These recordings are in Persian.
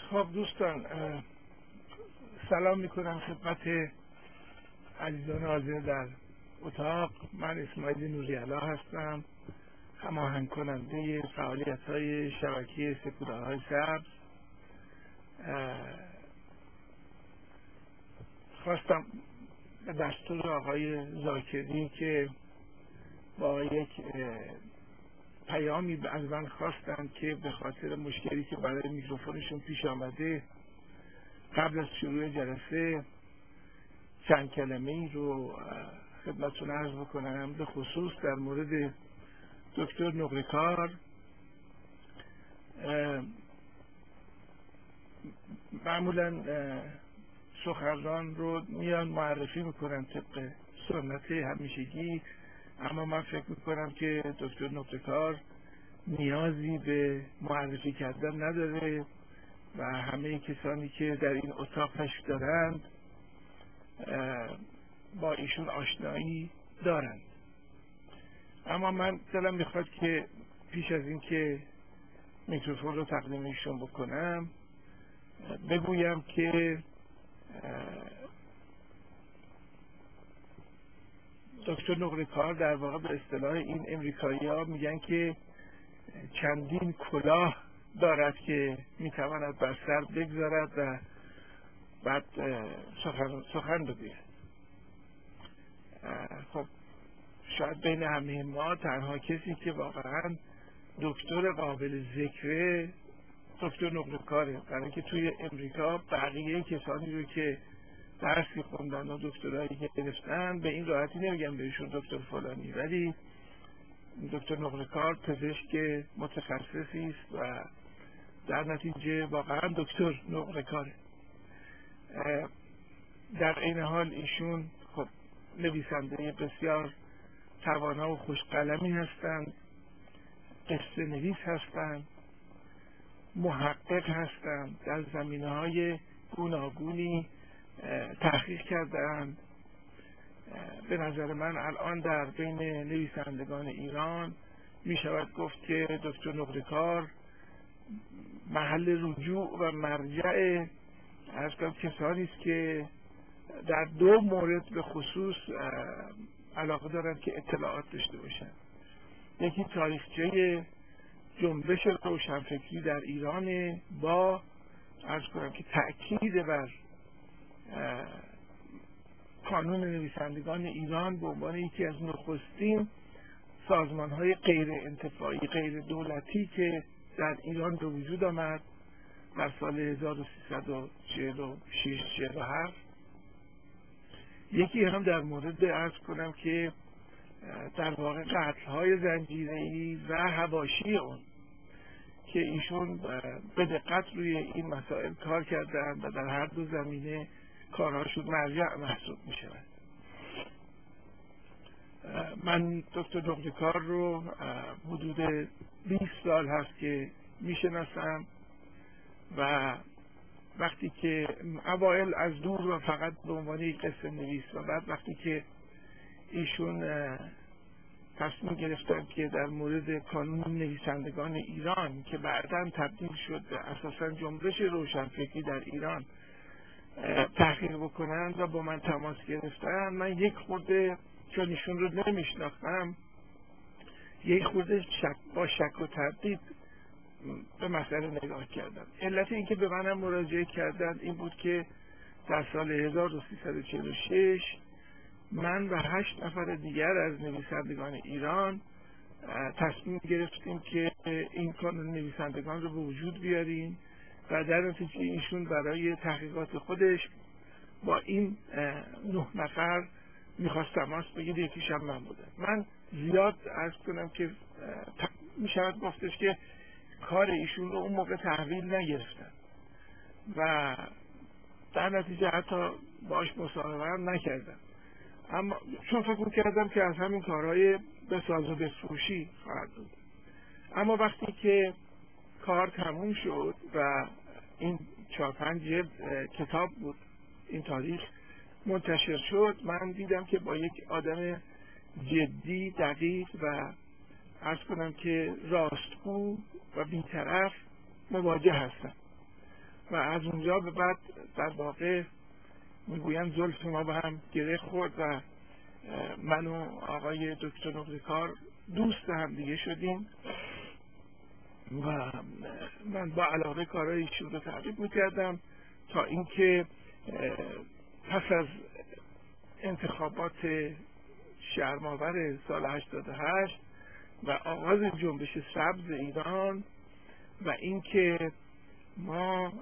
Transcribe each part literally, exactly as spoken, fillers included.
خب دوستان، سلام میکنم خدمت عزیزان حاضر در اتاق. من اسماعیل نوری‌علا هستم، هماهنگ کننده فعالیت های شبکه سکولارهای سبز. خواستم به دستور آقای زاکری که با یک پیامی از من خواستند که به خاطر مشکلی که برای میکروفونشون پیش آمده قبل از شروع جلسه چند کلمه ای رو خدمتتون عرض بکنم، به خصوص در مورد دکتر نقره‌کار. معمولا سخنران رو میان معرفی میکنن طبق سنت همیشگی، اما من فکر میکنم که دکتر نقره‌کار نیازی به معرفی کردن نداره و همه کسانی که در این اتاق تشریف دارند با ایشون آشنایی دارند. اما من دلم میخواد که پیش از این که میکروفون رو تقدیم ایشون بکنم بگویم که دکتر نقره‌کار در واقع به اصطلاح این امریکایی‌ها میگن که چندین کلاه دارد که میتواند بر سر بگذارد و بعد سخن, سخن بگوید. خب شاید بین همه ما تنها کسی که واقعا دکتر قابل ذکره دکتر نقره‌کاره، برای اینکه توی امریکا بقیه کسانی رو که درسی خوندن و دکترایی گرفتن به این راحتی نمیگن بهشون دکتر فلانی، ولی دکتر نقره‌کار پزشک متخصصی است و در نتیجه واقعا دکتر نقره‌کاره. در این حال ایشون خب نویسنده بسیار توانا و خوشقلمی هستند، قصه نویس هستند، محقق هستند، در زمینه‌های گوناگونی تحقیق کردند. به نظر من الان در بین نویسندگان ایران می شود گفت که دکتر نقره‌کار محل رجوع و مرجع از کسانی است که در دو مورد به خصوص علاقه دارند که اطلاعات داشته باشند. یکی تاریخچه جنبش روشنفکری در ایران با عرض کنم که تأکید بر کانون نویسندگان ایران به عنوان یکی از نخستین سازمان‌های غیر انتفاعی غیر دولتی که در ایران به وجود آمد در سال هزار و سیصد و چهل و شش چهل و هفت. یکی هم در مورد عرض کنم که در واقع قتل‌های زنجیره‌ای و حواشی اون که ایشون به دقت روی این مسائل کار کردند و در هر دو زمینه کارهاشون مرجع محسوب می شود. من دکتر نقره‌کار رو حدود بیست سال هست که می شناسم و وقتی که اوائل از دور و فقط به عنوان یک قصه نویس و بعد وقتی که ایشون تصمیم گرفتن که در مورد کانون نویسندگان ایران که بعداً تبدیل شد به اساساً جنبش روشنفکری در ایران تحقیق بکنند و با من تماس گرفتن، من یک خورده چون ایشون رو نمیشناختم یک خورده شک با شک و تردید به مسئله نگاه کردم. علت اینکه به منم مراجعه کردند این بود که در سال هزار و سیصد و چهل و شش من و هشت نفر دیگر از نویسندگان ایران تصمیم گرفتیم که این کانون نویسندگان رو به وجود بیاریم و در نتیجه ایشون برای تحقیقات خودش با این نه نفر میخواست تماس بگیره، یکیش هم من بودم. من زیاد عرض کنم که میشود گفتش که کار ایشون رو اون موقع تحویل نگرفتن و در نتیجه حتی باش مصاحبه هم نکردم، اما چون فکر میکردم که از همین کارهای بساز و بفروشی خواهد بود. اما وقتی که کار تموم شد و این چهار پنج جلد کتاب بود این تاریخ منتشر شد، من دیدم که با یک آدم جدی دقیق و عرض کنم که راستگو و بیطرف مواجه هستم و از اونجا به بعد در واقع میگویند زلف ما به هم گره خورد و من و آقای دکتر نقره‌کار دوست هم دیگه شدیم و من با علاقه کارهای ایشون رو تعریف میکردم تا اینکه پس از انتخابات شرم‌آور سال هشتاد و هشت و آغاز جنبش سبز ایران و اینکه ما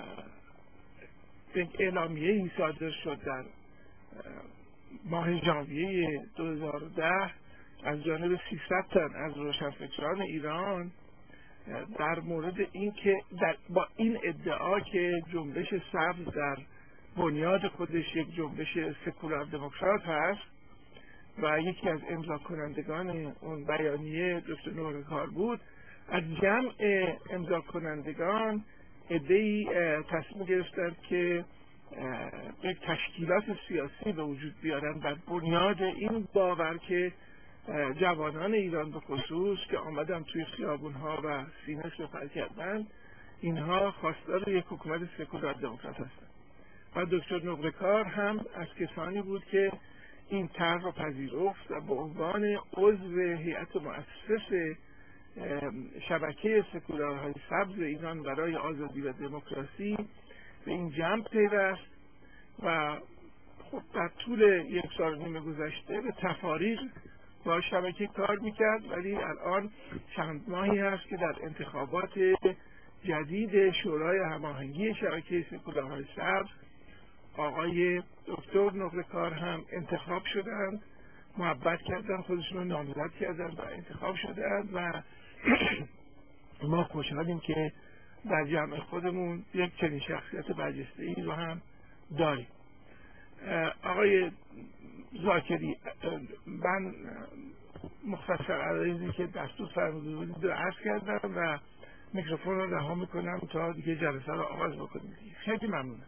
یک اعلامیه‌ای صادر شد در ماه ژانویه دو هزار و ده از جانب سیصد تن از روشنفکران ایران در مورد اینکه با این ادعا که جنبش سبز در بنیاد خودش یک جنبش سکولار دموکرات هست و یکی از امضا کنندگان اون بیانیه دکتر نقره‌کار بود، از جمع امضا کنندگان عده‌ای تصمیم گرفتند که یک تشکیلات سیاسی به وجود بیارن بر بنیاد این باور که جوانان ایران به خصوص که آمدن توی خیابون‌ها و سینه سپر کردن اینها خواستار یک حکومت سکولار دموکرات هستند و دکتر نقره‌کار هم از کسانی بود که این طرح را پذیرفت و به عنوان عضو هیئت مؤسس شبکه سکولارهای سبز ایران برای آزادی و دموکراسی به این جمع پیوست و خب در طول یک سال و نیم گذشته به تفاریق با شبکه کار میکرد، ولی الان چند ماهی هست که در انتخابات جدید شورای هماهنگی شبکه سکولارهای سبز آقای دکتر نقره‌کار هم انتخاب شدند، محبت کردن، خودشون رو نامزد کردن و انتخاب شدند و ما خوشحالیم که در جمع خودمون یک چنین شخصیت برجسته‌ای رو هم داریم. آقای ذاکری، من مختصر عرضی که دستور فرموده بودید رو عرض کردم و میکروفون رو رها میکنم تا دیگه جلسه رو آغاز بکنیم. خیلی ممنونم.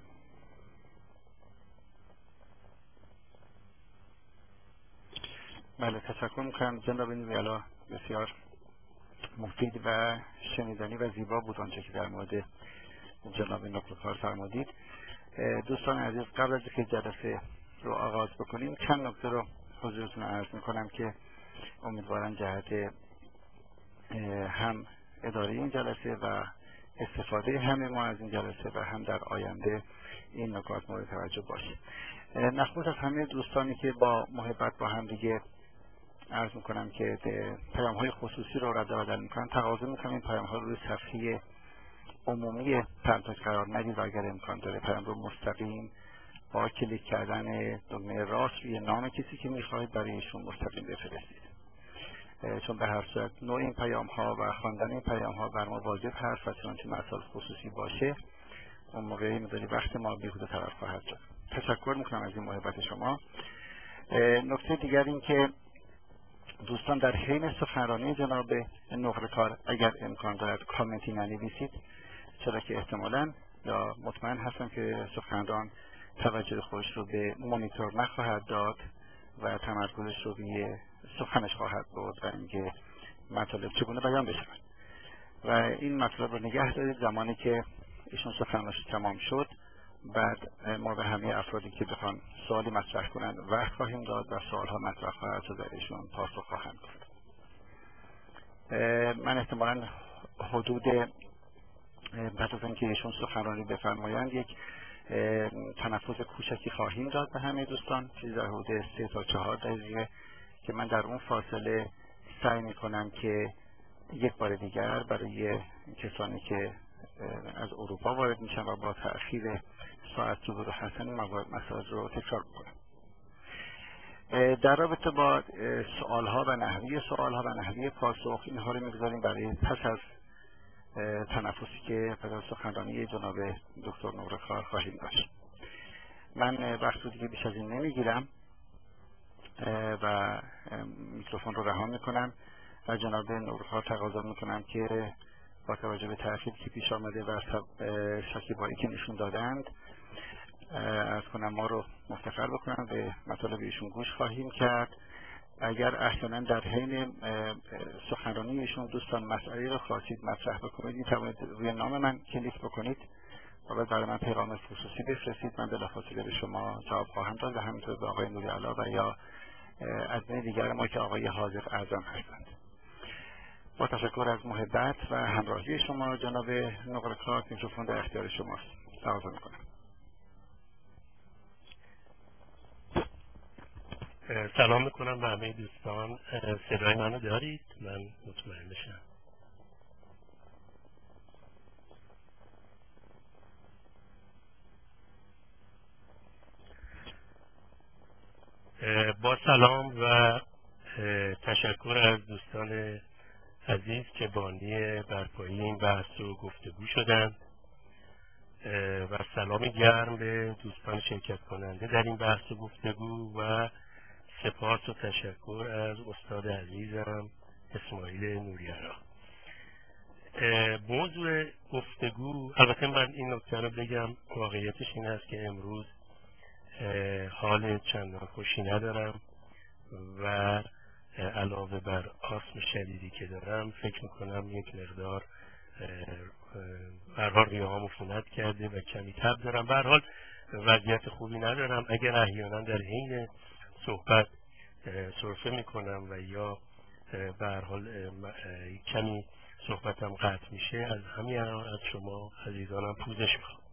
بله، تشکر میکنم جناب نیویالا، بسیار مفید و شنیدنی و زیبا بود آنچه که در مورد جناب نقره‌کار فرمودید. دوستان عزیز، قبل از اینکه جلسه رو آغاز بکنیم چند نکته رو حضورتون عرض میکنم که امیدوارم جهت هم اداره این جلسه و استفاده همه ما از این جلسه و هم در آینده این نکات مورد توجه باشه. نخست از همه دوستانی که با محبت با هم دیگه عرض میکنم که پیام های خصوصی رو رد و بدل میکنم، تقاضا میکنم این پیام ها رو روی صفحه عمومی پرانتز قرار ندید و اگر امکان داره پیام رو مستقیم با کلیک کردن دکمه راست روی نام کسی که میخواهید برای ایشون مستقیم بفرستید، چون به هر صورت نوع این پیام ها و خواندن این پیام ها بر ما واجب هست و چون مسائل خصوصی باشه اون موقعی میذاری وقت ما بیهوده طرف خواهد شد. تشکر میکنم از این محبت شما. نکته دیگر این که دوستان در حین سخنرانی جناب نقره‌کار اگر امکان دارد کامنتی ننویسید، چرا که احتمالاً یا مطمئن هستم که سخنران توجه خودش رو به مانیتور نخواهد داد و تمرکزش رو به سخنش خواهد بود و اینکه مطالب چگونه بیان بشه و این مطلب رو نگه دارید. زمانی که ایشون سخنرانیش تمام شد بعد ما به همه افرادی که بخوان سوالی مطرح کنند وقت خواهیم داد و سوالها مطرح خواهد شد و ایشون پاسخ خواهند کرد. من احتمالاً حدود بعد از اینکه ایشون سخنرانی بفرمایند یک تنفس کوچکی خواهیم داد به همه دوستان، چیزی در حدود سه تا چهار دقیقه که من در اون فاصله سعی میکنم که یک بار دیگر برای کسانی که از اروپا وارد میشن و با تأخیر ساعت ظهور هستن مسائل رو تکرار بکنم. در رابطه با سوالها و نحوه سوالها و نحوه پاسخ اینها رو میگذاریم برای پس از تنفسی که پس از سخنرانی جناب دکتر نقره‌کار خواهیم داشت. من وقت دیگه بیش از این نمیگیرم و میکروفون رو رها میکنم و جناب نقره‌کار تقاضا میکنم که با توجه به تأخیری که پیش آمده و شکیبایی که نشون دادند از کنم ما رو مفتخر بکنم، به مطالب ایشون گوش خواهیم کرد. اگر احیانا در حین سخنرانی ایشون دوستان مسئله رو خواستید مطرح بکنید میتوانید روی نام من کلیک بکنید و برای من پیغام خصوصی بفرستید، من بلافاصله به شما جواب خواهم داد و همینطور به آقای نوری‌علا و یا از بین دیگر ما که آقای حاذق اعظم هستند. با تشکر از محبت و همراهی شما جناب نقل کارت، میکروفون در اختیار شماست. تقاضا میکنم. سلام میکنم به همه دوستان. صدای منو دارید؟ من مطمئن بشم. با سلام و تشکر از دوستان عزیز که بانی برپایی این بحث و گفتگو شدند و سلام گرم به دوستان شرکت کننده در این بحث و گفتگو و سپاس و تشکر از استاد عزیزم اسماعیل نوری‌علا. موضوع گفتگو، البته من این نکته رو بگم، واقعیتش این است که امروز حال چندان خوشی ندارم و علاوه بر آسم شدیدی که دارم فکر میکنم یک مقدار به هر حال ریه‌هام عفونت کرده و کمی تب دارم. به هر حال وضعیت خوبی ندارم. اگر احیانا در حین صحبت سرفه میکنم و یا به هر حال کمی صحبتم قطع میشه، از همین الان از شما عزیزانم پوزش میخوام.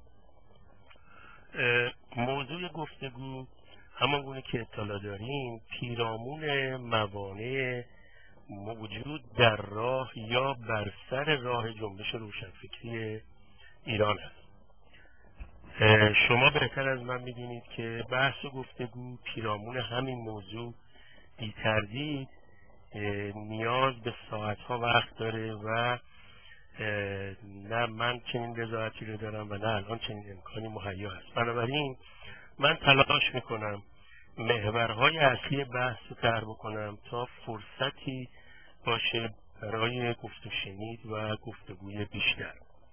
موضوع گفتگو همانگونه که اطلاع داریم پیرامون موانع موجود در راه یا بر سر راه جنبش روشنفکری ایران است. شما بهتر از من میدونید که بحث و گفتگو پیرامون همین موضوع بی تردید نیاز به ساعتها وقت داره و نه من چنین رضایتی رو دارم و نه الان چنین امکانی مهیا هست. بنابراین من تلاش میکنم محورهای اصلی بحث رو طرح بکنم تا فرصتی باشه برای گفت و شنید و گفتگوی بیشتر.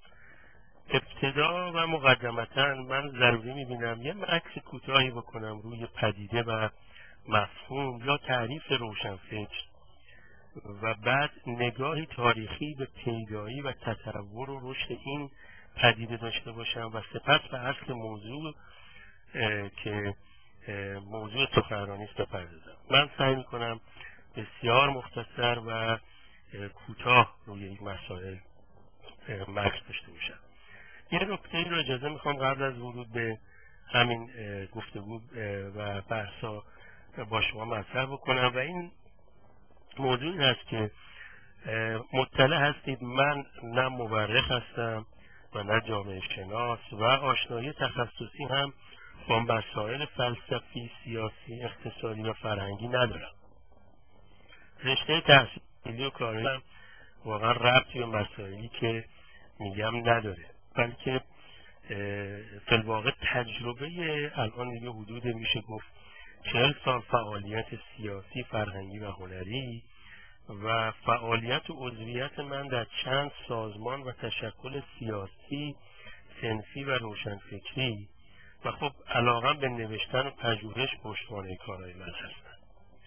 ابتدا و مقدمتا من ضروری میبینم یه مکس کوتاهی بکنم روی پدیده و مفهوم یا تعریف روشنفکر و بعد نگاهی تاریخی به پیدایی و تطور و رشد این پدیده داشته باشم و سپس به اصل موضوع که موضوع سخنرانی است بپردازم. من سعی میکنم بسیار مختصر و کوتاه روی این مسائل مکس داشته باشم. یه نکته رو اجازه میخوام قبل از ورود به همین گفتگو و بحثا با شما مطرح بکنم و این موضوع این هست که مطلع هستید من نه مورخ هستم و نه جامعه شناس و آشنایی تخصصی هم با مسائل فلسفی، سیاسی، اقتصادی و فرهنگی ندارم. رشته تحصیلی و کاری هم واقعا ربطی به مسائلی که میگم نداره، بلکه فی‌الواقع تجربه الان دیگه حدود میشه گفت چهل سال فعالیت سیاسی، فرهنگی و هنری و فعالیت و عضویت من در چند سازمان و تشکل سیاسی، صنفی و روشنفکری و خب علاقم به نوشتن و پژوهش پشتوانه کارهای من هستن.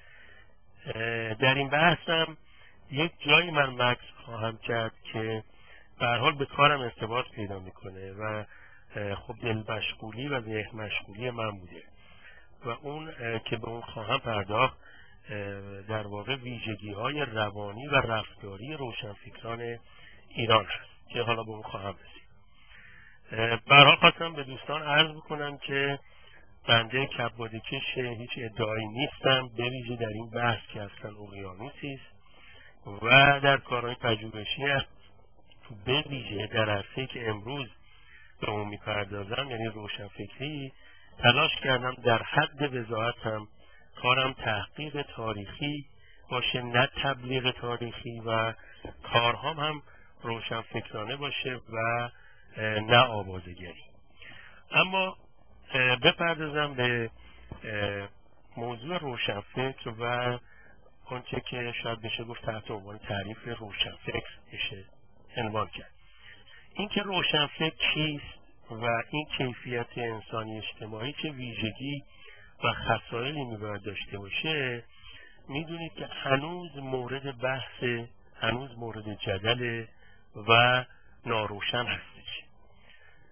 در این بحثم یک جایی من مکس خواهم کرد که به هر حال به کارم ارتباط پیدا میکنه و خب دل مشغولی و ذهن مشغولی من بوده و اون که به اون خواهم پرداخت در واقع ویژگی های روانی و رفتاری روشنفکران ایران هست که حالا به اون خواهم رسید. به هر حال خواستم به دوستان عرض بکنم که بنده کبادکش هیچ ادعایی نیستم، به ویژه در این بحث که اصلا اقیانوسی است و در کارهای پژوهشی به ویژه در عرصه‌ای که امروز به اون میپردازم یعنی روشنفکری تلاش کردم در حد وضاحتم کارم تحقیق تاریخی باشه نه تبلیغ تاریخی و کارهام هم روشنفکرانه باشه و نه آوازه‌گری. اما بپردازم به موضوع روشنفکر و آنچه که شاید بشه گفت تحت عنوان تعریف روشنفکر بشه عنوان کرد. این که روشنفکر چیست و این کیفیت انسانی اجتماعی چه ویژگی و خصایلی میباید داشته باشه، میدونید که هنوز مورد بحث، هنوز مورد جدل و ناروشن هستش.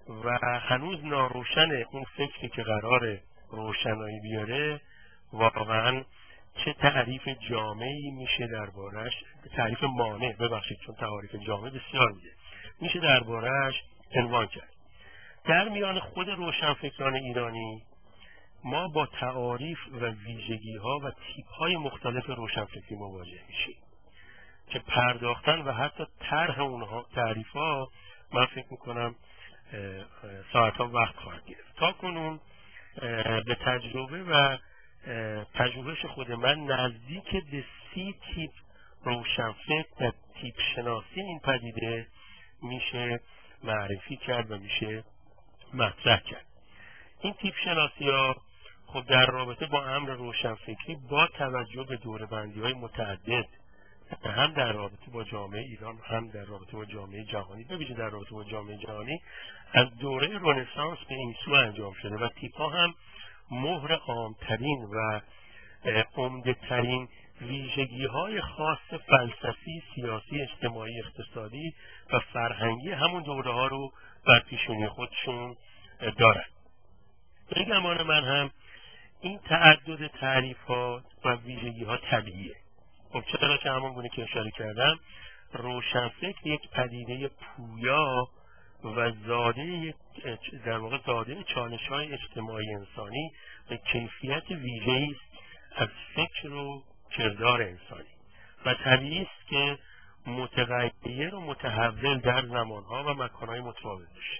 و هنوز ناروشن اون فکری که قرار روشنایی بیاره واقعا چه تعریف جامعی میشه دربارش، تعریف مانع ببخشید چون تعریف جامع بسیار میده، میشه دربارش عنوان کرد. در میان خود روشنفکران ایرانی ما با تعاریف و ویژگی ها و تیپ های مختلف روشنفکری مواجه میشیم که پرداختن و حتی طرح اونها تعریف ها من فکر میکنم ساعت ها وقت خواهد گرفت. تا کنون به تجربه و پژوهش خود من نزدیک به سی تیپ روشنفکر و تیپ شناسی این پدیده میشه معرفی کرد و میشه مطرح کرد. این تیپ شناسی ها خب در رابطه با امر روشنفکری با توجه به دوره‌بندی های متعدد هم در رابطه با جامعه ایران هم در رابطه با جامعه جهانی، به ویژه در رابطه با جامعه جهانی از دوره رنسانس به این سو انجام شده و تیپ ها هم مهر عامترین و عمده ترین ویژگی های خاص فلسفی، سیاسی، اجتماعی، اقتصادی و فرهنگی همون دوره ها رو بر پیشونی خودشون دارن. به گمان من هم این تعدد تعریف ها و ویژگی ها طبیعیه. خب چرا که همون گونه که اشاره کردم روشنفکر یک پدیده پویا و زاده در واقع زاده چالش های اجتماعی انسانی به کیفیت ویژه‌ای از فکر و کردار انسانی و طبیعی است که متغیر و متحول در زمانها و مکانهای متفاوت باشه.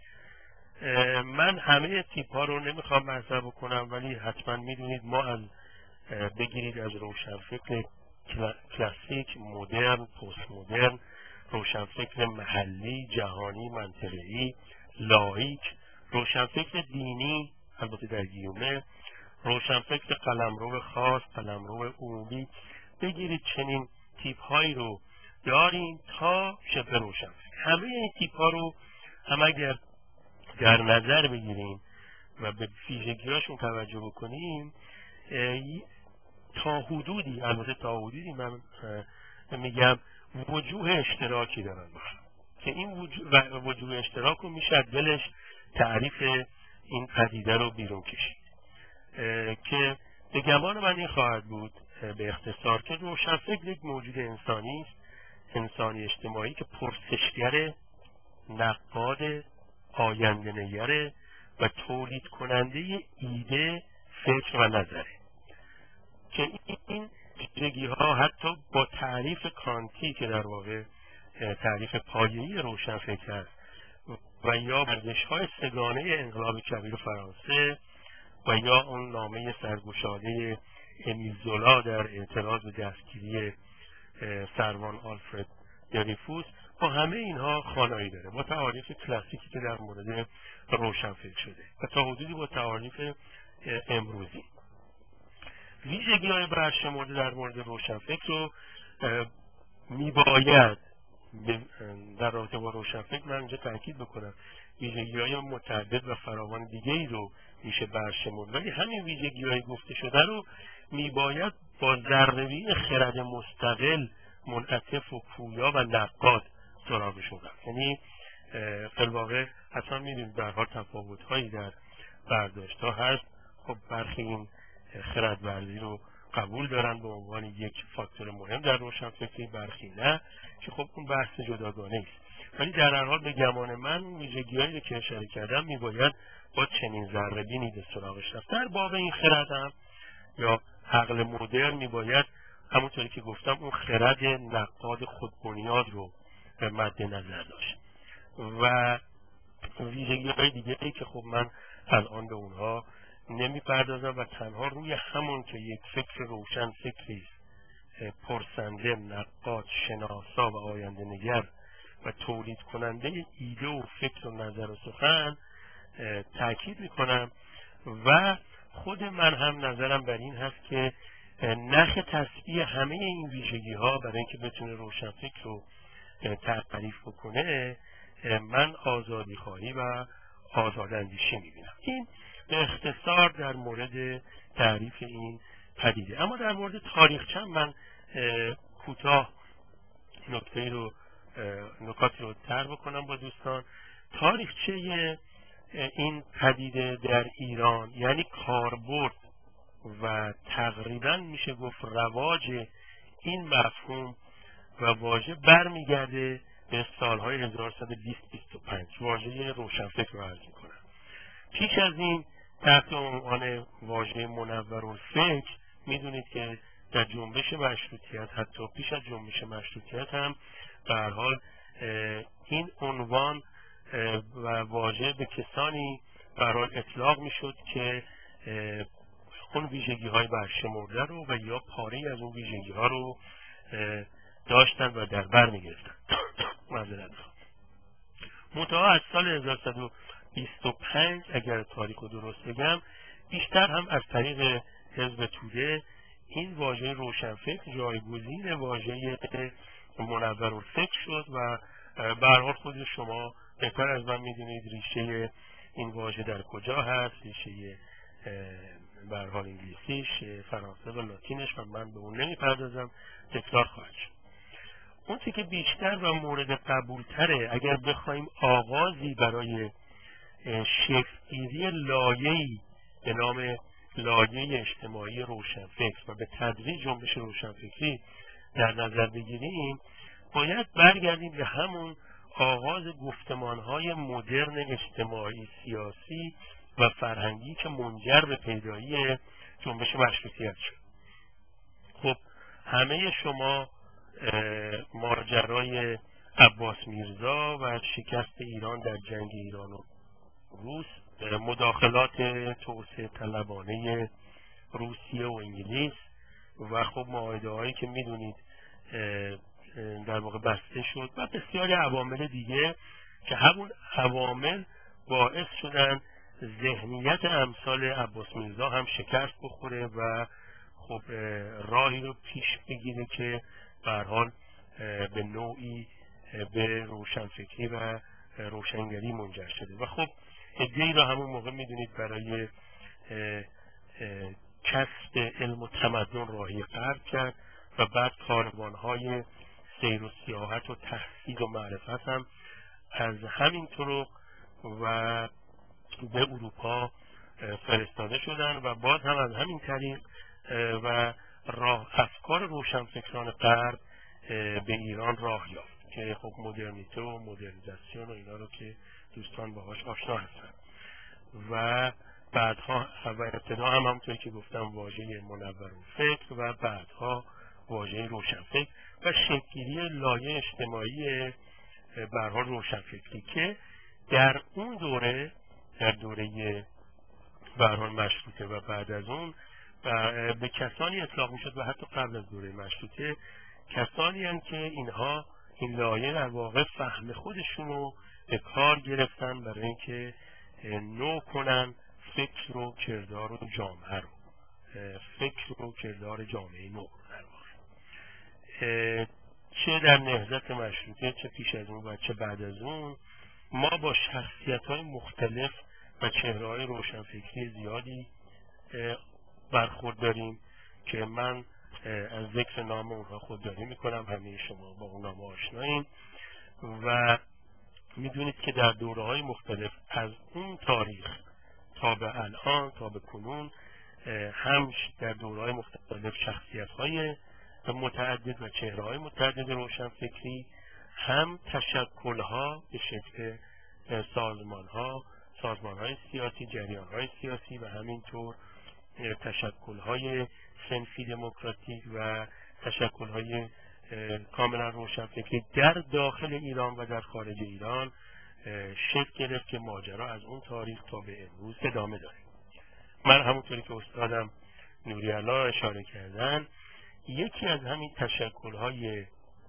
من همه تیپ ها رو نمیخوام مطرح بکنم ولی حتما میدونید ما از بگیرید از روشنفکر کلاسیک، مدرن، پست مدرن، روشنفکر محلی، جهانی، منطقه‌ای، لایک، روشنفکر دینی البته در گیومه، روشنفکر قلمرو خاص، قلمرو عمومی، بگیرید چنین تیپ هایی رو داریم تا شبه روشنفکر. همه این تیپ ها رو هم اگر در نظر بگیریم و به ویژگی‌هاشون توجه بکنیم تا حدودی البته تا حدودی من میگم وجوه اشتراکی دارن باشه که این وجوه, وجوه اشتراک رو میشه دلش تعریف این پدیده رو بیرون کشید که به گمان من این خواهد بود به اختصار که روشنفکر یک موجود انسانی است، انسانی اجتماعی که پرسشگر، نقاد، آینده نگره و تولید کننده ایده، فکر و نظره که این ویژگی ها حتی با تعریف کانتی که در واقع تعریف پایه‌ای روشنفکر است و یا ارزش های سگانه انقلاب کبیر فرانسه و یا اون نامه سرگشاده امیل زولا در اعتراض به دستگیری سروان آلفرد دریفوس با همه اینها خانایی داره، با تعاریف کلاسیکی که در مورد روشنفکر شده و تا حدودی با تعاریف امروزی. ویژگی های برشمرده در مورد روشنفکر رو میباید در رابطه با روشنفکر من اینجا تاکید بکنم ویژگی های متعدد و فراوان دیگه ای رو میشه برشمرد ولی همین ویژگی های گفته شده رو میباید با ذره‌بین خرد مستقل، منعطف و پویا و نقاد سراغشون رفت. یعنی فی‌الواقع حتما میدونید به هر حال تفاوت‌هایی در برداشت‌ها هست. خب برخی این خردورزی رو قبول دارن به عنوان یک فاکتور مهم در روشنفکری، برخی نه که خب اون بحث جداگانه است. ولی در هر حال به گمان من ویژگی‌هایی که اشاره کردم میباید با چنین ذره‌بینی به سراغش رفت. در باب این خرد هم یا عقل مدرن میباید همونطوری که گفتم اون خرد نقاد خودبنیاد رو به مد نظر داشت و ویژگی‌های دیگه‌ای که خب من الان به اونها نمی پردازم و تنها روی همون که یک فکر روشن فکری پرسنده، نقاد، شناسا و آینده نگر و تولید کننده ایده و فکر و نظر و سخن تاکید میکنم و خود من هم نظرم بر این هست که نخ تسبیح همه این ویژگی ها برای اینکه بتونه روشن فکر رو تعریف بکنه من آزادی خواهی و آزاداندیشی میبینم. این به اختصار در مورد تعریف این پدیده. اما در مورد تاریخچه من کوتاه نکته رو نکاتی رو طرح بکنم با دوستان تاریخچه این پدیده در ایران، یعنی کاربرد و تقریبا میشه گفت رواج این مفهوم و واژه برمیگرده به سالهای هزار و سیصد و بیست بیست و پنج. واژه روشنفکر رو عرض میکنم. پیش از این تحت عنوان واژه منورالفکر میدونید که در جنبش مشروطیت، حتی پیش از جنبش مشروطیت هم به هر حال این عنوان و واژه به کسانی به هر حال اطلاق میشد که اون ویژگی های برشمرده رو و یا پاره از اون ویژگی ها رو داشتن و در بر میگرفتن. معذرت میخوام. منتها از سال هزار و سیصد و بیست و پنج اگر تاریخ رو درست بگم، بیشتر هم از طریق حزب توده این واژه روشنفکر جایگزین واژه منورالفکر شد و به هر حال خود شما بهتر از من میدونید ریشه این واژه در کجا هست، ریشه به هر حال انگلیسیش، فرانسه و لاتینش، و من به اون نمیپردازم، تکرار خواهد شد. اون چیزی که بیشتر و مورد قبول تره اگر بخوایم آغازی برای شکل‌گیری لایه‌ای به نام لایه اجتماعی روشنفکر و به تدریج جنبش روشنفکری در نظر بگیریم، باید برگردیم به همون آغاز گفتمان‌های مدرن اجتماعی، سیاسی و فرهنگی که منجر به پیدایی جنبش مشروطیت شد. خب همه شما ماجرای عباس میرزا و شکست ایران در جنگ ایران و روس، مداخلات توسعه طلبانه روسیه و انگلیس و خب معاهده هایی که میدونید در واقع بسته شد و بسیاری عوامل دیگه که همون عوامل باعث شدن ذهنیت امثال عباس میرزا هم شکست بخوره و خب راهی رو پیش بگیره که به هر حال به نوعی به روشنفکری و روشنگری منجر شده. و خب ادعایی را همون موقع میدونید برای کسب علم و تمدن راهی غرب کرد و بعد کاروانهای سیر و سیاحت و تحصیل و معرفت هم از همین طرق و به اروپا فرستاده شدن و باز هم از همین طریق و راه افکار روشنفکران غرب به ایران راه یافت که خب مدرنیته و مدرنیزاسیون و اینا رو که دوستان باهاش آشنا هستن و بعدها و ابتدا هم همونطوری که گفتم واژه منورالفکر و بعدها واژه روشنفکر و شکل‌گیری لایه اجتماعی به هر حال روشنفکری که در اون دوره، در دوره به هر حال مشروطه و بعد از اون به کسانی اطلاق میشد و حتی قبل از دوره مشروطه کسانی هستند که اینها این لایه در واقع فهم خودشون رو به کار گرفتن برای اینکه نو کنن فکر و کردار و جامعه رو، فکر و کردار جامعه نو در واقع. چه در نهضت مشروطه، چه پیش از اون و چه بعد از اون، ما با شخصیت‌های مختلف و چهره‌های روشنفکری زیادی برخورد داریم که من از ذکر نام اونها خودداری میکنم، همه شما با اون نام آشناییم و میدونید که در دوره‌های مختلف از اون تاریخ تا به الان تا به کنون هم در دوره‌های مختلف شخصیت‌های متعدد و چهره‌های متعدد روشنفکری، هم تشکل‌ها به شکل سازمان‌ها سازمان‌های سیاسی، جریان‌های سیاسی و همینطور تشکل‌های صنفی دموکراتیک و تشکل‌های کاملا روشنفکری در داخل ایران و در خارج ایران شکل گرفت که ماجرا از اون تاریخ تا به امروز ادامه داره. من همونطوری که استادم نوری‌الله اشاره کردن، یکی از همین تشکل‌های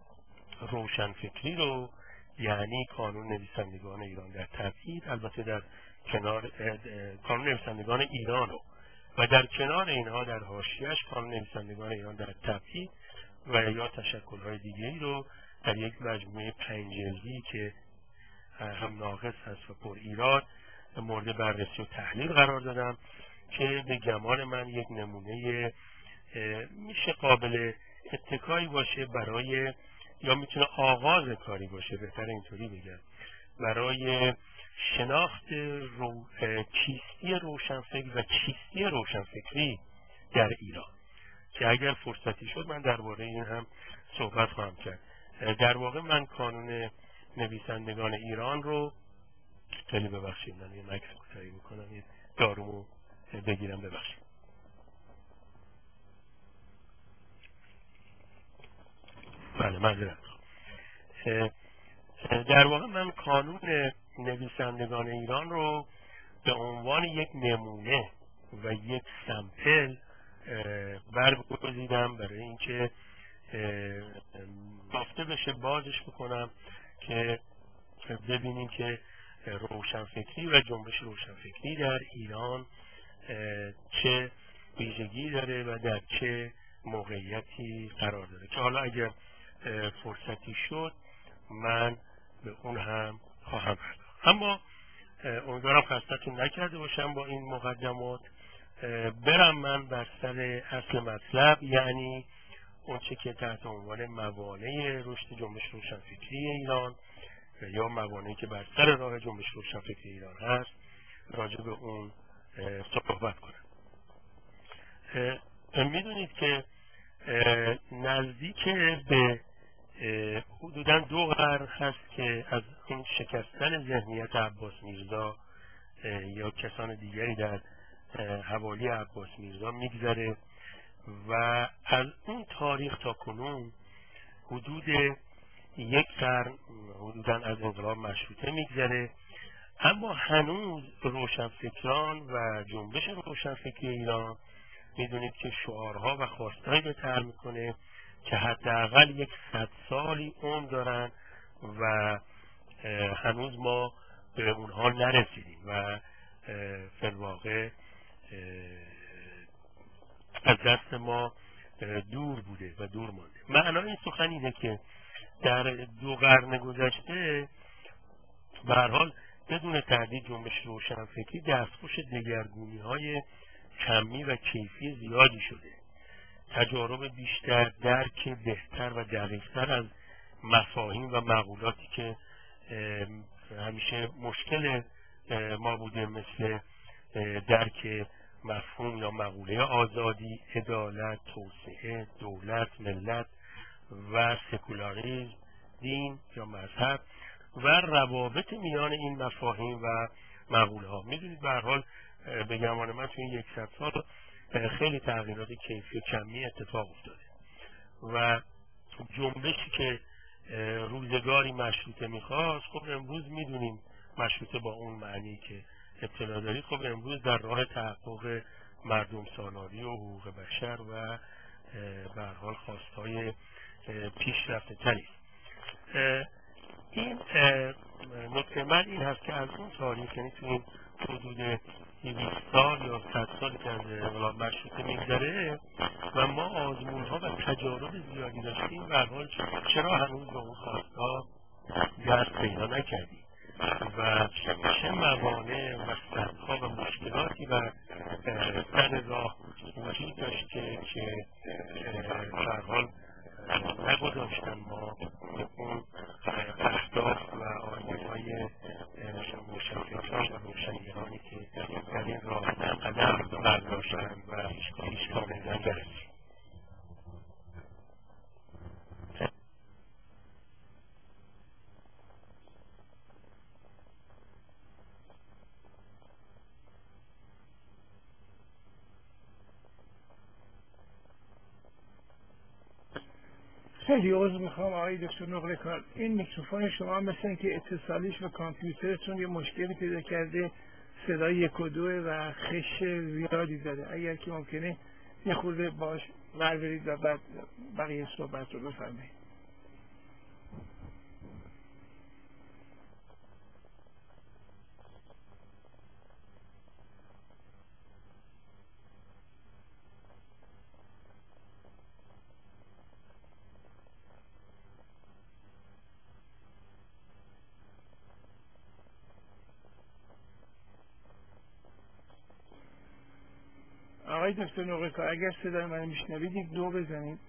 روشنفکری رو، یعنی کانون نویسندگان ایران در تبعید، البته در کنار کانون نویسندگان ایران رو و در کنار اینها در حاشیه‌اش کانون نویسندگان ایران در تبعید و یا تشکل‌های دیگری رو در یک مجموعه پنج جلدی که هم ناقص هست و پر ایراد مورد بررسی و تحلیل قرار دادم که به گمان من یک نمونه میشه قابل اتکایی باشه برای، یا میتونه آغاز کاری باشه، بهتر اینطوری بگم، برای شناخت رو... چیستی روشنفکر و چیستی روشنفکری در ایران که اگر فرصتی شد من درباره این هم صحبت خواهم کرد. در واقع من کانون نویسندگان ایران رو خیلی ببخشید من یه مکس کوتاهی میکنم یه دارومو بگیرم ببخشید. بله معذرت. در واقع من کانون نویسندگان ایران رو به عنوان یک نمونه و یک سمپل برگزیدم برای اینکه گفته بشه بازش بکنم که ببینیم که روشنفکری و جنبش روشنفکری در ایران چه ویژگی داره و در چه موقعیتی قرار داره که حالا اگر فرصتی شد من به اون هم خواهم پرداخت. اما امیدوارم خستتون نکرده باشم با این مقدمات. برم من بر سر اصل مطلب، یعنی اون چه که تحت عنوان موانع رشد جنبش روشنفکری ایران یا موانعی که بر سر راه جنبش روشنفکری ایران هست راجع به اون صحبت کنم. میدونید که نزدیک به حدوداً دو قرن هست که از این شکستن ذهنیت عباس میرزا یا کسان دیگری در حوالی عباس میرزا میگذره و از اون تاریخ تا کنون حدود یک قرن حدوداً از انقلاب مشروطه میگذره، اما هنوز روشنفکران و جنبش روشنفکری ایران میدونید که شعارها و خواستهایی به طرح میکنه که حداقل یک صد سالی عمر دارن و هنوز ما به اونها نرسیدیم و فی الواقع از دست ما دور بوده و دور مانده. معنای این سخن اینه که در دو قرن گذشته به هر حال بدون تردید جنبش روشنفکری دستخوش دگرگونی های کمی و کیفی زیادی شده. تجارب بیشتر، درک بهتر و دقیقتر از مفاهیم و مقولاتی که همیشه مشکل ما بوده، مثل درک مفهوم یا مقوله آزادی، عدالت، توسعه، دولت، ملت و سکولاریسم، دین یا مذهب و روابط میان این مفاهیم و مقوله ها. میدونید به هر حال به گمان من توی این یکصد سال خیلی تغییرات کیفی و کمی اتفاق افتاده و جنبشی که روزگاری مشروطه میخواست، خب امروز میدونیم مشروطه با اون معنی که اطلاع دارید خب امروز در راه تحقق مردم سالاری و حقوق بشر و به هر حال خواستهای پیشرفته تری. این نکته من این هست که از اون تاریخ، یعنی تو این حدود دویست سال یا صد سال که از انقلاب مشروطه میگذره و ما آزمون ها و تجارب زیادی داشتیم، به هر حال چرا هنوز به اون خواستها دست پیدا نکردیم و چه موانع و سدها و مشکلاتی و سر راه وجود داشته که به هر حال نگذاشتن ما به اون اهداف و آرمان‌های روشنفکران و روشنگرانی که در این راه قدم برداشتن و هیچ کاملا نرسید. خیلی عذر میخوام آقای دکتر نقره‌کار، این میکروفون شما مثل اینکه اتصالیش به کامپیوترتون یه مشکلی پیدا کرده، صدای یک و دوه و خش زیادی داره. اگر که ممکنه یه خورده باش ور برید و بعد بقیه صحبت رو بفرمایید. آقای دکتر نقره‌کار اگر صدای من میشنوید یک دو بزنید.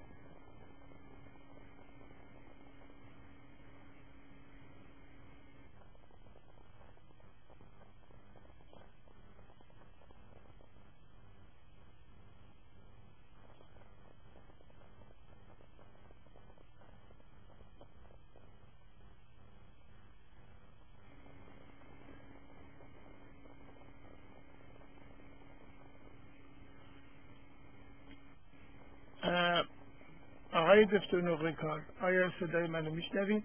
آقای دکتر نقره‌کار، آیا صدای منو میشنوید؟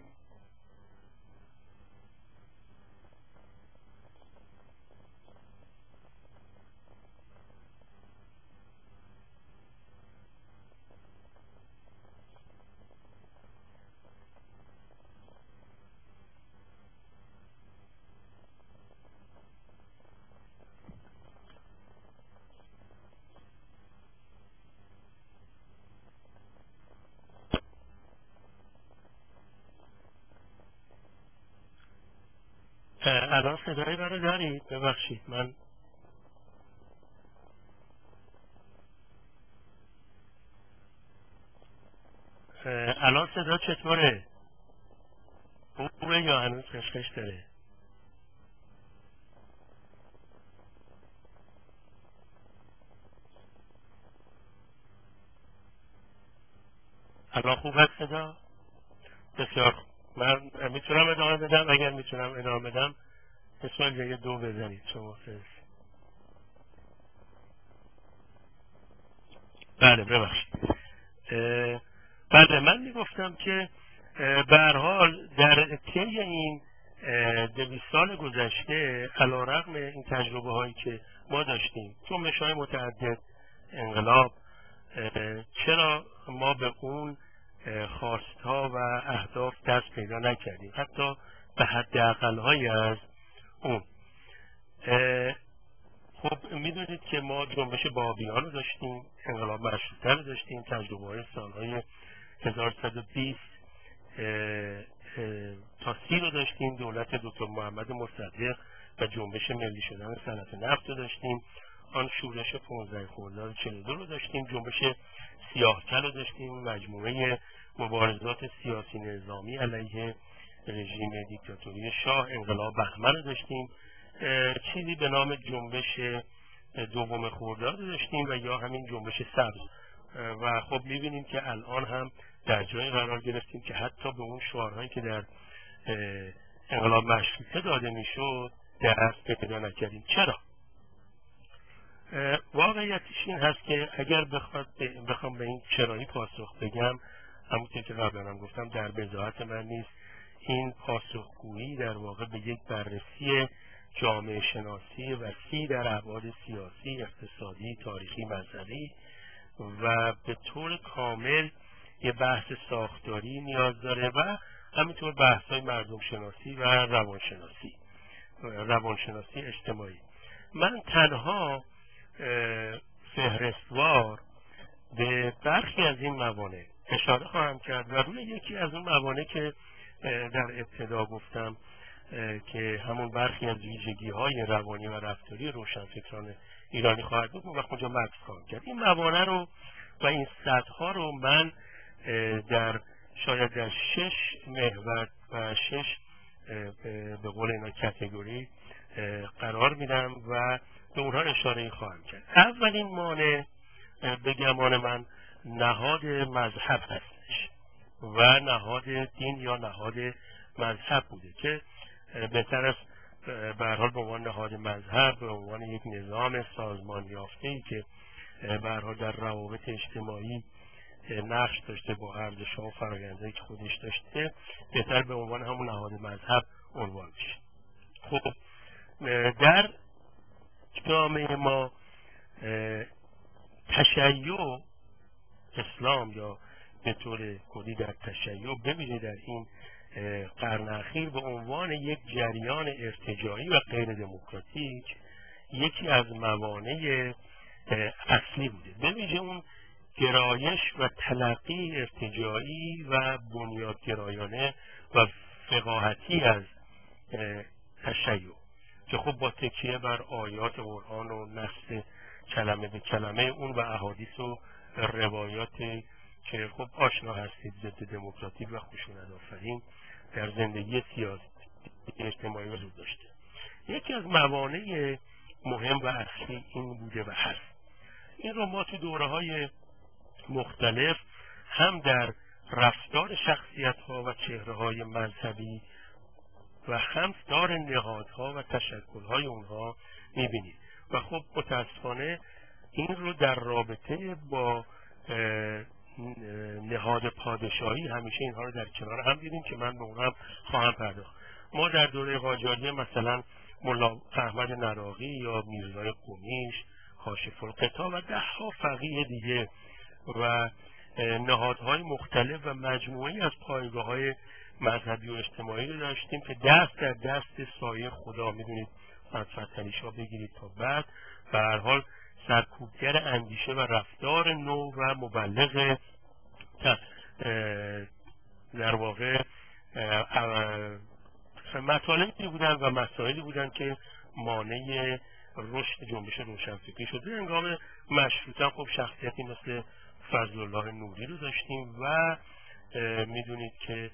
الان صدای منو دارید؟ ببخشید من الان صدا چطوره؟ خوبه یا هنوز خشخش داره؟ الان خوب هست صدا؟ بسیار خوب. من میتونم ادامه بدم؟ اگر میتونم ادامه بدم اسم یه دو بزنید شما سه. بله ببخشید. بله من میگفتم که به هر حال در طی این دویست سال گذشته علیرغم این تجربه هایی که ما داشتیم، جنبش های متعدد، انقلاب، چرا ما به اون خواستها و اهداف دست پیدا نکردیم، حتی به حداقل هایی از اون. خب میدونید که ما جنبش بابیان رو داشتیم، انقلاب مشروطه رو داشتیم، تجربه های سالهای هزار و سیصد و بیست تا سی رو داشتیم، دولت دکتر محمد مصدق و جنبش ملی شدن صنعت نفت رو داشتیم، آن شورش پانزده خرداد چهل و دو رو داشتیم، جنبش سیاه‌کل رو داشتیم، مجموعه مبارزات سیاسی نظامی علیه رژیم دیکتاتوری شاه، انقلاب بهمن رو داشتیم، چیزی به نام جنبش دوم خرداد داشتیم و یا همین جنبش سبز. و خب میبینیم که الان هم در جای قرار گرفتیم که حتی به اون شعارهایی که در انقلاب مشروطه داده میشد دست پیدا نکردیم. چرا؟ واقعیتش این هست که اگر بخواد بخوام به این چرایی پاسخ بگم، همونطور که قبلا هم گفتم در بضاعت من نیست. این پاسخگویی در واقع به یک بررسی جامعه شناسی وسیع در ابعاد سیاسی، اقتصادی، تاریخی، مذهبی و به طور کامل یه بحث ساختاری نیاز داره و همینطور بحث‌های مردم شناسی و روانشناسی روانشناسی اجتماعی. من تنها فهرستوار به برخی از این موانع اشاره خواهم کرد و روی یکی از اون موانع که در ابتدا گفتم که همون برخی از ویژگی‌های روانی و رفتاری روشنفکران ایرانی خواهد بود، اون وقت اونجا مکس خواهم کرد. این موانع رو و این سطح‌ها رو من در شاید در شش محور و شش به قول اینا کاتگوری قرار میدم و به اونها اشاره خواهم کرد. اولین مانع به گمان من نهاد مذهب هستش و نهاد دین یا نهاد مذهب بوده که بهتر است به هر حال به عنوان نهاد مذهب، به عنوان یک نظام سازمان یافته‌ای که به هر حال در روابط اجتماعی نقش داشته با ارزش‌ها و فرآیندهایی که خودش داشته، بهتر به عنوان همون نهاد مذهب عنوان بشه. خب در جامعه ما تشیع اسلام یا به طور کلی در تشیع ببینید در این قرن اخیر به عنوان یک جریان ارتجاعی و غیر دموکراتیک یکی از موانع اصلی بوده. ببینید اون گرایش و تلقی ارتجاعی و بنیادگرایانه و فقاهتی از تشیع که خب با تکیه بر آیات قرآن و نص کلمه به کلمه اون و احادیث و روایات که خب آشنا هستید ضد دموکراتیک و خشونت آفرین در زندگی سیاسی اجتماعی وجود داشته. یکی از موانع مهم و اصلی این بوده و هست. این رو ما تو دوره های مختلف هم در رفتار شخصیت ها و چهره های مذهبی و هم دار نهادها و تشکل های اونها میبینید و خب متاسفانه این رو در رابطه با نهاد پادشاهی همیشه اینها رو در کنار هم دیدیم که من به اون هم خواهم پرداخت. ما در دوره قاجاریه مثلا ملا احمد نراقی یا میرزای قمیش، کاشف الغطا و ده ها فقیه دیگه و نهادهای مختلف و مجموعی از پایگاه‌های مذهبی و اجتماعی رو داشتیم که دست در دست سایه خدا، میدونید از فتحعلی شاه بگیرید تا بعد به هر حال سرکوبگر اندیشه و رفتار نو و مبلغ در واقع مطالبی بودن و مسائلی بودن که مانع رشد جنبش روشنفکری شده. هنگام مشروطه خب شخصیتی مثل فضل الله نوری رو داشتیم و میدونید که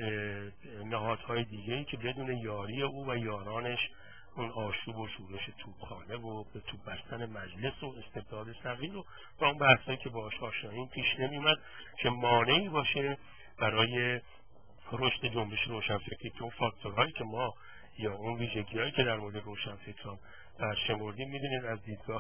نهادهای دیگه‌ای که بدون یاری او و یارانش اون آشوب و شورش توپخانه و به توپ بستن مجلس و استبداد صغیر و و اون بحثایی که باهاش آشناییم پیش نمی‌اومد که مانعی باشه برای رشد جنبش روشنفکری. که اون فاکتورهایی که ما یا اون ویژگی‌هایی که در مورد روشنفکران برشمردیم می‌دونید از دیدگاه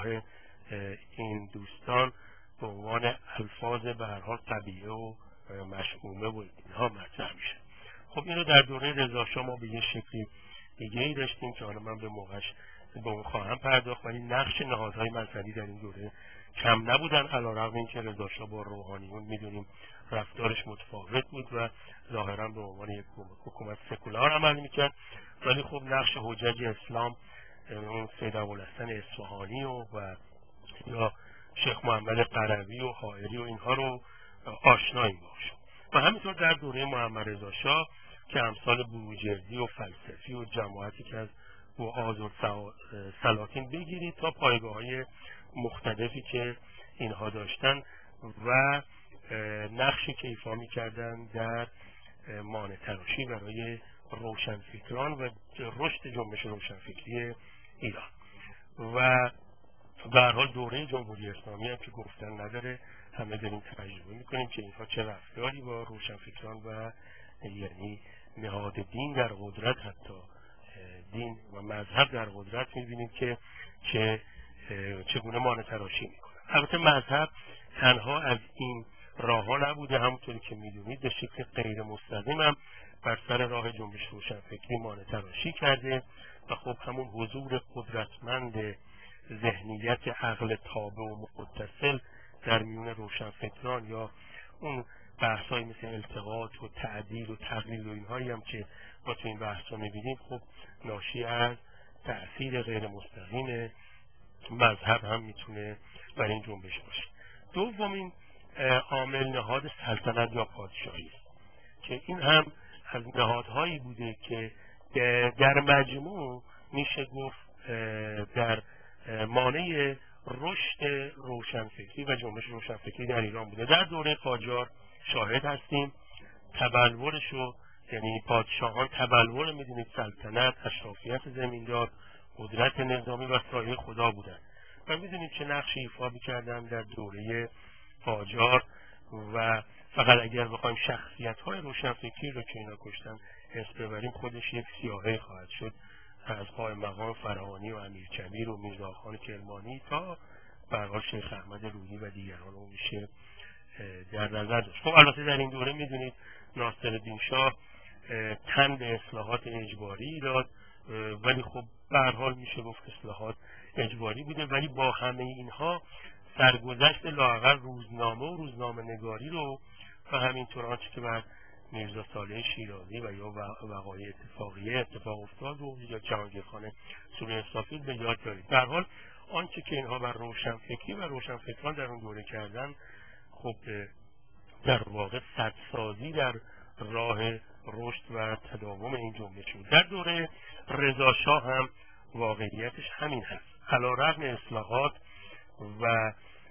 این دوستان به عنوان الفاظ به هر حال طبیعه و مشؤومه و اینها مطرح میشه. خب اینو در دوره رضا شاه ما به یه شکلی دیگه ای داشتیم که حالا من به موقعش به اون خواهم پرداخت، ولی نقش نهادهای مذهبی در این دوره کم نبودن، علیرغم اینکه رضا شاه با روحانیون میدونیم رفتارش متفاوت بود و ظاهرا به عنوان یک حکومت سکولار عمل میکرد، ولی خب نقش حجج اسلام اون سید ابوالحسن اصفهانی و, و یا شیخ محمد قروی و حائری و اینها رو آشناییم باش. و همینطور در دوره محمد رضا شاه که امثال بروجردی و فلسفی و جماعتی که از وعاظ و سلاطین بگیرید تا پایگاه‌های مختلفی که اینها داشتن و نقشی که ایفا می‌کردن در مانع تراشی برای روشنفکران و رشد جنبش روشنفکری ایران. و به هر حال دوره جمهوری اسلامی هم که گفتن نداره، همه داریم تجربه میکنیم که اینها چه رفتاری با روشنفکران و یعنی نهاد دین در قدرت، حتی دین و مذهب در قدرت میبینیم که چه چگونه مانع تراشی میکنن. البته مذهب تنها از این راه ها نبوده، همونطوری که میدونید به شکل غیر مستقیم هم بر سر راه جنبش روشنفکری مانع تراشی کرده و خب همون حضور قدرتمند ذهنیت عقل تابع و متصل در میون روشنفکران یا اون بحث‌های مثل التقاط و تعدیل و تقلیل و اینهایی هم که ما تو این بحث‌ها می‌بینیم خب ناشی از تأثیر غیر مستقیم مذهب هم میتونه برای این جنبش باشه. دومین عامل نهاد سلطنت یا پادشاهی که این هم از نهادهایی بوده که در مجموع میشه گفت در مانع رشد روشنفکری و جنبش روشنفکری در ایران بوده. در دوره قاجار شاهد هستیم تبلورش رو، یعنی پادشاهان تبلور میدونید سلطنت، اشرافیت زمیندار، قدرت نظامی و سایه خدا بودن و میدونید چه نقشی ایفا می‌کردن در دوره قاجار و فقط اگر بخوایم شخصیت‌های روشنفکری رو که اینا کشتن حس ببریم خودش یک سیاهه خواهد شد، از قائم مقام فراهانی و امیرکبیر و میرزاخان کرمانی تا به هر حال شیخ احمد روحی و دیگران رو میشه در نظر داشت. خب البته در این دوره میدونید ناصرالدین شاه تن به اصلاحات اجباری داد، ولی خب به هر حال میشه گفت اصلاحات اجباری بوده، ولی با همه اینها سرگذشت لااقل روزنامه و روزنامه نگاری رو و همینطور آنچه که بر میرزا صالح شیرازی و یا وقایع اتفاقیه اتفاق افتاد و یا جهانگیر خان سوری اسرافیل به یاد دارید. در حال آنچه که اینها بر روشنفکری و روشنفکران در اون دوره کردن خب در واقع سدسازی در راه رشد و تداوم این جنبش بود. در دوره رضا شاه هم واقعیتش همین هست. علیرغم اصلاحات و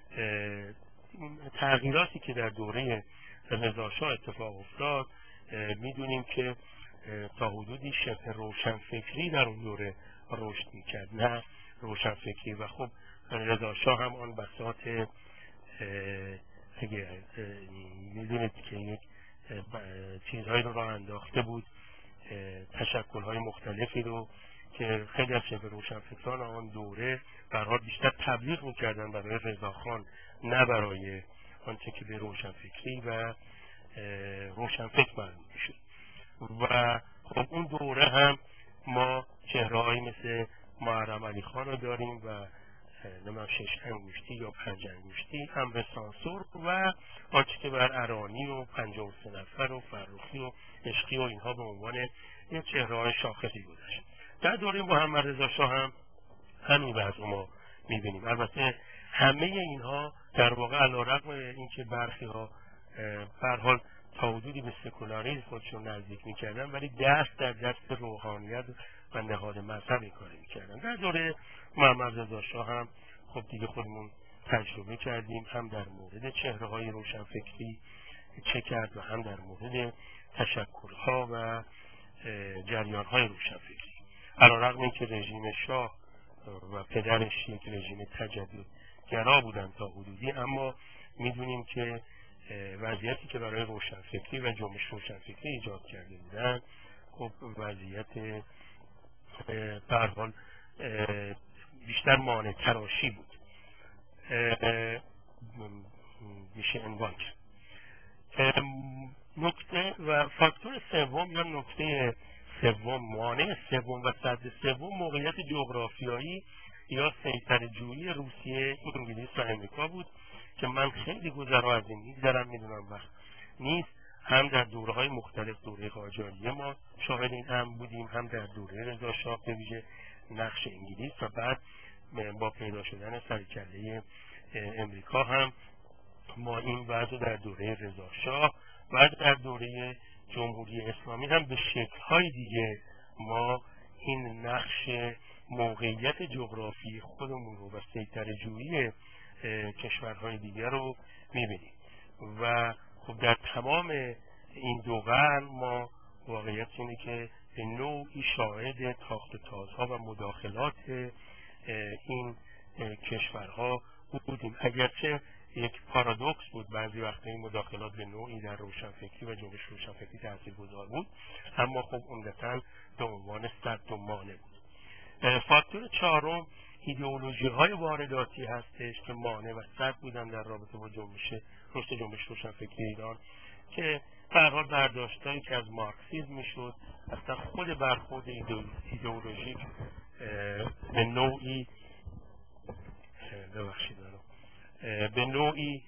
تغییراتی که در دوره رضا شاه اتفاق افتاد میدونیم که تا حدودی شبه روشنفکری در اون دوره رشد میکرد، نه روشنفکری. و خب رضا شاه هم آن بساط میدونید که یک چیزهایی رو راه انداخته بود، تشکل‌های مختلفی رو که خیلی از شبه روشنفکران آن دوره به هر حال بیشتر تبلیغ میکردن برای رضاخان نه برای آنچه که به روشنفکری و روشنفکر معلوم میشد. و خب اون دوره هم ما چهره‌هایی مثل محرم علی خان رو داریم و نمیم شش انگشتی یا پنج انگشتی، امر سانسور و آنچه که بر ارانی و پنجاه و سه نفر و فرخی و عشقی و اینها به عنوان این چهره‌های شاخصی گذشت. در دوره محمد رضا شاه هم همین وضع ما میبینیم. البته همه اینها در واقع علیرغم اینکه برخی ها به هر حال تا حدودی به سکولاریسم خودشون نزدیک میکردن، ولی دست در دست روحانیت و نهاد مذهب این کار میکردن. در دوره محمد رضا شاه هم خب دیگه خودمون تجربه کردیم، هم در مورد چهره های روشنفکری چه کرد و هم در مورد تشکلها و جریان های روشنفکری. علیرغم اینکه رژیم شاه و پدرش یک رژیم تجددگرا بودن تا حدودی، اما میدونیم که وضعیتی که برای روشنفکری و جنبش روشنفکری ایجاد کرده بودن خب وضعیت به هر حال بیشتر مانع تراشی بود، میشه عنوان کرد. نکته و فاکتور سوم یا نکته سوم، مانع سوم و صد سوم موقعیت جغرافیایی یا سیطره جویی روسیه، انگلیس و امریکا بود که من خیلی گذرا از این میگذرم، میدونم وقت نیست. هم در دوره‌های مختلف، دوره قاجاریه ما شاهد این هم بودیم، هم در دوره رضا شاه به ویژه نقش انگلیس و بعد با پیدا شدن سرکله امریکا هم ما این وضع در دوره رضا شاه و در دوره جمهوری اسلامی هم به شکل‌های دیگه ما این نقش موقعیت جغرافی خودمون رو و سیطره جویی کشورهای دیگر رو می‌بینیم. و خب در تمام این دو قرن ما واقعیت اینه که به نوعی شاهد تاخت تازها و مداخلات این کشورها بودیم. اگرچه یک پارادوکس بود، بعضی وقتا این مداخلات به نوعی در روشنفکری و جنبش روشنفکری تاثیرگذار بود، اما خب عمدتاً به عنوان سد و مانع بود. فاکتور چهارم ایدئولوژی های وارداتی هستش که مانع و سد بودن در رابطه با جنبش رشد جنبش روشنفکری ایران، که به هر حال برداشتایی که از مارکسیسم میشد، اصلا خود برخورد ایدئولوژیک به نوعی ببخشید به نوعی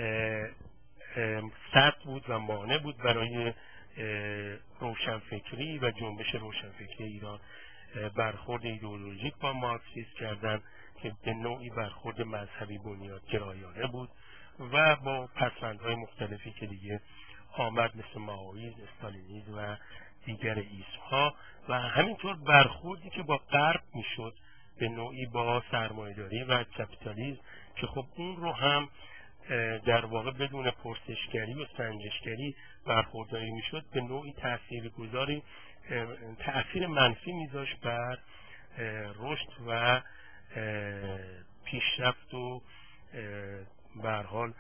سد بود و مانع بود برای روشنفکری و جنبش روشنفکری ایران. برخورد ایدئولوژیک با مارکسیسم کردن که به نوعی برخورد مذهبی بنیادگرایانه بود و با پسوندهای مختلفی که دیگه آمد، مثل مائویسم، استالینیسم و دیگر ایسم‌ها، و همینطور برخوردی که با غرب میشد به نوعی با سرمایه‌داری و کپیتالیسم، که خب اون رو هم در واقع بدون پرسشگری و سنجشگری برخورداری میشد، به نوعی تاثیرگذاری تأثیر منفی میذاشت بر رشد و پیشرفت و به هر حال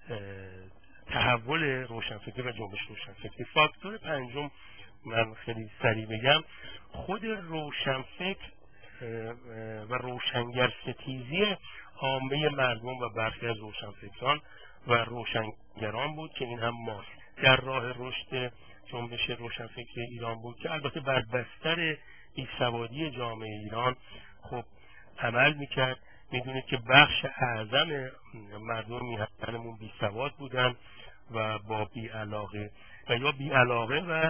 تحول روشنفکری و جنبش روشنفکری. فاکتور پنجم من خیلی سریع بگم، خود روشنفکر و روشنگر ستیزی عامه مردم و برخی از روشنفکران و روشنگران بود که این هم ماست در راه رشد جنبش روشنفکری ایران بود، که البته بر بستر بیسوادی جامعه ایران خب عمل میکرد. میدونید که بخش اعظم مردم میهنمون بیسواد بودن و با بیعلاقه و یا بیعلاقه و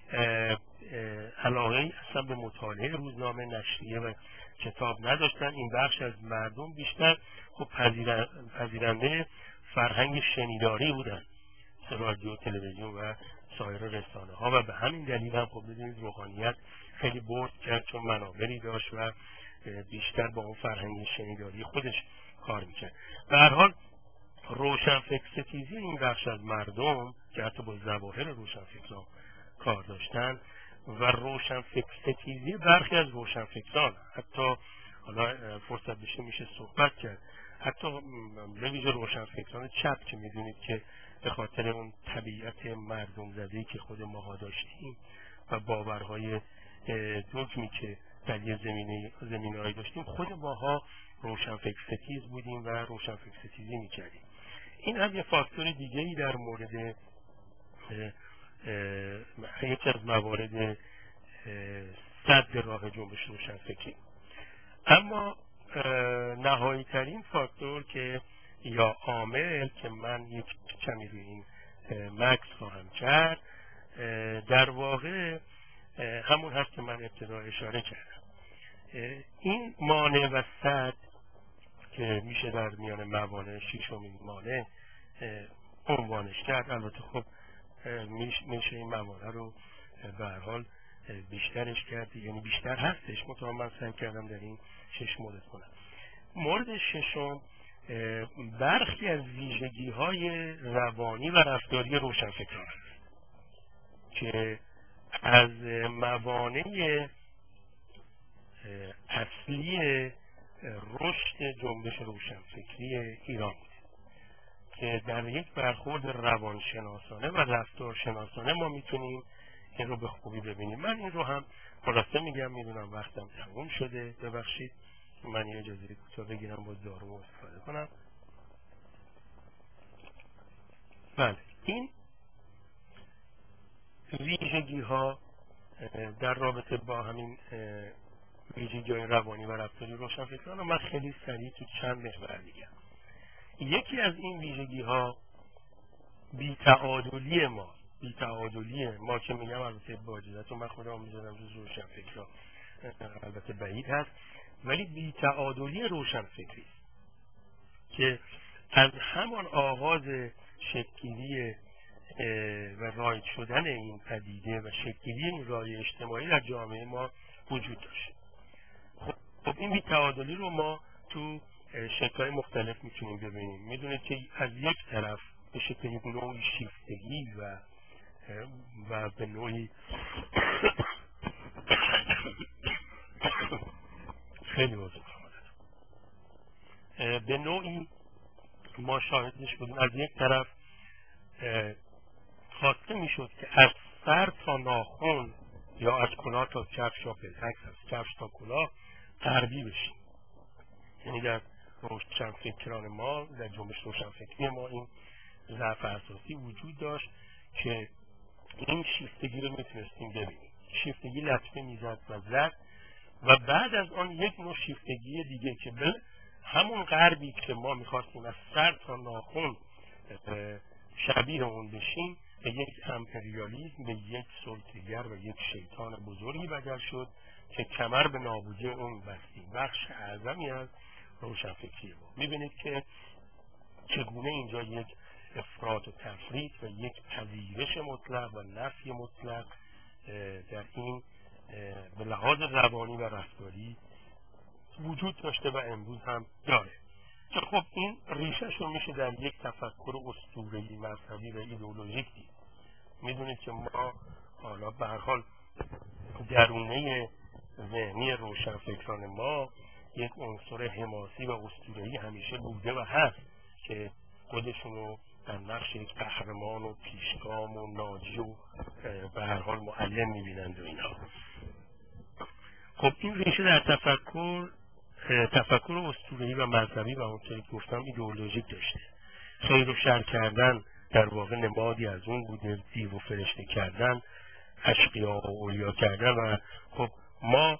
علاقه اصلا به مطالعه روزنامه نشریه و کتاب نداشتن. این بخش از مردم بیشتر خب پذیرنده فرهنگ شنیداری بودن، رادیو، تلویزیون و سایر رسانه ها، و به همین دلیل هم خب بدونید روحانیت خیلی برد کرد، چون منابری داشت و بیشتر با اون فرهنگ شنیداری خودش کار میکرد. به هر حال روشنفکر ستیزی این بخش از مردم که حتی با ظواهر روشنفکران کار داشتن و روشنفکر ستیزی برخی از روشنفکران، حتی حالا فرصت بشه میشه صحبت کرد، حتی به ویژه روشنفکران چپ که میدونید که به خاطر اون طبیعت مردم زده‌ای که خود ماها داشتیم و باورهای دوگمی که در یه زمینه زمینه‌ای داشتیم، خود ماها روشنفکر ستیز بودیم و روشنفکر ستیزی میکردیم. این هم یه فاکتور دیگه ای در مورد یکی از موارد سد راه جنبش روشنفکری. اما نهایی ترین فاکتور که یا عامل که من یک کمی روی این مکس خواهم کرد در واقع همون هست که من ابتدا اشاره کردم. این مانع و سد که میشه در میان موانع ششمین مانع عنوانش کرد. البته خب میشه این موانع رو به هر حال بیشترش کرد، یعنی بیشتر هستش، مطمئن من سعی کردم در این شش مورد کنم. مورد ششم برخی از ویژگی های روانی و رفتاری روشنفکران است که از موانع اصلی رشد جنبش روشنفکری ایران که در یک برخورد روانشناسانه و رفتارشناسانه ما میتونیم این رو به خوبی ببینیم. من این رو هم خلاصه میگم، میدونم وقتم تموم شده، ببخشید من یه اجازه کوتاه بگیرم با دارو استفاده کنم. بله، این ویژگی ها در رابطه با همین ویژگی های روانی و رفتاری روشنفکران من خیلی سریع تو چند محور میگم. یکی از این ویژگی ها بی‌تعادلی ما بی‌تعادلی ما که میگم البته با اجازهتون من خودم میذارم جز روشنفکران، البته بعید هست، ولی بی‌تعادلی روشنفکری که از همان آغاز شکل‌گیری و رایج شدن این پدیده و شکل‌گیری این رای اجتماعی در جامعه ما وجود داشت. خب این بی‌تعادلی رو ما تو شکل‌های مختلف میتونیم ببینیم. میدونید که از یک طرف به شکل یک نوعی شیفتگی و و به نوعی خیلی واضح به نوعی ما شاهدش بودیم. از یک طرف خواسته میشد که از سر تا ناخن یا از کلاه تا کفش یا پلک، از کفش تا کلاه غربی بشیم. یعنی در روشنفکران ما، در جنبش روشنفکری ما این ضعف اساسی وجود داشت که این شیفتگی رو میتونستیم ببینیم. شیفتگی لطمه میزد و زد و بعد از آن یک نوع شیفتگی دیگه که به همون غربی که ما میخواستیم از سر تا ناخن شبیه اون بشیم به یک امپریالیسم، به یک سلطه‌گر و یک شیطان بزرگی بدل شد که کمر به نابودی اون بستیم. بخش اعظمی از روشنفکری ما. میبینید که چگونه اینجا یک افراط و تفریط و یک پذیرش مطلق و نفی مطلق در این به لحاظ روانی و رفتاری وجود داشته و امروز هم داره که خب این ریشه‌ش رو میشه در یک تفکر اسطوره‌ای مذهبی و ایدئولوژیک دید. میدونید که ما حالا به هر حال درونه ذهنی روشنفکران ما یک عنصر حماسی و اسطوره‌ای همیشه بوده و هست که خودشونو در نقش یک قهرمان و پیشگام و ناجی و به هر حال معلم میبینند و اینا. خب این ریشه در تفکر تفکر اسطوره‌ای و مذهبی و اونطوری که گفتم ایدئولوژیک داشته. خیر و شر کردن در واقع نمادی از اون بوده، دیو و فرشته کردن، اشقیا و اولیا کردن و خب ما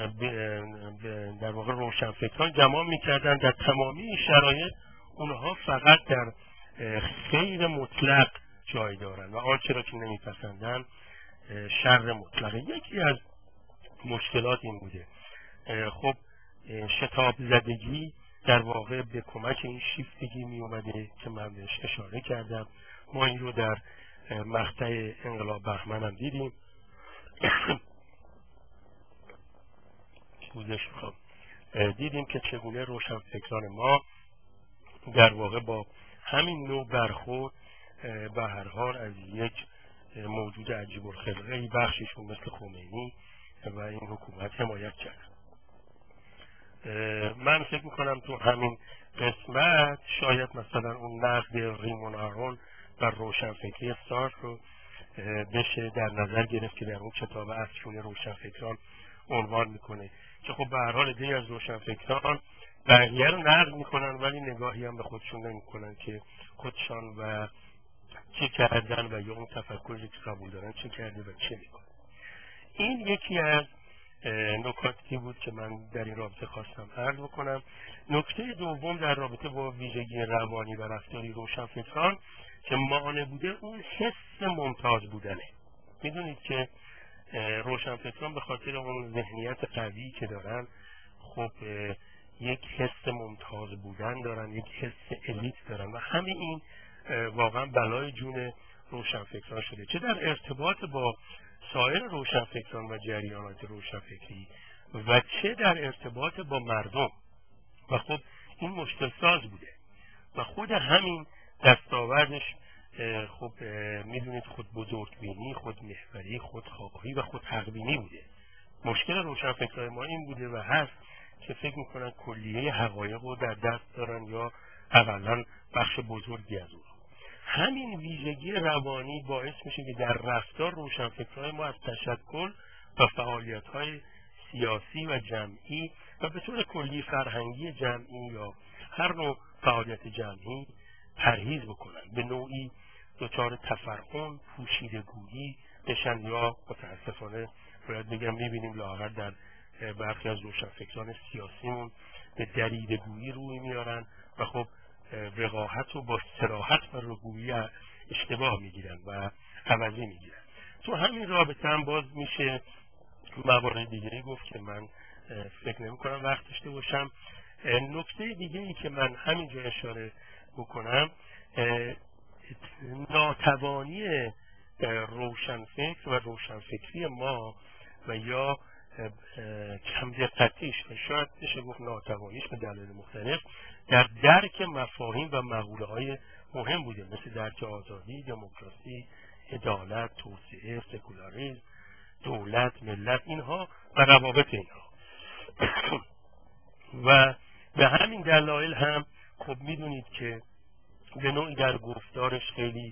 در واقع روشنفکران گمان میکردن در تمامی شرایط اونها فقط در خیر مطلق جای دارن و آنچه را که نمیپسندن شر مطلق. یکی از مشکلات این بوده. خب شتاب زدگی در واقع به کمک این شیفتگی می اومده که من بهش اشاره کردم. ما این رو در مقطع انقلاب بهمن هم دیدیم. پوزش میخوام. دیدیم که چگونه روشنفکران ما در واقع با همین نوع برخورد به هر حال از یک موجود عجیب الخلقه بخششون مثل خمینی و این حکومت حمایت کرد. من فکر میکنم تو همین قسمت شاید مثلا اون نقد ریمون آرون و روشنفکری سارت رو بشه در نظر گرفت که در اون کتاب افسون روشنفکران عنوان میکنه که خب به هر حال عده‌ای از روشنفکران بقیه رو نقد میکنن ولی نگاهی هم به خودشون نمیکنن که خودشان و چه کردن و یا اون تفکری که قبول دارن چه کرده و چه میکنه. این یکی از نکاتی بود که من در این رابطه خواستم عرض بکنم. نکته دوم در رابطه با ویژگی روانی و رفتاری روشنفکران که مانع بوده اون حس ممتاز بودنه. میدونید که روشنفکران به خاطر اون ذهنیت قوی که دارن خب یک حس ممتاز بودن دارن، یک حس الیت دارن و همه این واقعا بلای جون روشنفکران شده، چه در ارتباط با سایر روشنفکران و جریانات روشنفکری و چه در ارتباط با مردم. و خب این مشکل ساز بوده و خود همین دستاوردش خب میدونید خود بزرگبینی، خود محوری، خود خواهی و خود حقبینی بوده. مشکل روشنفکران ما این بوده و هست که فکر میکنن کلیه حقایق رو در دست دارن یا اقلا بخش بزرگی از اون. همین ویژگی روانی باعث میشه که در رفتار روشنفکران ما از تشکل و فعالیت‌های سیاسی و جمعی و به طور کلی فرهنگی جمعی یا هر نوع فعالیت جمعی پرهیز بکنن، به نوعی دچار تفرعن، پوشیدگویی بشن یا متاسفانه باید بگم میبینیم لااقل در برخی از روشنفکران سیاسیمون به دریدگویی روی میارن و خب وقاحت رو با صراحت و رگویی اشتباه میگیرن و عوضی میگیرن. تو همین رابطه هم باز میشه موارد دیگری گفت که من فکر نمی کنم وقت داشته باشم. نکته دیگه ای که من همینجا اشاره بکنم ناتوانی روشنفکر و روشنفکری ما و یا کم دقتیش و شاید بشه گفت ناتوانیش به دلایل مختلف در درک مفاهیم و مقوله های مهم بوده، مثل درک آزادی، دموکراسی، عدالت، توسعه، سکولاریسم، دولت، ملت، اینها و روابط اینها. و به همین دلایل هم خب میدونید که به نوعی در گفتارش خیلی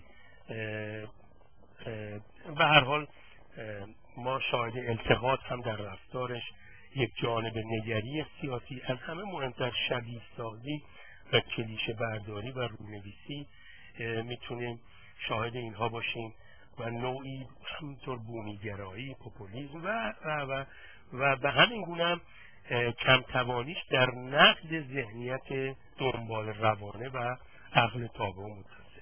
به هر حال ما شاهد التقاط هم در رفتارش، یک جانب نگری سیاسی، از همه مهمتر شبیه سازی و کلیشه برداری و رونویسی میتونیم شاهد اینها باشیم و نوعی همینطور بومیگرایی، پوپولیسم و و و و به همین گونه هم کم توانیش در نقد ذهنیت دنبال روانه و عقل تابع و متصل.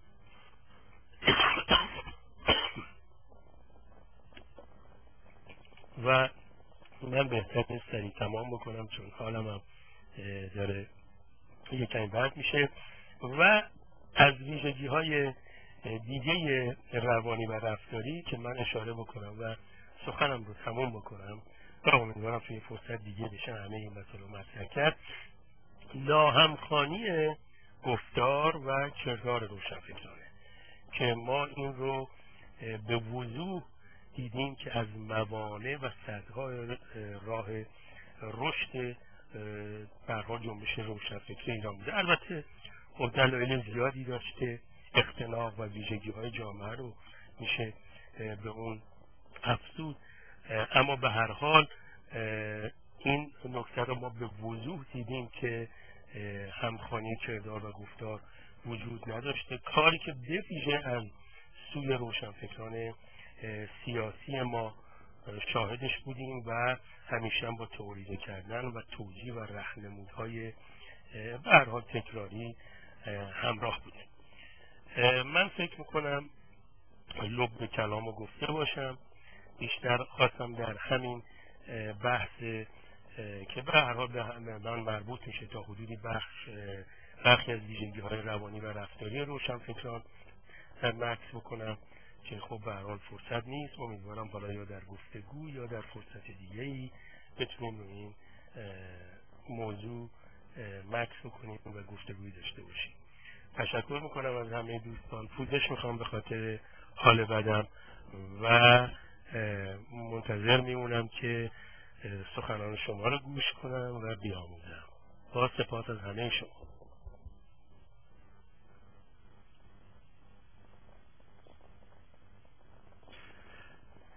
و من بهتر نیست سریع تمام بکنم چون حالم هم داره یکمی بد میشه. و از ویژگی های دیگه روانی و رفتاری که من اشاره بکنم و سخنم رو تمام بکنم و امیدوارم توی فرصت دیگه بشه همه این مسئله رو مطرح کرد، ناهمخوانی گفتار و کردار روشنفکرانه که ما این رو به وضوح دیدیم که از موانع و سدهای راه رشد برها جنبش روشنفکری ایران بوده. البته خب دلایل زیادی داشته، اختلاف و ویژگی های جامعه رو میشه به اون افزود، اما به هر حال این نکته رو ما به وضوح دیدیم که همخوانی کردار و گفتار وجود نداشته، کاری که به ویژه از سوی روشنفکران سیاسی ما شاهدش بودیم و همیشه هم با تئوریزه کردن و توجیه و راهنمودهای به هر حال تکراری همراه بودیم. من فکر میکنم لب کلامو گفته باشم، بیشتر خواستم در همین بحث که به هر حال به من مربوط میشه تا حدودی بخش برخی از ویژگی های روانی و رفتاری روشنفکران مکس بکنم که خب به هر حال فرصت نیست. امیدوارم حالا یا در گفتگو یا در فرصت دیگه ای بتونیم این موضوع مکس بکنیم و گفتگوی داشته باشیم. تشکر میکنم از همه دوستان، پوزش میخوام به خاطر حال بدم و منتظر میمونم که سخنان شما رو گوش کنم و بیاموزم. با سپاس از همه شما.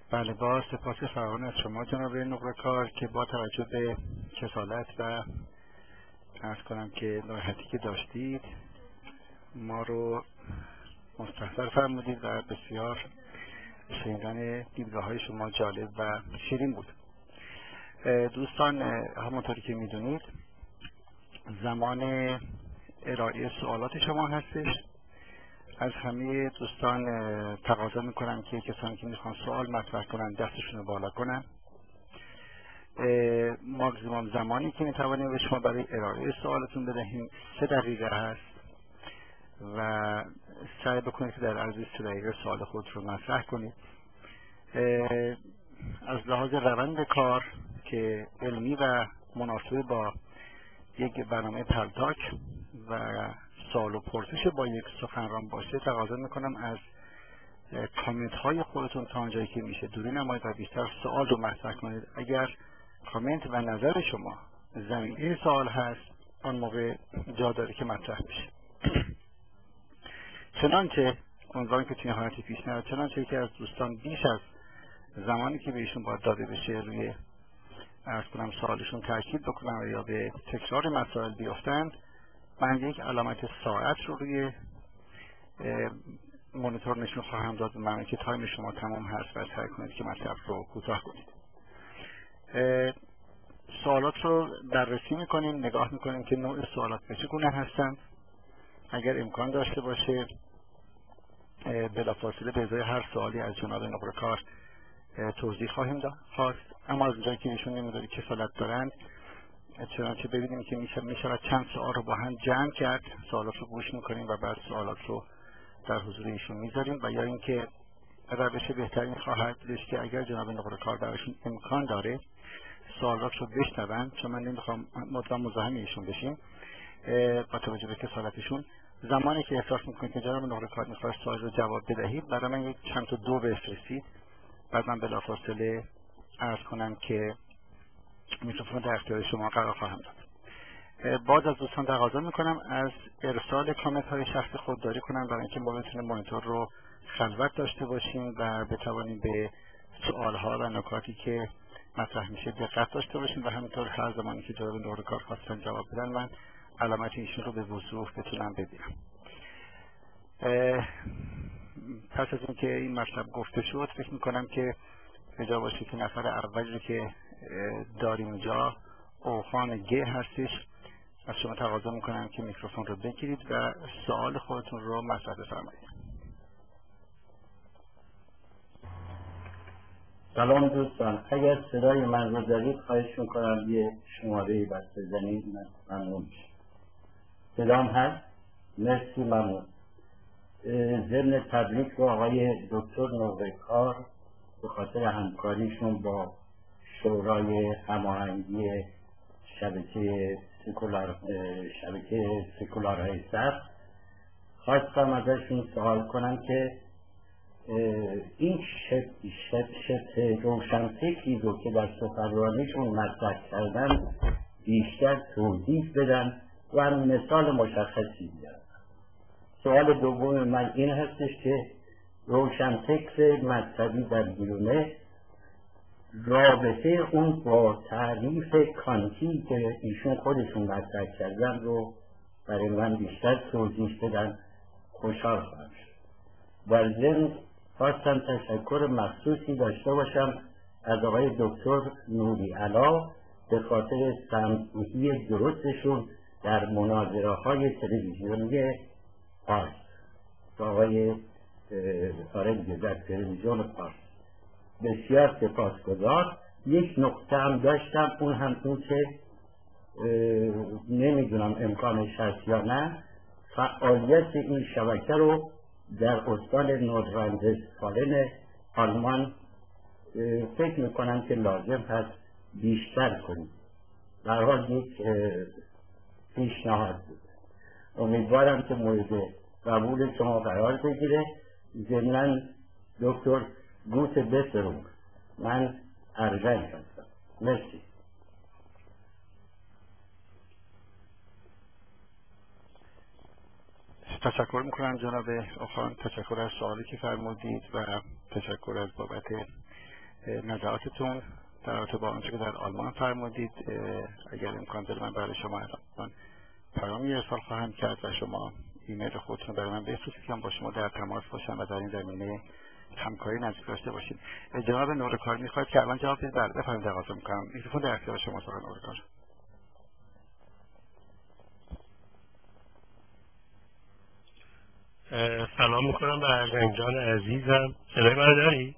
بله، با سپاس فراوان از شما جناب نقره‌کار که با توجه به کسالت و عرض کنم که ناراحتی که داشتید ما رو مستحضر فرمودید و بسیار شنیدن دیدگاه‌های شما جالب و شیرین بود. دوستان، همونطوری که میدونید زمان ارائه سوالات شما هستش. از همه دوستان تقاضا میکنم که کسانی که میخوان سوال مطرح کنن دستشون رو بالا کنن. ماکسیمم زمانی که میتوانیم به شما برای ارائه سوالتون بدهیم سه دقیقه هست و سعی بکنید که در عرض سه دقیقه سوال خود رو مطرح کنید. از لحاظ روند کار که علمی و مناسب با یک برنامه پلتاک و سوال و پرسش با یک سخنران باشه، تقاضا میکنم از کامنت های خودتون تا آنجایی که میشه دوری نمایید و بیشتر سوال رو مطرح کنید. اگر کامنت و نظر شما زمینه سوال هست، آن موقع جا داره که مطرح بشه. چنانچه عنوان که توی حالتی پیش نرود، چنانچه که از دوستان بیش از زمانی که بهشون باید داده بشه روی عرض کنم سوالشون تاکید بکنن و یا به تکرار مسائل بیفتند، من یک علامت ساعت رو روی مانیتور نشون خواهم داد، به معنی که تایم شما تمام هست و سعی کنید که مطلب رو کوتاه کنید. سوالات رو بررسی میکنیم، نگاه میکنیم که نوع سوالات به چگونه هستند. اگر امکان داشته باشه بلافاصله به ازای هر سوالی از جناب نقره‌کار توضیح خواهیم خواست. اما از اونجایی که ایشون نمیداری کفالت دارند، چنانچه ببینیم که میشه میشود چند سوال رو با هم جمع کرد، سوالات رو گوش میکنیم و بعد سوالات رو در حضور ایشون میذاریم، و یا اینکه روش بهترین خواهد بودش که اگر جناب نقره‌کار براشون امکان داره سوالات رو بشنون، چون من نمیخوام مدام مزاحم ایشون بشیم با توجه به کسالتشون. زمانی که احساس میکنید که جناب نقره‌کار میخواد سوال رو جواب بدهید، برای من یک چند تا دو بفرستید، بعد من بلافاصله عرض کنم که میکروفون در اختیار شما قرار خواهم داد. باز از دوستان تقاضا میکنم از ارسال کامنت های شخصی خودداری کنم، برای اینکه ما بتونیم مانیتور رو خلوت داشته باشیم و بتوانیم به سوال ها و نکاتی که مطرح میشه دقت داشته باشیم، و همینطور هر زمانی که جناب نقره‌کار خواستن جواب بدن من علامت ایشون رو به وضوح بتونم ببینم. پس از اینکه این مطلب گفته شد، فکر میکنم که بجا باشه که نفر اولی که داریم اینجا اوخان گه هستش. از شما تقاضا میکنم که میکروفون رو بگیرید و سوال خودتون رو مطرح بفرمایید. سلام دوستان، اگر صدای من رو دارید خواهش میکنم یه شماره بس بزنید، من ممنون میشم. صدام هست؟ مرسی، ممنون. ضمن تبریک به آقای دکتر نقره‌کار به خاطر همکاریشون با شورای هماهنگی شبکه سکولار شبکه سکولارهای سبز خواستم ازشون سوال کنم که این شبه روشنفکری رو که در سخنرانیشون مطرح کردن بیشتر توضیح بدن و مثال مشخصی بیارن. سوال دوم من این هستش که روشنفکر مذهبی در بیرونه رابطه اون با تعریف کانتی که ایشون خودشون مطرح کردن رو برای من بیشتر توضیح بدن، خوشحال خواهم شد. در ضمن خواستم تشکر مخصوصی داشته باشم از آقای دکتر نوری علا به خاطر سمعی درستشون در مناظره های تلویزیونی پارس، آقای آره در تلویزیون پارس. بسیار سپاسگزار. یک نقطه هم داشتم، اون هم اون که نمیدونم امکانش هست یا نه، فعالیت این شبکه رو در استان نوردراین-وستفالن آلمان فکر میکنم که لازم هست بیشتر کنیم. در حال یک پیشنهاد بود، امیدوارم که مورد قبول شما قرار بگیره. ضمناً دکتر گوت بسرون، من ارجنگ هستم. مرسی. تشکر میکنم جناب اوخان، تشکر از سوالی که فرمودید و تشکر از بابت نظراتتون در رابطه با آنچه که در آلمان فرمودید. اگر امکان داره من برای شما پیامی ارسال خواهم کرد و شما ایمیل خودتون برای من بفرستید که من با شما در تماس باشم و در این زمینه همکاری نزدیک داشته باشیم. جناب نورکار میخواید که الان جواب بدید؟ بله بفرمایید. تقاضا میکنم میکروفون در اختیار شما آقای نورکار. سلام میکنم به ارجنجان عزیزم. صدای منو دارید؟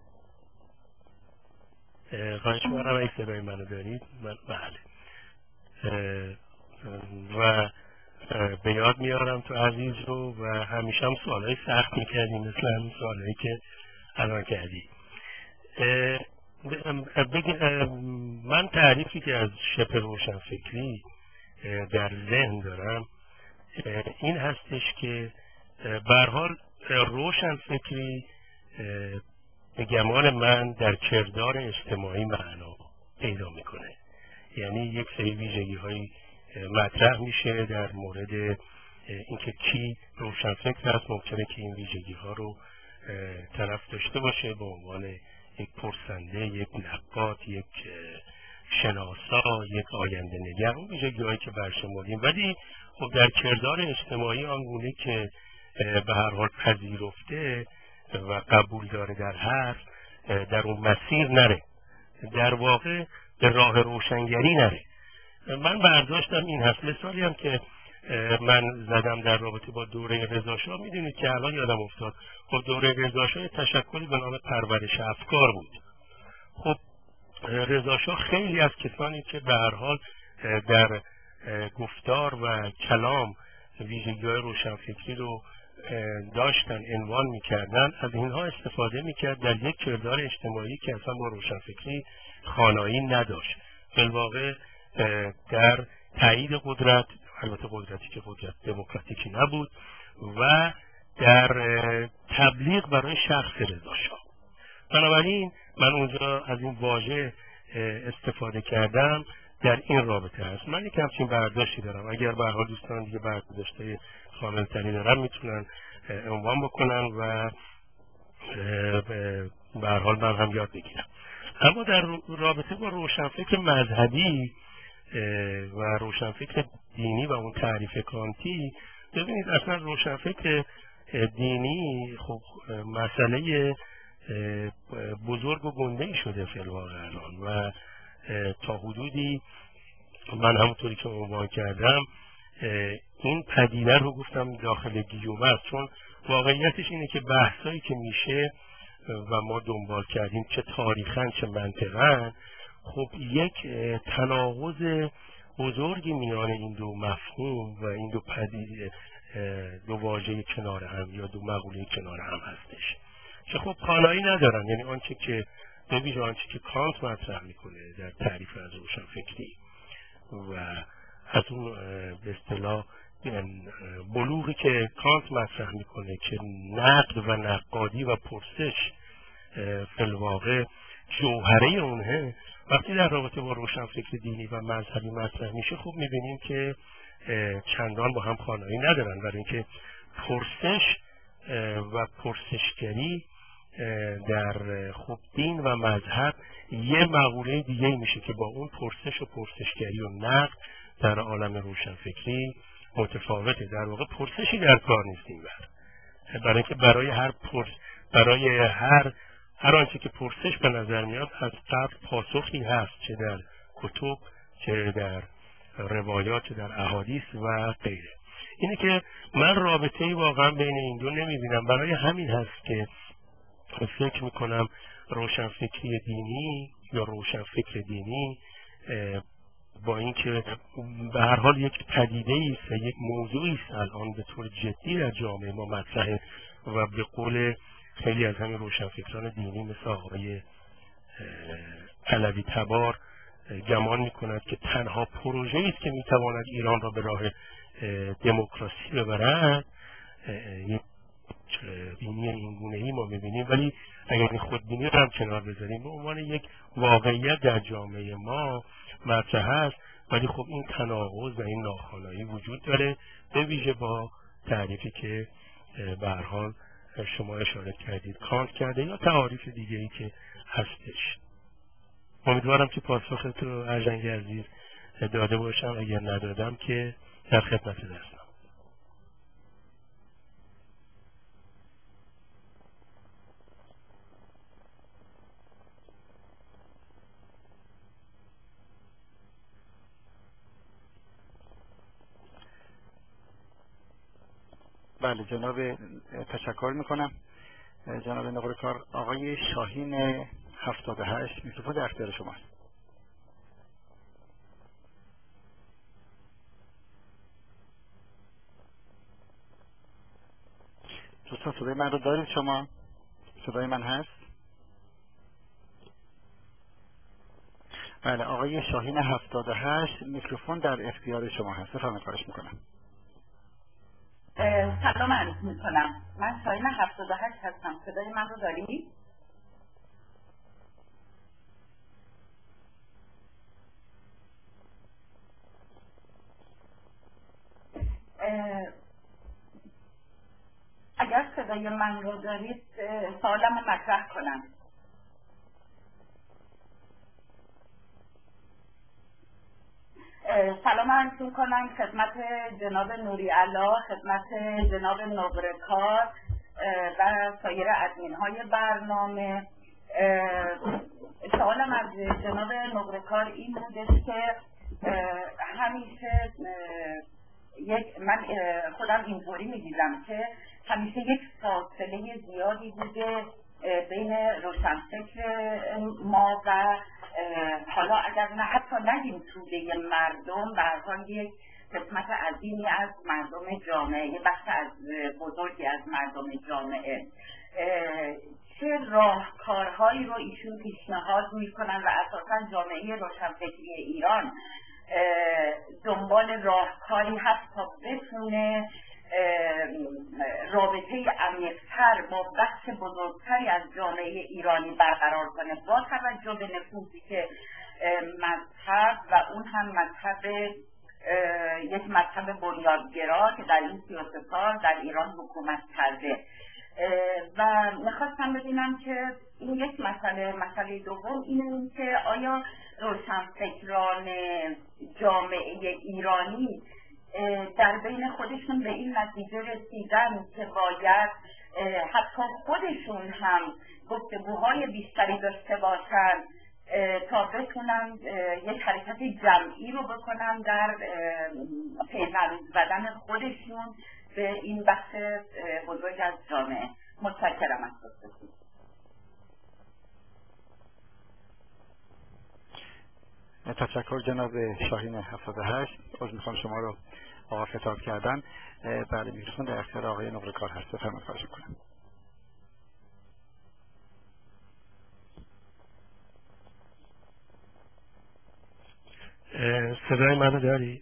خواهش میکنم اگه صدای منو دارید. من بله. و به یاد میارم تو عزیز رو و همیشه هم سوالای سخت میکردیم مثل همین سوالایی که الان کردی. من تعریفی که از شبه روشنفکری در ذهن دارم این هستش که به هر حال روشنفکری به گمان من در کردار اجتماعی معنا پیدا میکنه. یعنی یک سری ویژگی های مطرح میشه در مورد اینکه کی روشنفکر هست. ممکنه که این ویژگی ها رو طرف داشته باشه به عنوان یک پرسنده، یک نقاد، یک شناسا، یک آینده نگر، اون ویژگی هایی که برشمردیم. ولی خب در کردار اجتماعی آنگونه که به هر حال پذیرفته و قبول داره در حرف، در اون مسیر نره، در واقع به راه روشنگری نره. من برداشتم این هست. مثالی هم که من زدم در رابطه با دوره رضا شاه، میدونید که الان یادم افتاد، خب دوره رضا شاه تشکلی به نام پرورش افکار بود. خب رضا شاه خیلی از کسانی که به هر حال در گفتار و کلام ویژگی‌های روشنفکری رو داشتن، عنوان میکردن، از اینها استفاده میکرد در یک کردار اجتماعی که اصلا با روشنفکری خانایی نداشت. بالواقع در تایید قدرت، البته قدرتی که قدرت دموکراتیکی نبود، و در تبلیغ برای شخص رضا شاه. بنابراین من اونجا از این واژه استفاده کردم در این رابطه هست. من یک همچین برداشتی دارم. اگر به هر حال دوستان دیگه برداشت‌های کامل‌تری دارن میتونن عنوان بکنن و به هر حال من هم یاد بگیرم. اما در رابطه با روشنفکر مذهبی و روشنفکر دینی و اون تعریف کانتی، ببینید اصلا روشنفکر دینی خب مسئله بزرگ و گنده‌ای شده فی الواقع الان و تا حدودی من همونطوری که عنوان کردم این پدیده رو گفتم داخل گیومه است، چون واقعیتش اینه که بحثایی که میشه و ما دنبال کردیم چه تاریخاً چه منطقاً، خب یک تناقض بزرگی میان این دو مفهوم و این دو پدیده، دو واژه کنار هم یا دو مقوله کنار هم هستش که خب خانایی ندارن. یعنی آنچه که به ویژه آنچه که کانت مطرح میکنه در تعریف از روشنفکری و از اون به اصطلاح بلوغی که کانت مطرح میکنه که نقد و نقادی و پرسش فی الواقع جوهره اونه، وقتی در رابطه با روشنفکر دینی و مذهبی مطرح میشه خب میبینیم که چندان با هم خانایی ندارن، برای اینکه پرسش و پرسشگری در خب دین و مذهب یه مقوله دیگه میشه که با اون پرسش و پرسشگری و نقد در عالم روشنفکری متفاوته. در واقع پرسشی در کار نیست این بر برای اینکه برای هر پرس برای هر هر آنچه که پرسش به نظر میاد از قبل پاسخی هست، چه در کتب، چه در روایات، چه در احادیث و غیره. اینه که من رابطه‌ای واقعا بین این دو نمیبینم. برای همین هست که فکر میکنم روشنفکری دینی یا روشنفکر دینی با اینکه به هر حال یک پدیده ایست و یک موضوعی است الان به طور جدی در جامعه ما مطرحه و به قول خیلی از همین روشنفکران دینی مثل آقای علوی تبار گمان میکند که تنها پروژه‌ای است که میتواند ایران را به راه دموکراسی ببرد یک بینی اینگونه‌ای ما میبینیم. ولی اگر این خودبینی رو هم کنار بذاریم به عنوان یک واقعیت در جامعه ما مطرح است، ولی خب این تناقض و این ناخوانایی وجود داره، به ویژه با تعریفی که به هر حال شما اشاره کردید کانت کرده یا تعاریف دیگه‌ای که هستش. امیدوارم که پاسخ تو ارجنگ عزیز داده باشم، اگر ندادم که در خدمت هستم. بله جناب، تشکر میکنم جناب نقره کار. آقای شاهین هفتاد و هشت میکروفون در اختیار شماست. دوستان صدای من رو دارید شما؟ صدای من هست؟ بله آقای شاهین هفتاد و هشت میکروفون در اختیار شما هست. بفرمایید، خواهش میکنم. سلام عرض میکنم. من شاهین هفتاد و هشت هستم. صدای من رو داری؟ اگر صدای من رو دارید سوالم رو مطرح کنم. سلام عرض میکنم خدمت جناب نوری علا، خدمت جناب نقره کار و سایر ادمین های برنامه. سوالم از جناب نقره کار این بودش که همیشه یک من خودم اینطوری میدیدم که همیشه یک فاصله زیادی بوده بین روشنفکر ما و حالا اگر نه حتی نگیم توده مردم، به هر حال یک قسمت عظیمی از مردم جامعه، یک بخش از بزرگی از مردم جامعه. چه راهکارهایی رو ایشون پیشنهاد میکنن و اساسا جامعه روشنفکری ایران دنبال راهکاری هست تا بتونه رابطه عمیق‌تر با بخش بزرگتری از جامعه ایرانی برقرار کنه، با توجه به نفوذی که مذهب و اون هم مذهب یک مذهب بنیادگرا که در این سی و سه سال در ایران حکومت کرده. و میخواستم ببینم که این یک مسئله. مسئله دوم اینه که آیا روشنفکران جامعه ایرانی در بین خودشون به این نتیجه رسیدن که باید حتی خودشون هم گفتگوهای بیشتری داشته باشن تا بتونن یک حرکت جمعی رو بکنن در پیوند زدن خودشون به این بخش بزرگ از جامعه. متشکرم از گفتگو. تشکر جناب شاهین هفتاد و هشت. از میخوام شما رو آقا خطاب کردن. بله میکروفون در اختیار آقای نقره کار هست. بفرمایید، خواهش میکنم. صدای منو دارید؟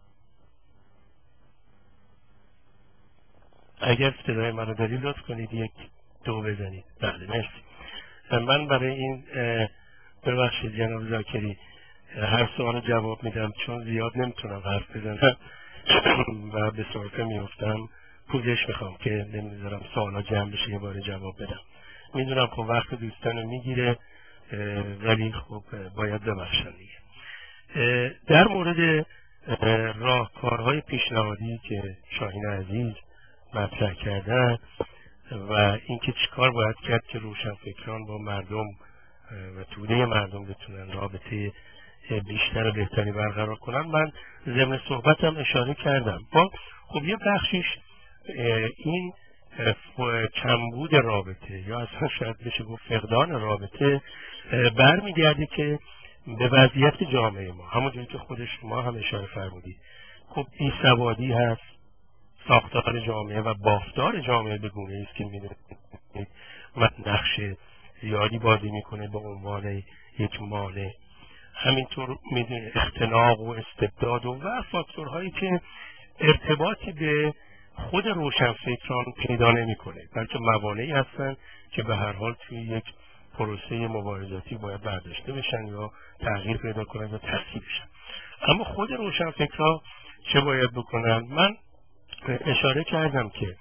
اگر صدای منو دارید لطف کنید یک دو بزنید. بله مرسی. من برای این ببخشید جناب زاکری هر سوال جواب میدم چون زیاد نمیتونم حرف بزنم و به صرفه میفتم. پوزش میخوام که نمیذارم سوالا جمع بشه یه بار جواب بدم. میدونم خب وقت دوستانو میگیره ولی خب باید ببخشن دیگه. در مورد راهکارهای پیشنهادی که شاهین عزیز مطرح کردن و اینکه چیکار باید کرد که روشنفکران با مردم و توده مردم بتونن رابطه بیشتر و بهتری برقرار کنن، من ضمن صحبتم اشاره کردم. با خب یه بخشیش این کمبود رابطه یا اصلا شاید بشه گفت فقدان رابطه برمیگرده که به وضعیت جامعه ما، همونجوری که خود شما هم اشاره فرمودید. خب بیسوادی هست، ساختار جامعه و بافتار جامعه به گونه‌ای است که می‌دونید نقش زیادی بازی میکنه به عنوان یک مانع. همینطور میدونید اختناق و استبداد و, و فاکتورهایی که ارتباطی به خود روشنفکران پیدا نمیکنه، بلکه موانعی هستن که به هر حال توی یک پروسه مبارزاتی باید برداشته بشن یا تغییر پیدا کنن یا تصحیح بشن. اما خود روشنفکران چه باید بکنن؟ من اشاره کردم که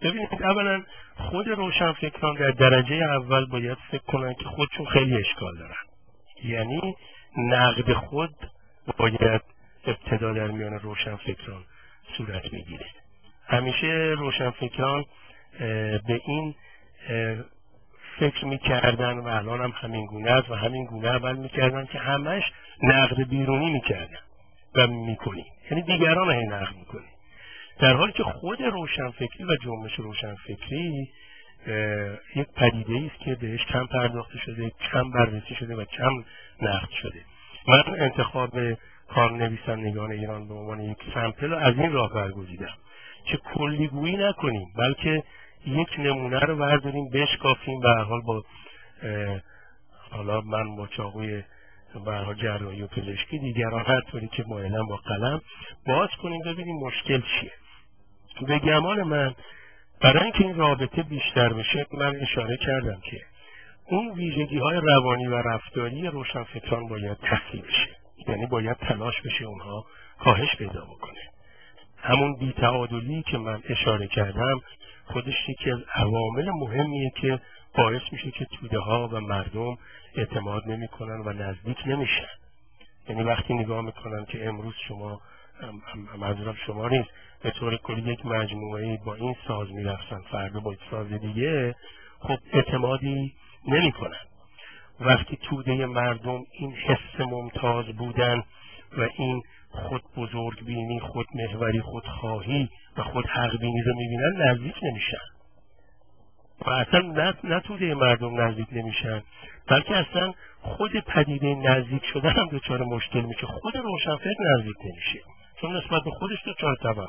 ببینید اولا خود روشنفکران در درجه اول باید فکر کنن که خودشون خیلی اشکال دارن، یعنی نقد خود باید ابتدا در میان روشنفکران صورت میگیره. همیشه روشنفکران به این فکر میکردن و الان هم همین گونه است و همین گونه عمل میکردن که همش نقد بیرونی میکردن و میکنیم، یعنی دیگران هی نقد میکنیم، در حالی که خود روشنفکری و جنبش روشنفکری یک پدیده است که بهش کم پرداخته شده، کم بررسی شده و کم نقد شده. من انتخاب کارنویسندگان ایران به عنوان یک سمپل رو از این راه برگزیدم که کلیگویی نکنیم، بلکه یک نمونه رو برداریم بشکافیم، به هر حال با حالا من با چاقوی به هر حال جراحی و پزشکی، دیگران هر طوری که مایلن با قلم باز کنیم ببینیم مشکل چیه. به گمان من برای اینکه این رابطه بیشتر بشه من اشاره کردم که اون ویژگی های روانی و رفتاری روشنفکران باید تحسین بشه، یعنی باید تلاش بشه اونها کاهش پیدا بکنه. همون بی‌تعادلی که من اشاره کردم خودش یکی از عوامل مهمیه که باعث میشه که توده ها و مردم اعتماد نمی کنن و نزدیک نمیشن. یعنی وقتی نگاه میکنن که امروز شما منظورم شما نیست، به طور کلی یک مجموعه با این ساز میرفتن، فردا با یک ساز دیگه، خب اعتمادی نمی کنن. وقتی توده مردم این حس ممتاز بودن و این خود بزرگ بینی، خود محوری، خود خواهی و خود حق بینی رو میبینن نزدیک نمیشن و اصلا نه, نه توده مردم نزدیک نمیشن، بلکه اصلا خود پدیده نزدیک شدن هم دچار مشکل میشه. خود روشنفکر نزدیک نمیشه چون نسبت به خودش دچار توهمه.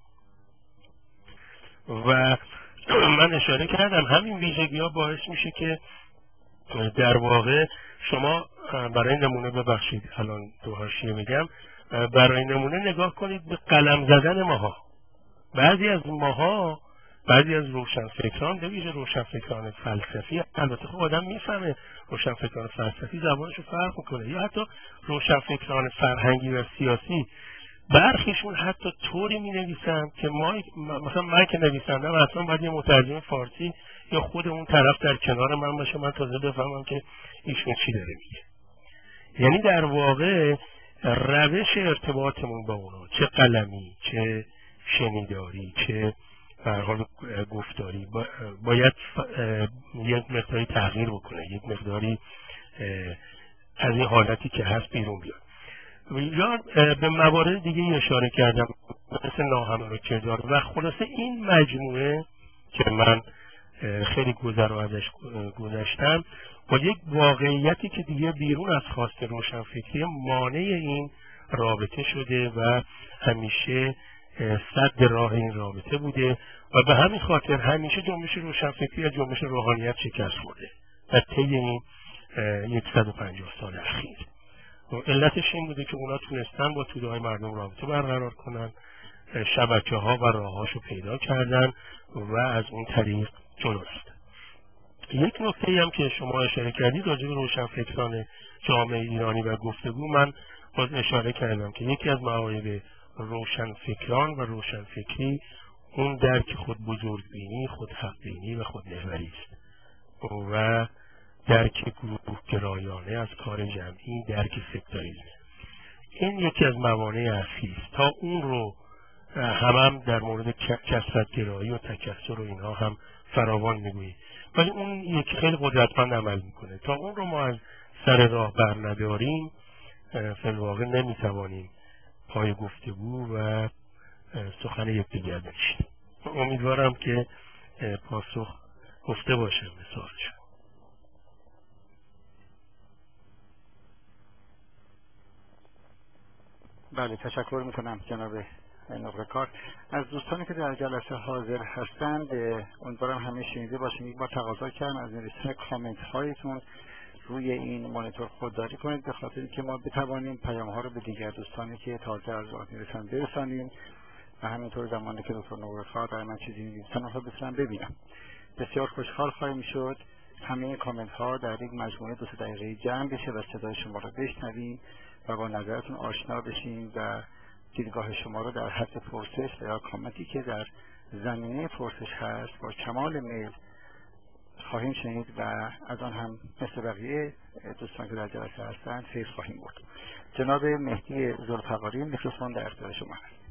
و من اشاره کردم همین ویژگی ها باعث میشه که در واقع شما برای نمونه، ببخشید الان دو حاشیه میگم، برای نمونه نگاه کنید به قلم زدن ماها. بعضی از ماها، بعضی از روشنفکران، به ویژه روشنفکران فلسفی، البته خب آدم میفهمه روشنفکران فلسفی زبانشو فرق میکنه، یا حتی روشنفکران فرهنگی و سیاسی، برخیشون حتی طوری می نویسن که ما مثلا من که نویسندم اصلا باید یه مترجم فارسی یا خود اون طرف در کنار من باشه من تازه بفهمم که ایشون چی داره میگه. یعنی در واقع روش ارتباطمون با اونا، چه قلمی، چه شنیداری، چه به هر حال گفتاری، باید یک مقداری تغییر بکنه، یک مقداری از این حالتی که هست بیرون بیاد. یا به موارد دیگه اشاره کردم مثل ناهمه کردار و خلاصه این مجموعه که من خیلی گذر و ازش گذشتم با یک واقعیتی که دیگه بیرون از خواست روشنفکری مانع این رابطه شده و همیشه سد راه این رابطه بوده و به همین خاطر همیشه جنبش روشنفکری و جنبش روحانیت شکست خورده در طی این صد و پنجاه سال اخیر. علتش این بوده که اونا تونستن با توده های مردم رابطه برقرار کنن، شبکه ها و راه هاشو پیدا کردن و از اون طریق جلو رفتن. یک نکته هم که شما اشاره کردید راجع به روشنفکران جامعه ایرانی و گفتگو، من باز اشاره کردم که یکی از معایب روشنفکران و روشنفکری اون درک خود بزرگبینی، خود حقبینی و خود محوری است و درک گروه گرایانه از کار جمعی، درک سکتاریسم. این یکی از موانع اصلی است. تا اون رو هم هم در مورد کثرت گرایی و تکثر و اینها هم فراوان میگوییم، ولی اون یک خیلی قدرتمند عمل میکنه. تا اون رو ما از سر راه بر نداریم فی الواقع نمیتوانیم پای گفتگو و سخن یکدیگر بنشینیم. امیدوارم که پاسخ گفته باشه به سوالش. بله، تشکر میکنم جناب نقره‌کار. از دوستانی که در جلسه حاضر هستند امیدوارم همه شنیده باشیم. یک بار تقاضا کردم از نویسنده کامنت هایتون روی این مانیتور خودداری کنید به خاطر اینکه ما بتوانیم پیام ها رو به دیگر دوستانی که تازه از راه میرسن برسانیم و همینطور زمانی که دکتر نقره‌کار در من چیزی می‌نویسن رو بتونم ببینم. بسیار خوشحال خواهیم شد همه کامنت ها در یک مجموعه دو سه دقیقه‌ای جمع بشه و صدای شما رو بشنویم و با نظرتون آشنا بشیم و دیدگاه شما رو در حد پرسش و یا کامنتی که در زمینه پرسش هست با کمال میل خواهیم شنید و از آن هم مثل بقیه دوستان که در جلسه هستند فیض خواهیم برد. جناب مهدی ذوالفقاری، میکروفون در اختیار شما هست.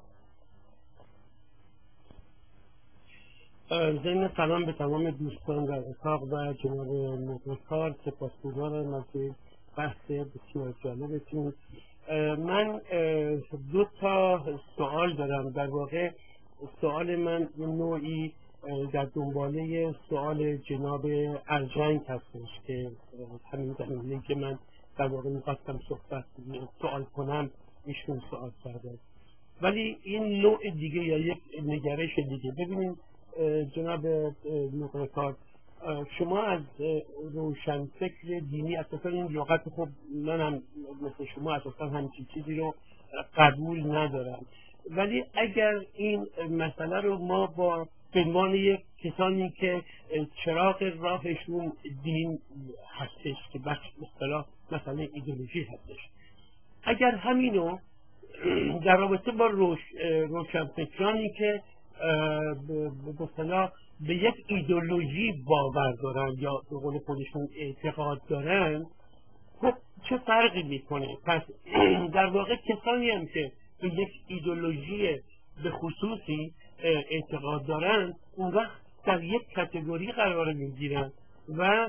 ضمن سلام به تمام دوستان در اتاق و جناب مدیرکار، سپاسگزارم از بحث بسیار جالبتون. من دو تا سوال دارم. در واقع سوال من نوعی در دنباله سوال جناب ارجنگ هستش که همین زمینه که من در واقع میخواستم صحبت سوال کنم ایشون سوال کردن، ولی این نوع دیگه یا یک نگرش دیگه. ببینید جناب مدیرکار، شما از روشنفکر دینی اساسا این لغت، خب منم مثل شما اساسا همچین چیزی رو قبول ندارم، ولی اگر این مسئله رو ما با به عنوان یک کسانی که چراغ راهشون دین هستش که بخش اصطلاح مسئله ایدئولوژی هستش، اگر همینو در رابطه با روش روشنفکرانی که به اصطلاح به یک ایدئولوژی باور دارن یا به قول خودشون اعتقاد دارن، خب چه فرقی میکنه؟ پس در واقع کسانی هم که به یک ایدئولوژی به خصوصی اعتقاد دارن اون وقت در یک کاتگوری قرار میگیرن و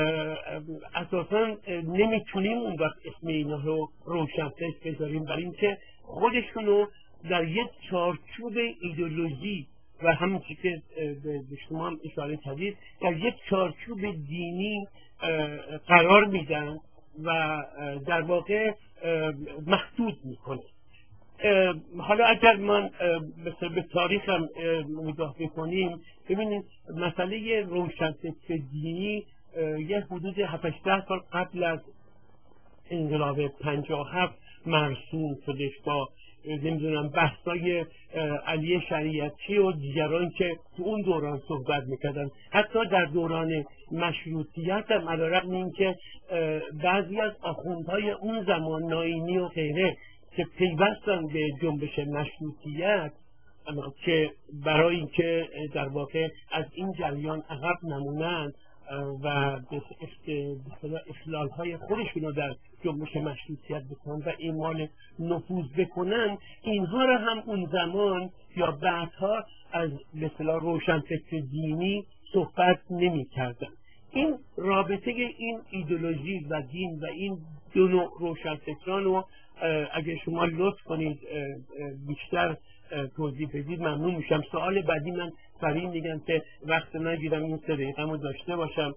اساسا نمیتونیم اون وقت اسم اینا رو روشنفکر بذاریم، برای اینکه خودشونو در یک چارچوب ایدئولوژی و همونچه که به شما هم اشاره کردید در یک چارچوب دینی قرار میدن و در واقع محدود میکنه. حالا اگر من به تاریخم نگاه بکنیم، ببینید مسئله روشنفکر دینی یه حدود هفت هشت سال قبل از انقلاب پنجاه و هفت مرسوم شدش با نمیدونم بحثای علی شریعتی و دیگران که تو اون دوران صحبت میکردن. حتی در دوران مشروطیت هم علیرغم اینکه بعضی از آخوندهای اون زمان ناینی و غیره که پیوستن به جنبش مشروطیت که برای اینکه در واقع از این جریان عقب نمونن و به اخلال های خودشون رو در جنبش مشروطیت بکنن و اعمال نفوذ بکنن، اینها رو هم اون زمان یا بعدها از به اصطلاح روشنفکر دینی صحبت نمی کردن. این رابطه این ایدئولوژی و دین و این دو نوع روشنفکران رو اگه شما لطف کنید بیشتر توضیح بدید ممنون میشم. سوال بعدی من برای این میگم که وقت نگیرم این سه دقیقه‌مو داشته باشم.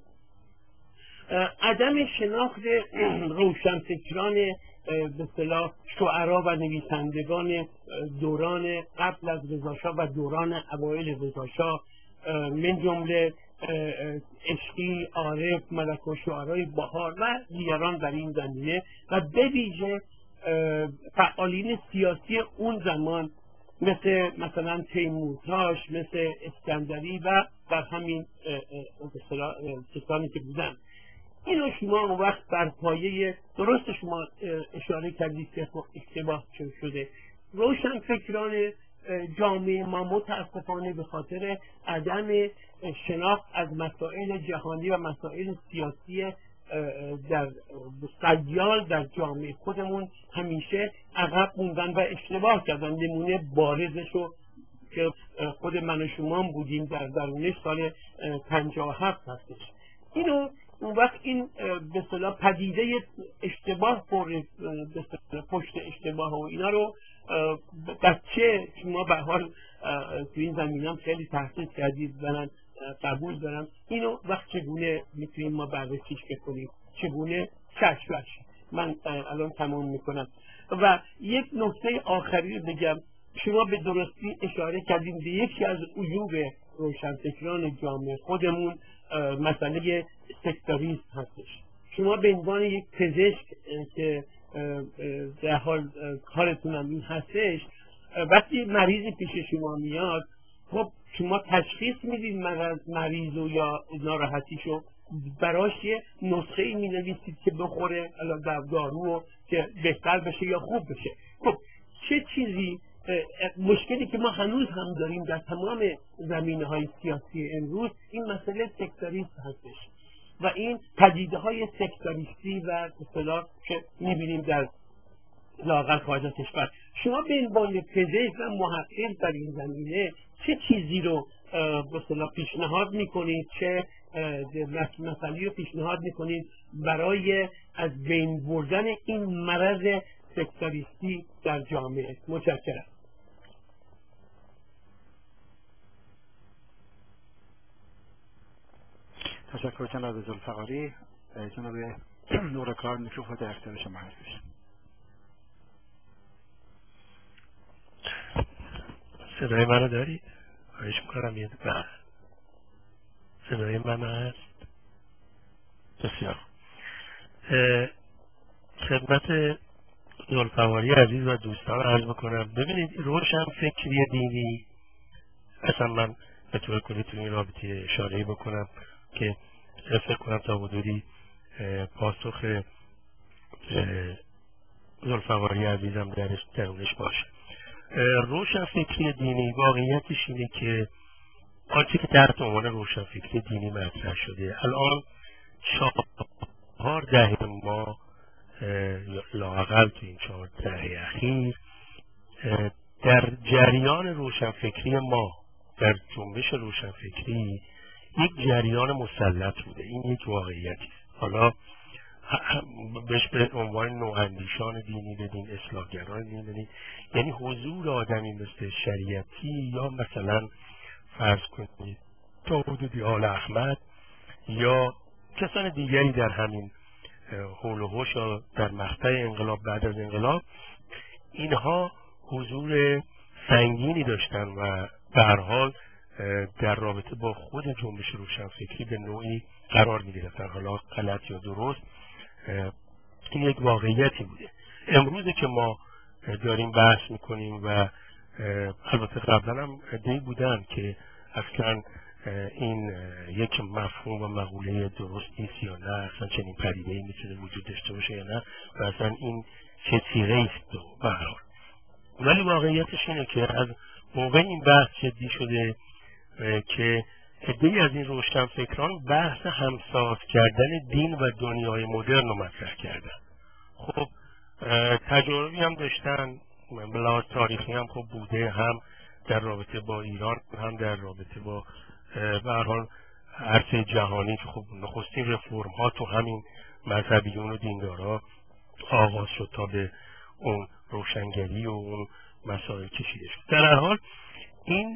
عدم شناخت روشنفکران به اصطلاح شعرا و نویسندگان دوران قبل از رضا شاه و دوران اوایل رضا شاه من جمله عشقی، عارف، ملک الشعرای بهار و دیگران در این زمینه و به ویژه فعالین سیاسی اون زمان مثل مثلا تیمورتاش، مثل اسکندری و در همین کسانی که بودن، اینو شما اون وقت بر پایه درست شما اشاره کردید که اشتباه شده. روشنفکران جامعه ما متاسفانه به خاطر عدم شناخت از مسائل جهانی و مسائل سیاسی در سیال در جامعه خودمون همیشه عقب موندن و اشتباه کردن. نمونه بارزشو که خود من و شما بودیم در درونش سال پنجاه و هفت هستش. اینو اون وقت این به اصطلاح پدیده اشتباه پشت اشتباه و اینا رو بچه شما به حال تو این زمینه هم خیلی تحقیق کردید و من قبول دارم. اینو وقت چگونه میتونیم ما بررسیش بکنیم، چگونه چشمش. من الان تمام میکنم و یک نکته آخری رو بگم. شما به درستی اشاره کردیم به یکی از عیوب روشنفکران جامعه خودمون مسئله سکتاریسم هستش. شما به عنوان یک پزشک که در حال کارتون هم این هستش، وقتی مریضی پیش شما میاد، خب شما تشخیص میدید مریض و یا ناراحتیشو، براش یه نسخه ای مینویسید که بخوره در دارو که بهتر بشه یا خوب بشه. خب چه چیزی مشکلی که ما هنوز هم داریم در تمام زمینه‌های سیاسی امروز این مسئله سکتاریسم هستش و این پدیده‌های سکتاریستی و اصطلاح که می‌بینیم در لااقل خارج از کشور. شما به عنوان پزشک و محقق در این زمینه چه چیزی رو به اصطلاح پیشنهاد می‌کنید، چه مسئله رو پیشنهاد می‌کنید برای از بین بردن این مرض سکتاریستی در جامعه؟ متشکرم. تشکر جناب ذوالفقاری. جناب نورکار میکروفون در اختیار شما هستش. صدای منو دارید؟ خواهش میکنم یه بله. صدای من هست؟ بسیار. خدمت ذوالفقاری عزیز و دوستان عرض بکنم، ببینید روشن فکری دینی، اصلا من به طور کلی تو این رابطه اشاره بکنم که فکر کنم تا حدودی پاسخ ذوالفقاری عزیزم درش درونش باشه. روشن فکری دینی واقعیتش اینه که آنچه که تحت عنوان روشن فکری دینی مطرح شده الان چهار دهه ما لااقل تو این چهار دهه اخیر در جریان روشنفکری ما، در جنبش روشنفکری یک جریان مسلط بوده. این یک واقعیتی. حالا بهش به عنوان نواندیشان دینی بدین، اصلاحگران دینی بدین، یعنی حضور آدمی مثل شریعتی یا مثلا فرض کنید تا حدودی آل احمد یا کسان دیگری در همین حول و حوش در مقطع انقلاب، بعد از انقلاب، اینها حضور سنگینی داشتن و به هر حال در رابطه با خود جنبش روشنفکری به نوعی قرار می گرفتن. حالا غلط یا درست، این یک واقعیتی بوده. امروزه که ما داریم بحث میکنیم و البته قبلا هم عده‌ای بودن که اصلا این یک مفهوم و مقوله درست نیست یا نه، اصلا چنین پدیده‌ای میتونه وجود داشته باشه یا نه و اصلا این چه صیغه است. به هر حال ولی واقعیتش اینه که از موقع این بحث جدی شده که عده‌ای از این روشنفکران بحث همساز کردن دین و دنیای مدرن رو مطرح کردن. خب تجربی هم داشتن، به لحاظ تاریخی هم خب بوده، هم در رابطه با ایران هم در رابطه با به هر حال عرصه جهانی که خب نخستین رفرم ها تو همین مذهبیون و دیندارا آغاز شد تا به اون روشنگری و اون مسائل کشیده شد. در هر حال این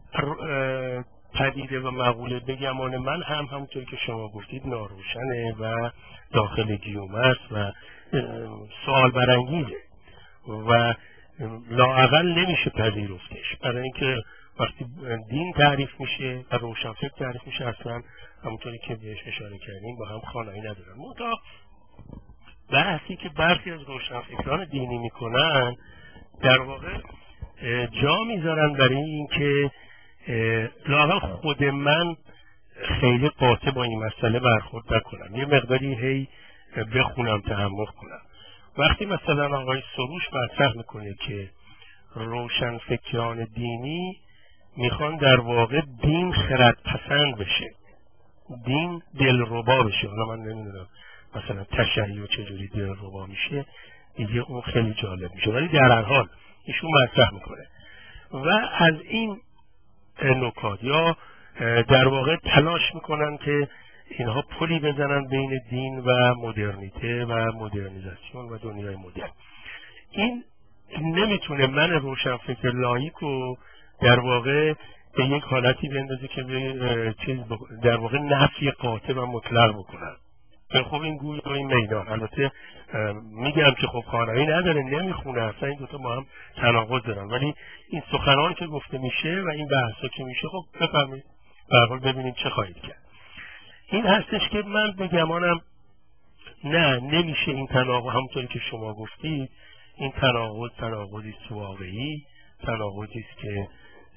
پدیده و مقوله به گمان من هم همونطور که شما گفتید ناروشنه و داخل گیوم است و سوال برانگیزه و لااقل نمیشه پذیرفتش، برای اینکه وقتی دین تعریف میشه و روشنفکر تعریف میشه اصلا همونطوری که بهش اشاره کردیم با هم خانایی ندارن. منتها بحثی که برخی از روشنفکران دینی میکنن در واقع جا میذارن برای اینکه لااقل خود من خیلی قاطع با این مسئله برخورد نکنم، یه مقداری هی بخونم، تحمل کنم. وقتی مثلا آقای سروش مطرح میکنه که روشنفکران دینی میخوان در واقع دین خردپسند بشه، دین دلربا بشه، حالا من نمیدونم مثلا تشیع چجوری دلربا میشه، دیگه اون خیلی جالب میشه، ولی در هر حال ایشون مطرح میکنه و از این نکات یا در واقع تلاش میکنن که اینها پلی بزنن بین دین و مدرنیته و مدرنیزاسیون و دنیای مدرن. این نمیتونه من روشنفکر لایک رو در واقع به یک حالتی بندازه که به چیز در واقع نفی قاطع و مطلق بکنن. خب این گوی و این میدان، البته میگم که خب خانایی نداره، نمیخونه، اصلا این دوتا با هم تناقض دارن، ولی این سخنان که گفته میشه و این بحثا که میشه خب بفهمید به هر حال ببینیم چه خواهید کرد. این هستش که من به گمانم نه نمیشه این تناقض، همونطوری که شما گفتید این تناقض تناقضی است واقعی، تناقضی است که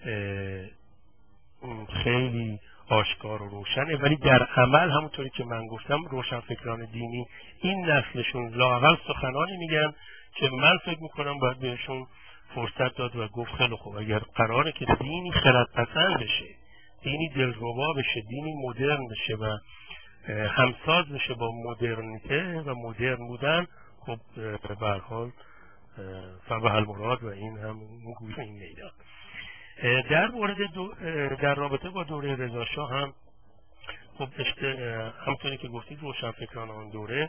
خیلی آشکار و روشنه، ولی در عمل همونطوری که من گفتم روشنفکران دینی این نسلشون لااقل سخنانی میگن که من فکر میکنم باید بهشون فرصت داد و گفت خیلی خوب اگر قراره که دینی خردپسند بشه، دینی دلربا بشه، دینی مدرن بشه و همساز بشه با مدرنیته و مدرن بودن، خب به هر حال فبه المراد و این هم گوش این میدان. در مورد در رابطه با دوره رضا شاه هم خب همونطوری که گفتید روشنفکران آن دوره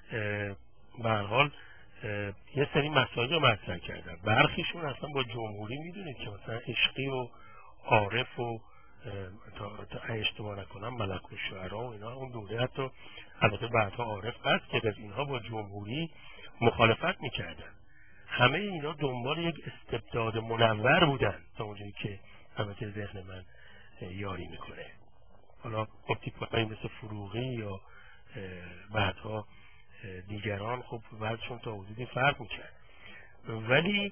به هر حال یه سری مسائل رو مطرح کردن. برخیشون اصلا با جمهوری میدونید که مثلا عشقی و عارف و تا اشتباه نکنم ملک و شعرا و اینا اون دوره حتی البته بعدها عارف قصد کرد اینها با جمهوری مخالفت میکردن. همه اینا دنبال یک استبداد منور بودن تا اونجایی که البته ذهن من یاری میکنه. حالا خب تیپ‌هایی مثل فروغی یا بعدها دیگران خب بعدشون تا حدودی فرق میکرد، ولی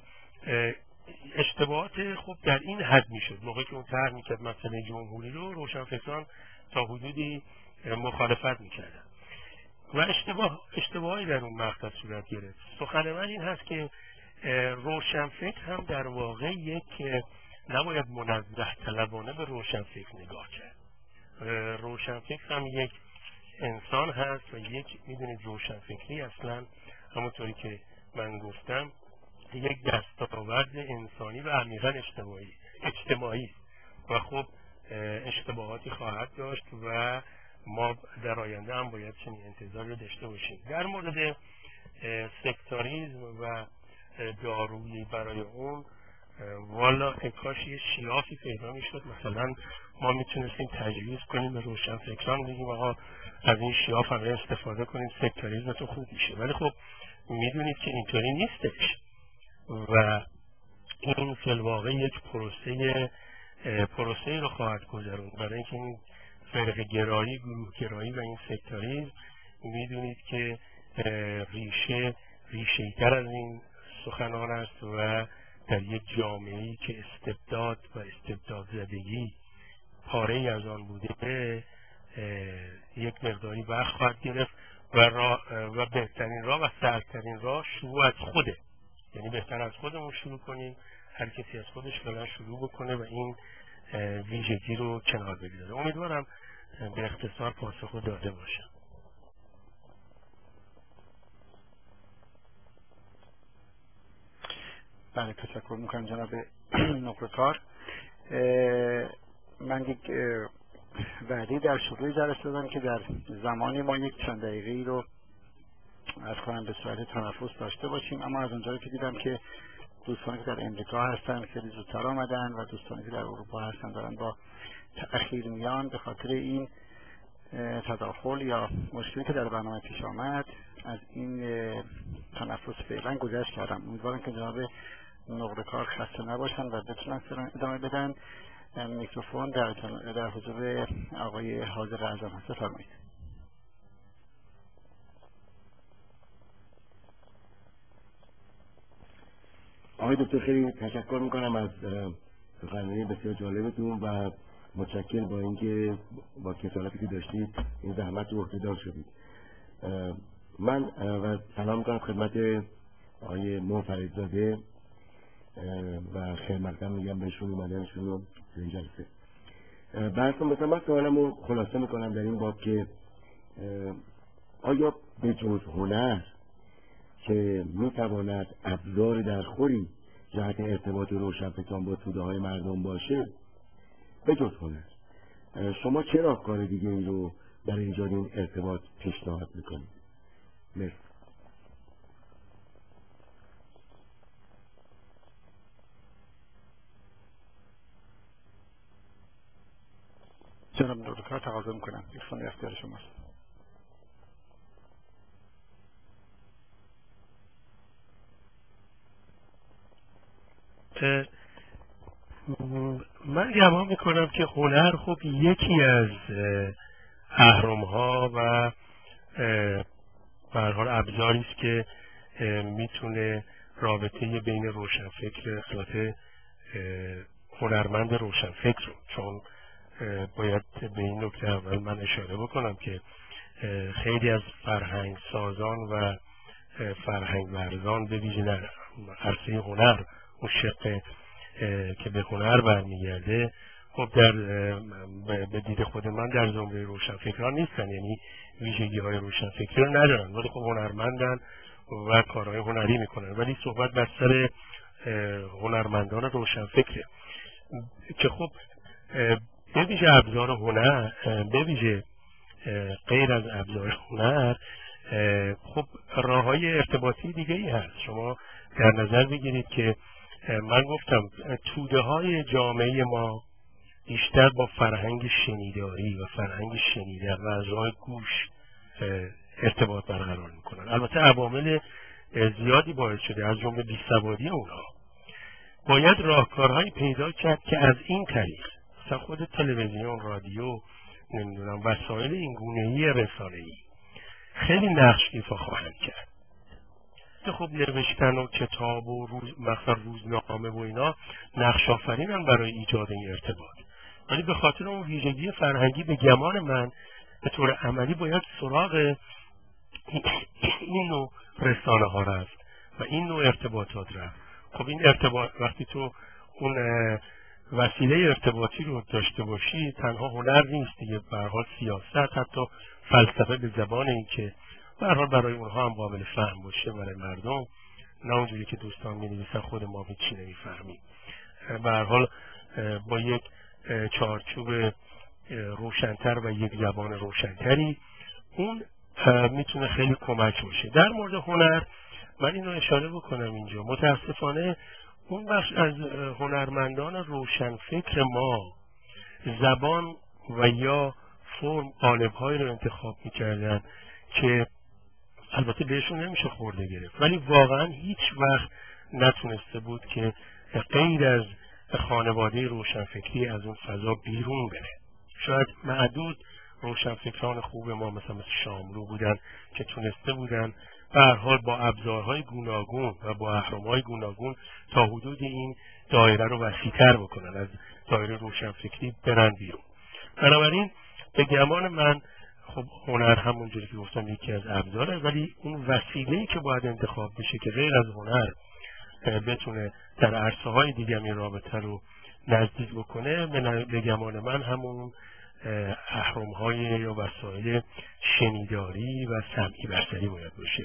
اشتباهات خب در این حد میشد. موقعی که اون طرح میکرد مسئله جمهوری رو، روشنفکران تا حدودی مخالفت میکردن و اشتباه اشتباهی در اون مقطع صورت گرفت. سخن من این هست که روشنفکر هم در واقع یک نباید منزه طلبانه به روشنفکر نگاه کرد. روشنفکر هم یک انسان هست و یک میدونید روشنفکری اصلا همونطوری که من گفتم یک دستاورد انسانی و عمیقا اجتماعی اجتماعی و خب اشتباهاتی خواهد داشت و ما در آینده هم باید چنین انتظاری رو داشته باشیم. در مورد سکتاریزم و دارویی برای اون والا کاش یه شیافی پیدا میشد، مثلا ما میتونستیم تجویز کنیم به روشنفکران بگیم آقا از این شیاف هم استفاده کنیم سکتاریزمتون خوب میشه، ولی خب میدونید که اینطوری نیستش و این فی الواقع یک پروسه پروسه رو خواهد گذروند برای اینکه این فرق گرایی، گروه گرایی و این سکتاریزم میدونید که ریشه ریشه‌ای تر از این سخنان است و در یک جامعه‌ای که استبداد و استبداد زدگی پاره‌ای از آن بوده یک مقداری وقت خواهد گرفت و, و بهترین راه و سردترین راه شروع از خوده، یعنی بهتر از خودمون شروع کنیم، هر کسی از خودش فعلا شروع بکنه و این ویژگی رو کنار بگذاره. امیدوارم به اختصار پاسخ داده باشم. بله تشکر میکنم جناب نقره‌کار. من یک وعده در شروع جلسه دادم که در زمانی ما یک چند دقیقه‌ای رو از کنم به صورت تنفس داشته باشیم، اما از اونجایی که دیدم که دوستانی که در امریکا هستن خیلی زودتر آمدن و دوستانی که در اروپا هستن دارن با تأخیر میان، به خاطر این تداخل یا مشکلی که در برنامه پیش آمد از این تنفس فعلا گذشت کردم. امیدوارم که جناب نقره‌کار خسته نباشن و بتونن ادامه بدن. میکروفون در, در حضور آقای حاضر اعظم هست. فرمایید. آقای دکتر خیلی تشکر میکنم از سخنرانی بسیار جالبتون و متشکر با اینکه با کسالتی که داشتید این زحمت رو عهده‌دار شدید. من و سلام میکنم خدمت آقای مو فریدزاده و خیلی مقدم میگم بهشون اومدنشون رو تو این جلسه. بحثم مثلا من سوالم رو خلاصه میکنم در این باب که آیا به جز هنر که میتواند ابزار درخوری جهت ارتباط روشنفکران با توده های مردم باشه، به جز هنر شما چه راهکار دیگه این رو در ایجاد این ارتباط پیشنهاد میکنید؟ مرسی. جناب نقره‌کار تقاضا میکنم میکروفون در اختیار شماست. من گمان میکنم که هنر خب یکی از اهرم‌ها و به هر حال ابزاری است که میتونه رابطه بین روشنفکر البته هنرمند روشنفکر رو، چون باید به این نکته اول من اشاره بکنم که خیلی از فرهنگ سازان و فرهنگ ورزان به ویژه در عرصه هنر اون شق که به هنر برمیگرده خب در به دید خود من در زمره روشنفکران نیستن، یعنی ویژگی های روشنفکری رو ندارن ولی خب هنرمندن و کارهای هنری میکنن. ولی صحبت بر سر هنرمندان روشنفکره که خب به ویژه ابزار هنر، به ویژه غیر از ابزار هنر خب راههای ارتباطی دیگه ای هست. شما در نظر بگیرید که من گفتم توده های جامعه ما بیشتر با فرهنگ شنیداری و فرهنگ شنیدن و از راه گوش ارتباط برقرار میکنن. البته عوامل زیادی باعث شده از جمله بیسوادی اونها. باید راهکارهایی پیدا کرد که از این طریق مثلا خود تلویزیون، رادیو، نمیدونم وسایل این گونه‌ای رسانه‌ای خیلی نقش ایفا خواهند کرد. خب نوشتن و کتاب و روز مثلا روزنامه و اینا نقش آفرینن برای ایجاد این ارتباط، ولی به خاطر اون ویژگی فرهنگی به گمان من به طور عملی باید سراغ این نوع رسانه ها رفت و این نوع ارتباطات رفت. خب این ارتباط وقتی تو اون وسیله ارتباطی رو داشته باشی تنها هنر نیست دیگه، به هر حال سیاست، حتی فلسفه به زبان این که به هر حال برای اونها هم قابل فهم باشه برای مردم، نه اونجوری که دوستان می‌نویسن خود ما هیچی نمی‌فهمیم. به هر حال با یک چارچوب روشن‌تر و یک زبان روشن‌تری اون میتونه خیلی کمک باشه. در مورد هنر من اینو اشاره بکنم اینجا، متاسفانه اون بخش از هنرمندان روشنفکر ما زبان و یا فرم قالب‌هایی رو انتخاب می‌کردن که البته بهشون نمیشه خورده گرفت، ولی واقعا هیچ وقت نتونسته بود که غیر از خانواده روشنفکری از اون فضا بیرون بره. شاید معدود روشنفکران خوب ما مثلا مثل شاملو بودن که تونسته بودن به هر حال با ابزارهای گوناگون و با اهرم‌های گوناگون تا حدود این دایره رو وسیع‌تر بکنن، از دایره روشنفکری برن بیرون. بنابراین به گمان من خب هنر همونجوری که گفتم یکی از ابزاره، ولی اون وسیله‌ای که باید انتخاب بشه که غیر از هنر بتونه در عرصه‌های دیگه این رابطه رو نزدیک بکنه، به گمان من همون اهرم‌های یا وسایل شنیداری و سمعی بصری باید باشه.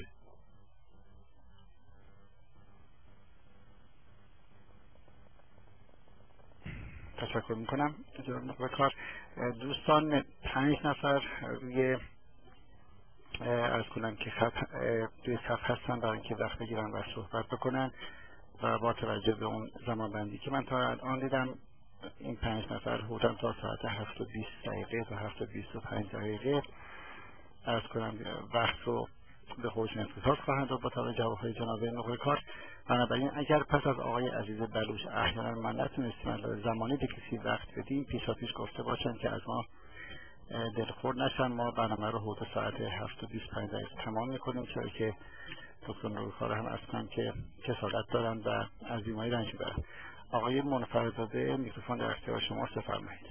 تشکر میکنم جناب نخبه کار. دوستان پنج نفر روی عرض کنم که خط روی صف هستن برای اینکه وقت بگیرن و صحبت بکنن و با توجه به اون زمان بندی که من تا الان دیدم این پنج نفر حدوداً تا ساعت هفت و بیست دقیقه تا هفت و بیست و پنج دقیقه عرض کنم وقت رو به خودشون اختصاص خواهند و با توجه جوابهای جناب نخبه کار. بنابراین اگر پس از آقای عزیز بلوچ احیانا من نتونستیم زمانی به کسی وقت بدیم پیشا پیش گفته باشن که از ما دلخور نشن. ما برنامه رو حدود ساعت هفت و بیست و پنج دقیقه تمام میکنیم، چرا که دکتر نوروکار هم اصلا که کسالت دارن و از بیماری رنج میبرن. آقای منفردزاده میکروفون در اختیار شما، بفرمایید.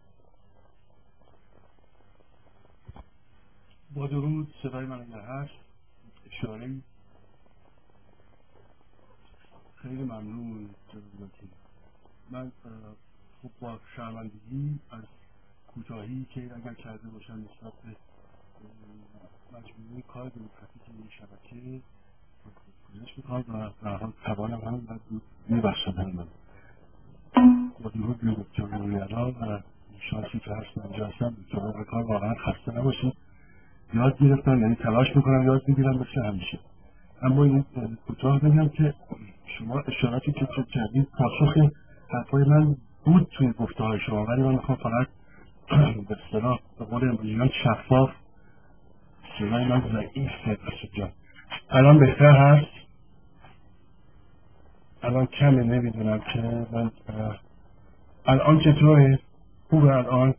با درود، صدای من اگر هست اشاره. خیلی ممنون جنابالی. من خب با شرمندگی از کوتاهی که اگر کرده باشم نسبت به مجموعه کار دموکراتیک این شبکه گزارش میکنم و در حال توانم هم میبخشم من با درود به دکتر نوریالا و شانسی که هستم اینجا هستم. دکتر کار واقعا خسته نباشید، یاد گرفتم، یعنی تلاش میکنم یاد بگیرم مثل همیشه. اما این کوتاه بگم که شما اشاراتی که کردید پاسخ حرفای من بود توی گفته های شما، ولی من میخوام فقط به اصطلاح به قول امروزیان شفاف، صدای من ضعیفه جان. الان بهتر هست؟ الان کمه، نمیدونم که من الان چطوره؟ خوبه الان؟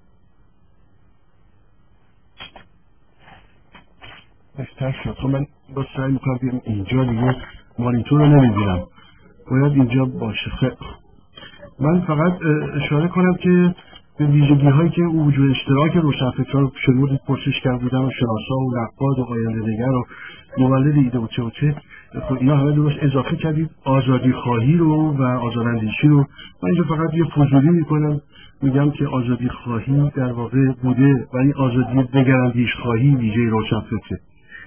بهتر شد. خب من با سعی میکنم بیام اینجا دیگه مانیتور رو نمیبینم، باید اینجا باشه. خیلی من فقط اشاره کنم که به ویژگی هایی که وجود اشتراک روشنفکران شنود پرسش کرده بودن و شناسا و نقاد و آینده نگر و مولد ایده و چه و چه خب اینا همه درست اضافه کردید آزادی خواهی رو و آزاداندیشی رو. من اینجا فقط یه فضولی میکنم، میگم که آزادی خواهی در واقع بوده و این آزادی دگراندیش خواهی ویژه روشنفکره.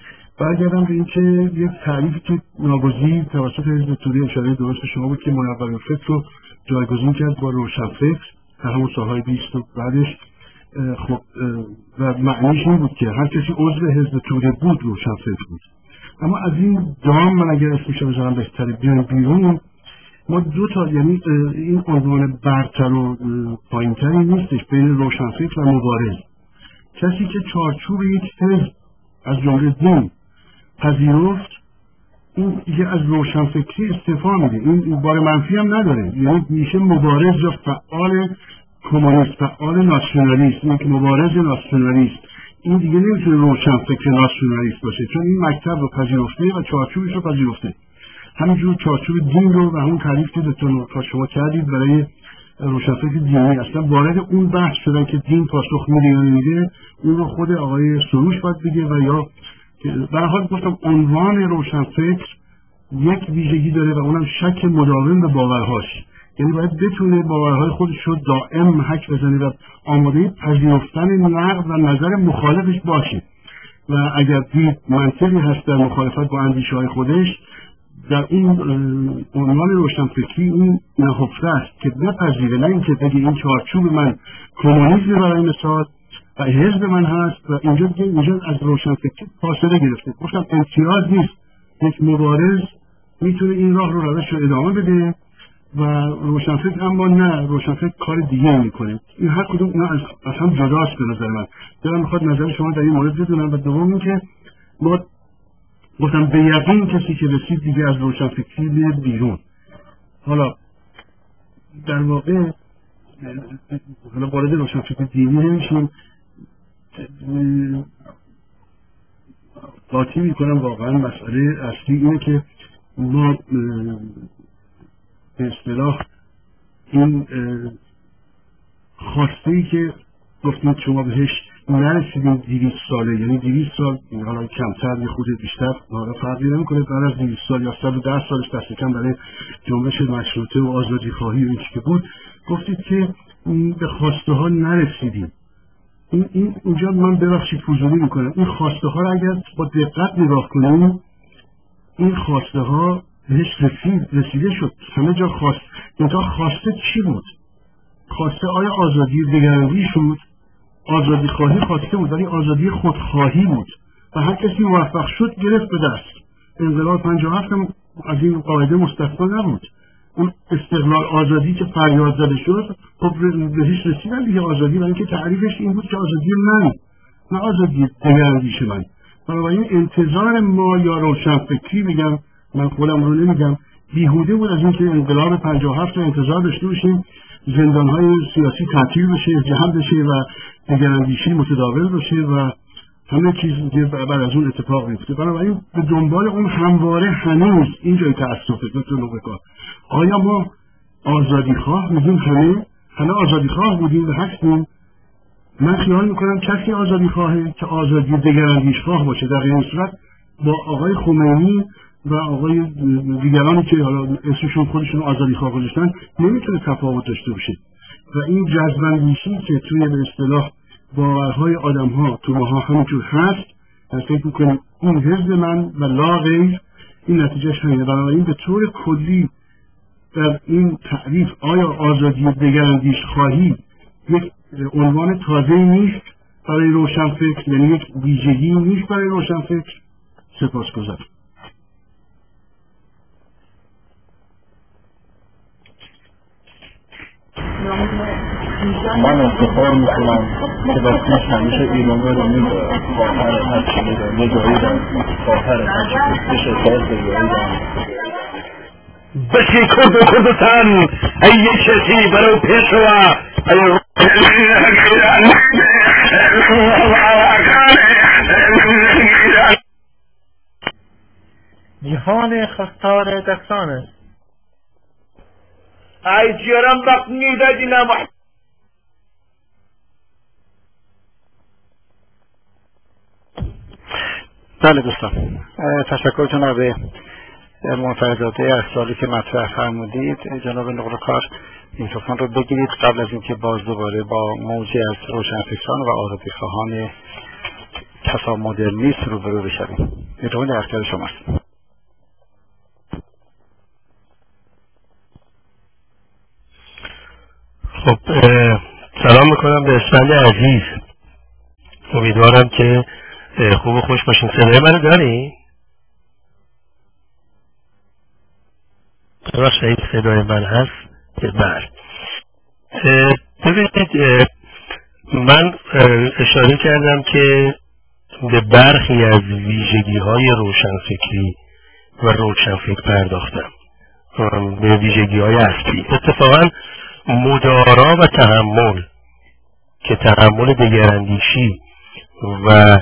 برگردم به این که یک تعریفی که ناگزیر توسط حزب توده اشاره درست شما بود که منور فکر رو جایگزین کرد با روشنفکر در همون سالهای بیست و بعدش. خب و معنیش این بود که هر کسی عضو حزب توده بود روشنفکر بود. اما از این دام من اگر اسمش بذارم بهتره بیان بیرون، ما دو تا یعنی این عنوان برتر و پایینتری نیستش بین روشنفکر و مبارز. کسی که چارچوب یک حزب از جمله دین پذیرفت این دیگه از روشنفکری استعفا میده، این بار منفی هم نداره، یعنی میشه مبارز یا فعال کمونیست، فعال ناسیونالیست، یک مبارز ناسیونالیست. این دیگه نمیتونه روشنفکر ناسیونالیست باشه چون این مکتب رو پذیرفته و چارچوبش رو پذیرفته. همینجور چارچوب دین رو و همون تعریف که دکتر تا شما کردید برای روشنفکر دینی اصلا وارد اون بحث شدن که دین پاسخ میده یا نمیده، اون رو خود آقای سروش باید بگه و یا به هر حال گفتم عنوان روشنفکر یک ویژگی داره و اونم شک مداوم به باورهاش، یعنی باید بتونه باورهای خودش رو دائم حک بزنه و آماده پذیرفتن نقد و نظر مخالفش باشه و اگر دید منطقی هست در مخالفت با اندیشه های خودش، در این عنوان روشنفکری این نهفته است که بپذیره، نه اینکه بگه این چارچوب من کمونیسم برای مثال و حزب من هست و اینجا دیگه اینجا از روشنفکری فاصله گرفته. گفتم امتیاز نیست، یک مبارز میتونه این راه رو روش رو ادامه بده و روشنفکر اما نه، روشنفکر کار دیگه میکنه. این هر کدوم اینا از اصلا جداست به نظر من. دلم میخواد نظر شما در این مورد بدونم. و دوم این که ما گفتم به یقین کسی که رسید دیگه از روشنفکری میاد بیرون. حالا در واقع حالا وارد روشنفکری دینی نمیشیم، قاطی میکنم واقعا مسئله اصلی اینه که ما به اصطلاح این خواسته ای که گفتید شما بهش نرسیدیم دویست ساله، یعنی دویست سال حالا کمتر یا خود بیشتر فرقی نمیکنه، بعد از دویست سال یا صد و ده سالش دست کم برای جنبش مشروطه و آزادی خواهی و این که بود، گفتید که به خواسته ها نرسیدیم. این این اونجا من ببخشید فضولی میکنم، این خواسته ها رو اگر با دقت نگاه کنیم، این خواسته ها بهش رسید رسیده شد، همه جا خواست. اینجا خواسته چی بود؟ خواسته آیا آزادی دگراندیش بود؟ آزادی خواهی خواسته بود ولی آزادی خودخواهی بود و هر کسی موفق شد گرفت به دست. انقلاب پنجاه و هفت هم از این قاعده مستثنا نبود. اون استقلال آزادی که فریاد زده شد خب بهش رسیدن دیگه آزادی، و اینکه تعریفش این بود که آزادی من نه آزادی دگراندیش من. بنابراین انتظار ما یا روشنفکری، میگم من خودم رو نمیگم، بیهوده بود از اینکه انقلاب پنجاه و هفت انتظار داشته باشیم زندانهای سیاسی تعطیل بشه، جهل بشه و دگراندیشی متداول بشه و همه چیز دیگه بعد از اون اتفاق میفته. بنابراین به دنبال اون همواره هنوز اینجای تأسفه دکتر نوبکار. آیا ما آزادی خواه میگیم؟ همه همه آزادی خواه بودیم و هستیم. من خیال میکنم کسی آزادی خواهه که آزادی دگراندیش خواه باشه. در این صورت با آقای خمینی و آقای دیگرانی که حالا اسمشون خودشون آزادی خواه گذاشتن نمیتونه تفاوت داشته باشه و این جذب‌اندیشی که توی به اصطلاح باورهای آدم‌ها تو ماها همینجور هست، من فکر می‌کنم این حزب من و لا غیر این نتیجهش همینه. بنابراین به طور کلی در این تعریف آیا آزادی دگراندیش خواهی یک عنوان تازه نیست برای روشنفکر، یعنی یک ویژگی نیست برای روشنفکر؟ سپاسگزارم. من افتخار میکنم که وقتیش همیشه ایران رو میدارم، خواهر هرچی میدارم یه جایی دارم، خواهر هرچی بشه ساز جایی دارم بسی کرد و کردتن ای کسی برای پیشوا ای جهان خستار دستان است. ای جیرم بق نیده دینا محب بله دوستان، تشکرتون رو به منفرداده از سالی که مطرح فرمودید، جناب نقل کار میکروفون رو بگیرید قبل از اینکه باز دوباره با موجی از روشنفکران و آزادیخواهان کسا مدرنیست روبرو بشویم. میکروفون در اختیار شماست. خب سلام میکنم به اسفند عزیز. امیدوارم که خوب و خوش باشین. صدای منو داری؟ ببخشید این صدای من هست؟ بله. ببینید من اشاره کردم که به برخی از ویژگی های روشنفکری و روشنفکر پرداختم، به ویژگی های اصلی. اتفاقا مدارا و تحمل که تحمل دگراندیشی و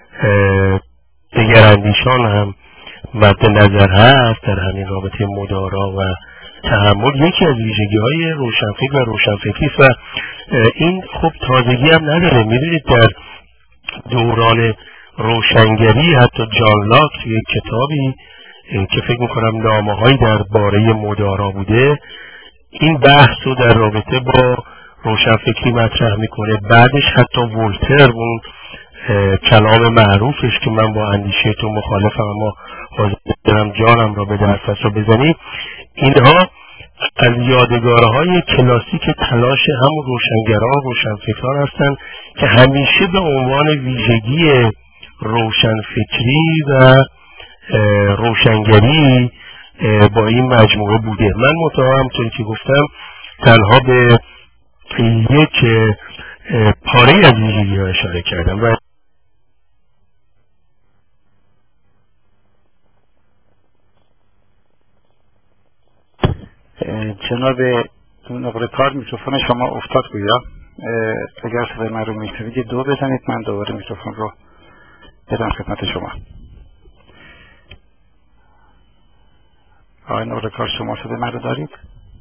دگراندیشان هم مد نظر هست در همین رابطه مدارا و تحمل، یکی از ویژگی های روشنفکر و روشنفکری است و این خب تازگی هم نداره. میدونید در دوران روشنگری حتی جان لاک توی یک کتابی که فکر میکنم نامه‌هایی درباره مدارا بوده این بحث رو در رابطه با روشنفکری مطرح میکنه. بعدش حتی ولتر اون کلام معروفش که من با اندیشه تو مخالفم اما حاضرم جانم را به درفش رو بزنی، اینها از یادگارهای کلاسیک تلاش همون روشنگران و روشنفکران هستند که همیشه به عنوان ویژگی روشنفکری و روشنگری با این مجموعه بوده. من متأ همونطوری که گفتم تنها به یک پاره از ویژگی ها اشاره کردم و جناب نقل کار میکروفون شما افتاد گویا. اگر صدای من رو میشنوید دو بزنید من دوباره میکروفون رو بدم خدمت شما. آقای نقل کار شما صدای من رو دارید؟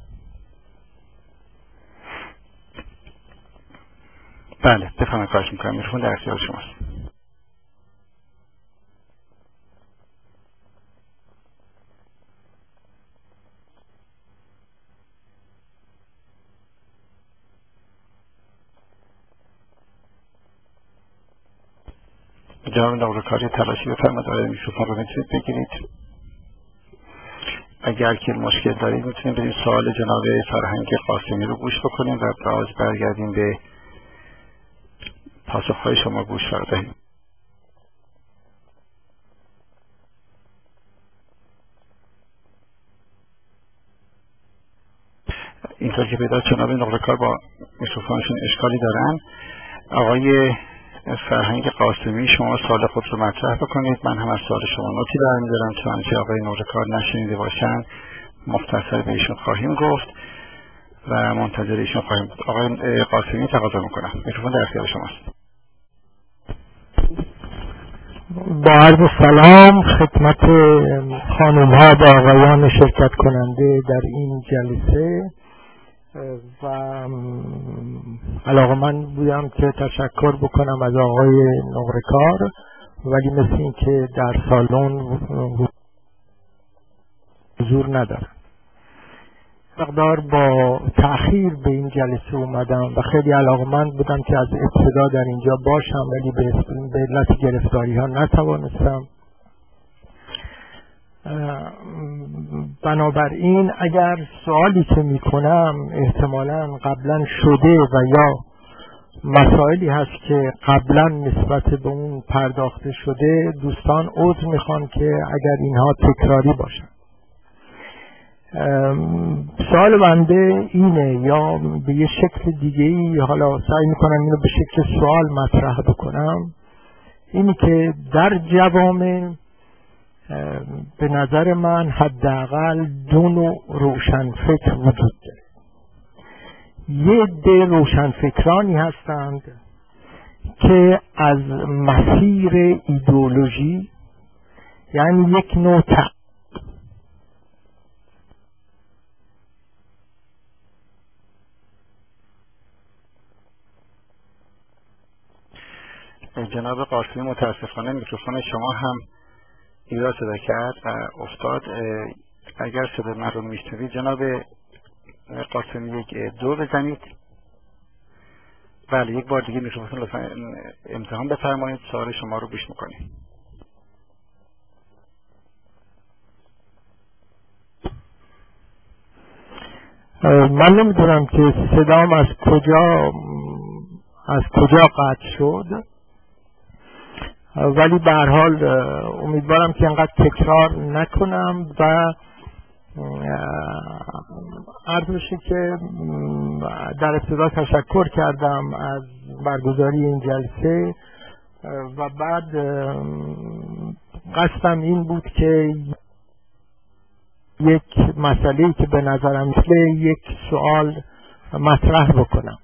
بله بفرمایید، خواهش میکنم میکروفون در اختیار شماست. جناب نقل کاری تلاشی بفرمایید آقای میکروفون رو میتونید بگیرید. اگر که مشکل دارید میتونید بریم سوال جناب فرهنگ قاسمی رو گوش بکنیم و باز برگردیم به پاسخهای شما گوش بردهیم. اینطور که پیدا جناب نقل کار با میکروفونشون اشکالی دارن. آقای فرهنگ قاسمی شما سوال خود رو مطرح بکنید، من هم از سوال شما نوتی برمی‌دارم چون که آقای نقل کار نشنیده باشن مختصر به ایشون خواهیم گفت و منتظر ایشون خواهیم بود. آقای قاسمی تقاضا میکنم میکروفون در اختیار شماست. با عرض سلام خدمت خانم ها و آقایان شرکت کننده در این جلسه و علاقه من بودم که تشکر بکنم از آقای نقره‌کار، ولی مثل این که در سالن حضور ندارم. مقدار با تأخیر به این جلسه اومدم و خیلی علاقه‌مند بودم که از ابتدا در اینجا باشم، ولی به علت گرفتاری ها نتوانستم. بنابراین اگر سوالی که میکنم احتمالاً قبلا شده و یا مسائلی هست که قبلا نسبت به اون پرداخته شده، دوستان عذر میخوان که اگر اینها تکراری باشن. سوال بنده اینه، یا به یه شکل دیگه ای حالا سعی میکنم اینو به شکل سوال مطرح بکنم، اینی که در جوامع به نظر من حداقل دو نوع روشنفکر وجود داره. یه عده روشنفکرانی هستند که از مسیر ایدئولوژی، یعنی یک نوع جناب قاسمی متاسفانه میکروفون شما هم ایراد صدا کرد و افتاد. اگر صدا من رو میشنوید جناب قاسمی یک دو بزنید. بله، یک بار دیگه میکروفون لطفا امتحان بفرمایید، سوال شما رو گوش میکنیم. من نمیدونم که صدام از کجا از کجا قطع شد، ولی به هر حال امیدوارم که انقدر تکرار نکنم و عرض بشه که در ابتدا تشکر کردم از برگزاری این جلسه و بعد قصدم این بود که یک مسئله‌ای که به نظرم مثل یک سوال مطرح بکنم.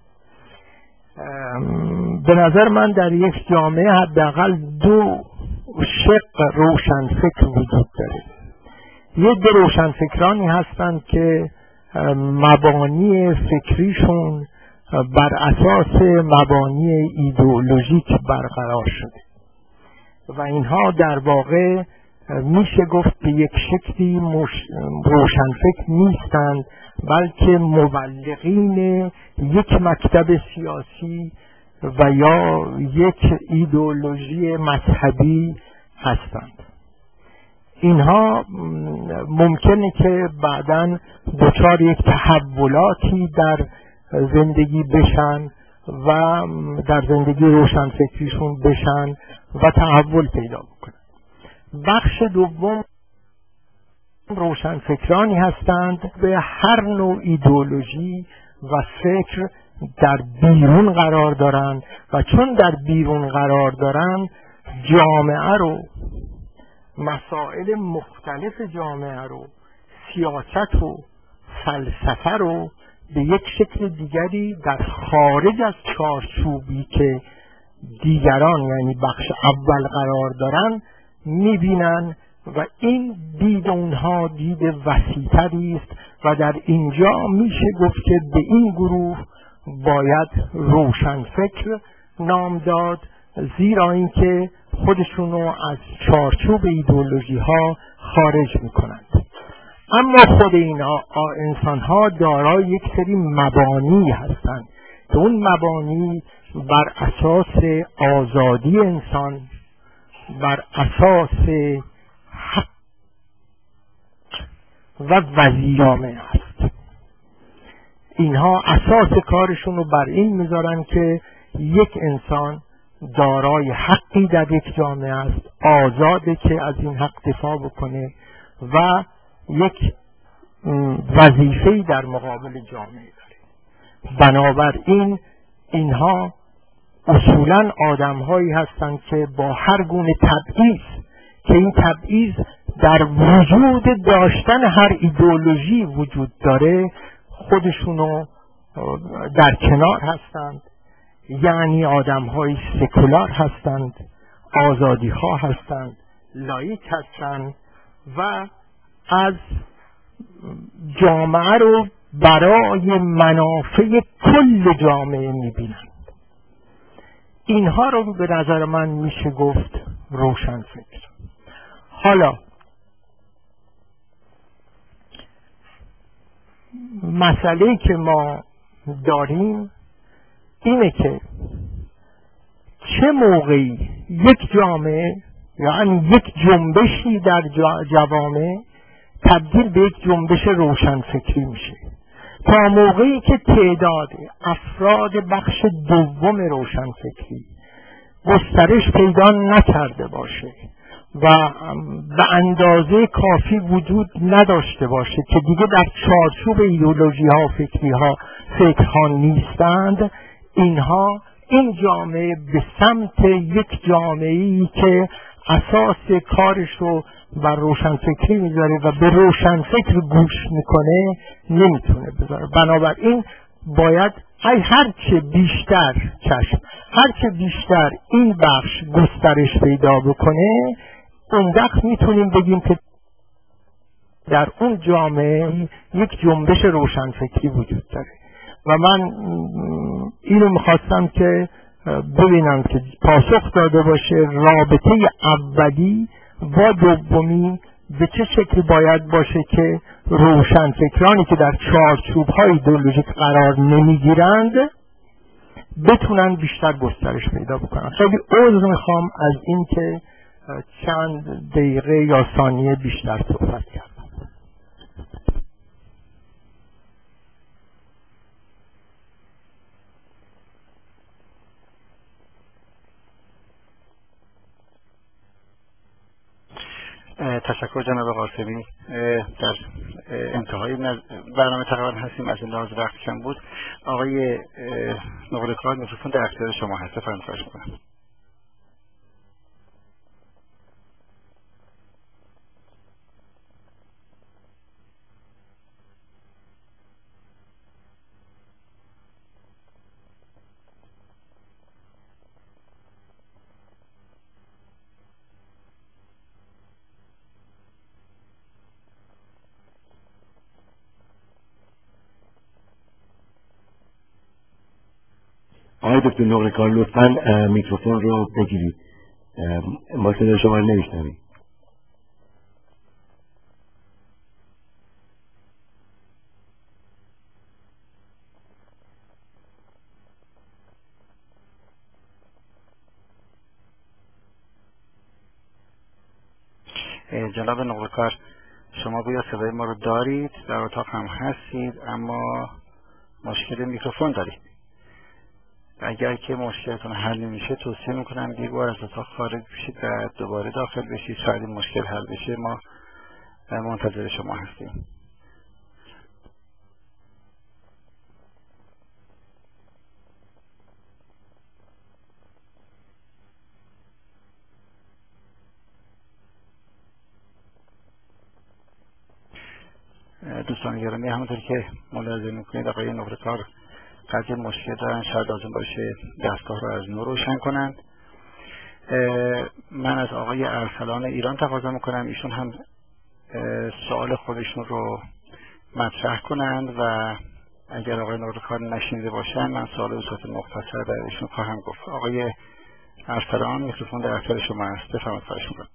به نظر من در یک جامعه حداقل دو شق روشنفکر وجود داره. یک دو روشنفکرانی هستند که مبانی فکریشون بر اساس مبانی ایدئولوژیک برقرار شده و اینها در واقع میشه گفت به یک شکلی روشنفکر نیستند، بلکه مبلغین یک مکتب سیاسی و یا یک ایدئولوژی مذهبی هستند. اینها ممکنه که بعداً دچار یک تحولاتی در زندگی بشن و در زندگی روشنفکریشون بشن و تحول پیدا بکنن. بخش دوم روشنفکرانی هستند به هر نوع ایدئولوژی و فکر در بیرون قرار دارند و چون در بیرون قرار دارند جامعه رو، مسائل مختلف جامعه رو، سیاست و فلسفه رو به یک شکل دیگری در خارج از چارچوبی که دیگران یعنی بخش اول قرار دارن میبینن و این دید اونها دید وسیع‌تری است و در اینجا میشه گفت که به این گروه باید روشنفکر نام داد، زیرا اینکه خودشونو از چارچوب ایدئولوژی ها خارج میکنند. اما خود این انسان ها دارای یک سری مبانی هستند که اون مبانی بر اساس آزادی انسان، بر اساس حق و وظیفه است. اینها اساس کارشون رو بر این میذارن که یک انسان دارای حقی در یک جامعه است، آزاده که از این حق دفاع بکنه و یک وظیفه‌ای در مقابل جامعه داره. بنابراین اینها اصولاً آدم‌هایی هستند که با هر گونه تبعیض که این تبعیض در وجود داشتن هر ایدئولوژی وجود داره خودشونو در کنار هستند، یعنی آدم‌های سکولار هستند، آزادی‌خواه هستند، لایک هستند و از جامعه رو برای منافع کل جامعه می‌بینند. اینها رو به نظر من میشه گفت روشنفکر. حالا مسئله که ما داریم اینه که چه موقعی یک جامعه یعنی یک جنبشی در جوامع تبدیل به یک جنبش روشنفکری میشه، تا موقعی که تعداد افراد بخش دوم روشنفکری گسترش پیدا نکرده باشه و به اندازه کافی وجود نداشته باشه که دیگه در چارچوب ایدئولوژی ها و فکری ها فکرها نیستند، اینها این جامعه به سمت یک جامعه‌ای که اساس کارش رو بر روشنفکری میذاره و به روشنفکر گوش میکنه نمیتونه بذاره. بنابراین باید ای هرچه بیشتر چشم هرچه بیشتر این بخش گسترش پیدا بکنه، اون وقت میتونیم بگیم که در اون جامعه یک جنبش روشنفکری وجود داره. و من اینو میخواستم که ببینم که پاسخ داده باشه رابطه اولی و دومی به چه شکل باید باشه که روشنفکرانی که در چارچوب‌های ایدئولوژیک قرار نمیگیرند بتونن بیشتر گسترش پیدا بکنن. خیلی عذر میخوام از این که چند دقیقه یا ثانیه بیشتر صحبت کردم. تشکر جناب قاسمی. در انتهای برنامه تقریبا هستیم، از این لحاظ وقت کم بود. آقای نقله‌کار میکروفون در اختیار شما هست، بفرمایید. خواهش می‌کنم. آقای دکتر نقله‌کار لطفاً میکروفون رو بگیرید، ما صدای شما رو نمیشنویم. جناب نقله‌کار، شما گویا صدای ما رو دارید، در اتاق هم هستید، اما مشکل میکروفون دارید. اگر که مشکلتون حل نمیشه توصیه میکنم یک بار از اتاق خارج بشید و دوباره داخل بشید. شاید این مشکل حل بشه. ما منتظر شما هستیم. دوستان گرامی، همونطور که ملاحظه میکنید آقای نقله‌کار قضیه مشکل دارن، شاید لازم باشه دستگاه رو از نور روشن کنند. من از آقای ارسلان ایران تقاضا میکنم ایشون هم سوال خودشون رو مطرح کنند و اگر آقای نقله‌کار نشنیده باشن من سوال به صورت مختصر در ایشون خواهم گفت. آقای ارسلان، میکروفون در اختیار شما است، بفرمایید. خواهش میکنم.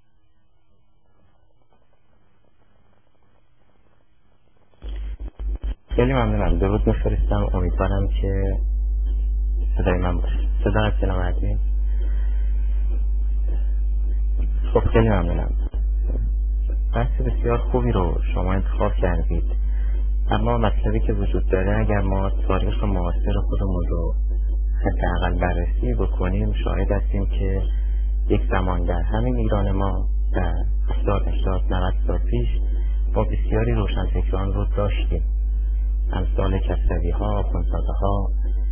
خیلی ممنونم. درود بفرستم. امیدوارم که صدای من باشه. صدا از سلامتی. خب خیلی ممنونم. بحث بسیار خوبی رو شما انتخاب کردید، اما مطلبی که وجود داره اگر ما تاریخ معاصر خودمون رو حداقل بررسی بکنیم شاهد هستیم که یک زمان در همین ایران ما در هفتاد هشتاد نود سال پیش با بسیاری روشنفکران رو داشتیم، امثال کسروی ها، آخوندزاده ها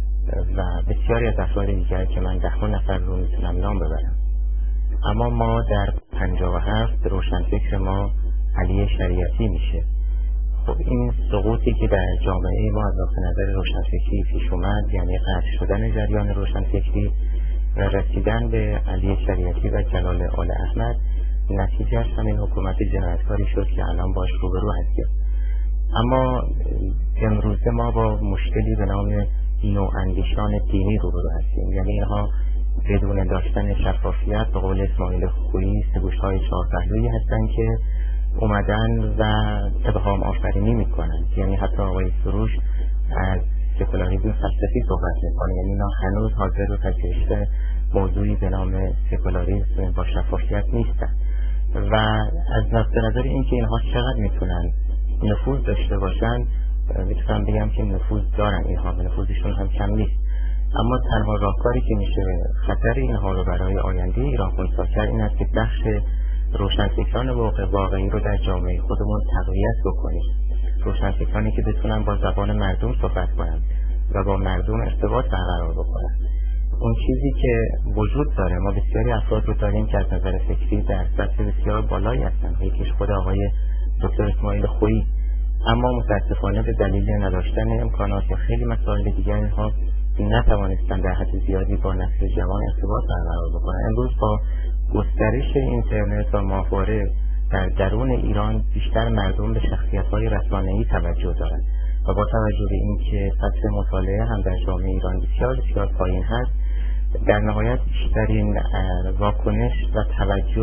و بسیاری از افراد دیگر که من ده نفر رو میتونم نام ببرم. اما ما در پنجاه و هفت روشنفکر ما علی شریعتی میشه. خب این سقوطی که در جامعه ما از نظر روشنفکری پیش اومد، یعنی قطع شدن جریان روشنفکری و رسیدن به علی شریعتی و جلال آل احمد، نتیجهش همین حکومت جنایتکاری شد که الان باش روبرو هستیم. اما امروزه ما با مشکلی به نام نواندیشان دینی روبرو هستیم، یعنی اینها بدون داشتن شفافیت به قول اسماعیل خویی سگوش‌های چهار پهلویی هستند که اومدن و ابهام آفرینی میکنن. یعنی حتی آقای سروش از سکولاریسم فلسفی صحبت میکنه، یعنی اینا هنوز حاضر و پذیرش موضوعی به نام سکولاریسم با شفافیت نیستن و از نظر اینکه اینها چقدر میتونن نفوذ داشته باشن میتونم بگم که نفوذ دارن اینها و نفوذشون هم کم نیست. اما تنها راهکاری که میشه خطر اینها رو برای آینده ایران خنثی کرد این است که بخش روشنفکران واقع واقعی رو در جامعه خودمون تقویت بکنیم. روشنفکرانی که بتونن با زبان مردم صحبت کنن و با مردم ارتباط برقرار بکنن. اون چیزی که وجود داره، ما بسیاری افراد رو داریم که از نظر فکری در سطح بسیار بالایی هستن، یکیش خود آقای دکتر اسماعیل خویی، اما متاسفانه به دلیل نداشتن امکانات یا خیلی مسائل دیگر اینها نتوانستن در حد زیادی با نسل جوان ارتباط برقرار بکنن. امروز با گسترش اینترنت و ماهواره در درون ایران بیشتر مردم به شخصیت‌های رسانه‌ای توجه دارند و با توجه به اینکه سطح مطالعه هم در جامعه ایران بسیار بسیار پایین هست، در نهایت بیشترین واکنش و توجه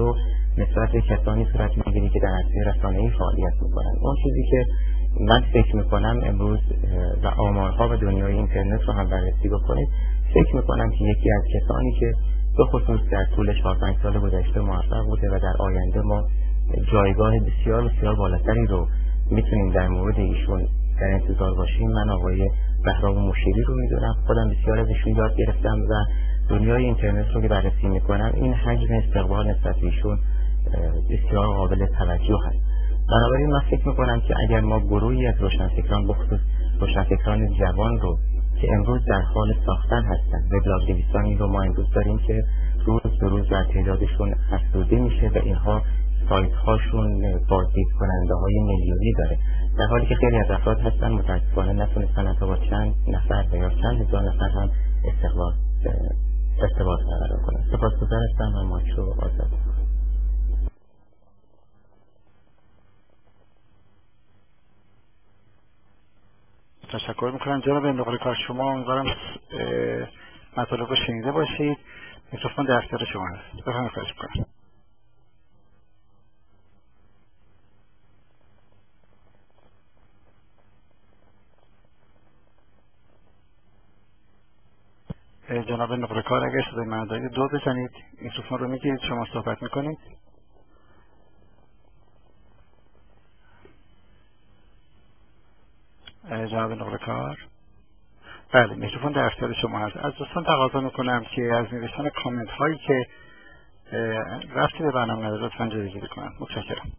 نسبت به کسانی صورت میگیری که در عرصه رسانه‌ای فعالیت میکنن. اون چیزی که من فکر میکنم امروز و آمارها و دنیای اینترنت رو هم بررسی بکنید، فکر میکنم که یکی از کسانی که به خصوص در طول چهار پنج سال گذشته موفق بوده و در آینده ما جایگاه بسیار بسیار بالاتری رو میتونیم در مورد ایشون در انتظار باشیم، من آقای بهرام مشیری رو میدونم. خودم بسیار از ایشون یاد گرفتم و دنیای اینترنت رو که بررسی میکنم این حجم استقبال نسبت به ایشون بسیار قابل توجه هست. بنابراین من فکر میکنم که اگر ما گروهی از روشنفکران، بخصوص روشنفکران جوان رو که امروز در حال ساختن هستن، وبلاگ نویسانی رو ما امروز داریم که روز به روز در تعدادشون افزوده میشه و اینها سایت هاشون بازدید کننده های میلیونی داره، در حالی که خیلی از افراد هستن متاسفانه نتونستن حتی با چند نفر و یا چند هزار نفر هم استقبال ارتباط برقرار کنن. سپاسگزار هستم و مایک رو آزاد می‌کنم. تشکر میکنم جناب نقل کار شما. امیدوارم مطالب رو شنیده باشید. میکروفون در اختیار شما هست. بفرمایید. خواهش میکنم. جناب نقل کار اگر صدای من دارید دو بزنید. میکروفون رو میگیرید، شما صحبت میکنید. جناب نقل کار، بله میکروفون در اختیار شما هست. از دوستان تقاضا میکنم که از نوشتن کامنت هایی که رفتی به برنامه نداره لطفاً جلوگیری کنن. متشکرم.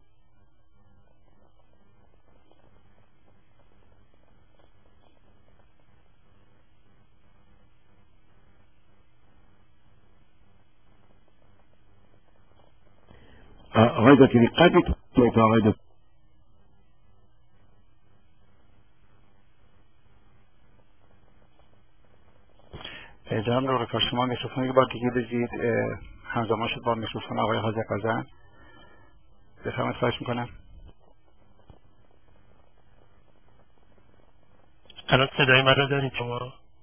آقای دکتری قدری تو آقای دکتر جناب نقل کار شما میکروفون یک بار دیگه بگید همزمان شد با میکروفون آقای حاجق‌آذر. بفرمایید. خواهش میکنم. الان صدای من رو دارید شما؟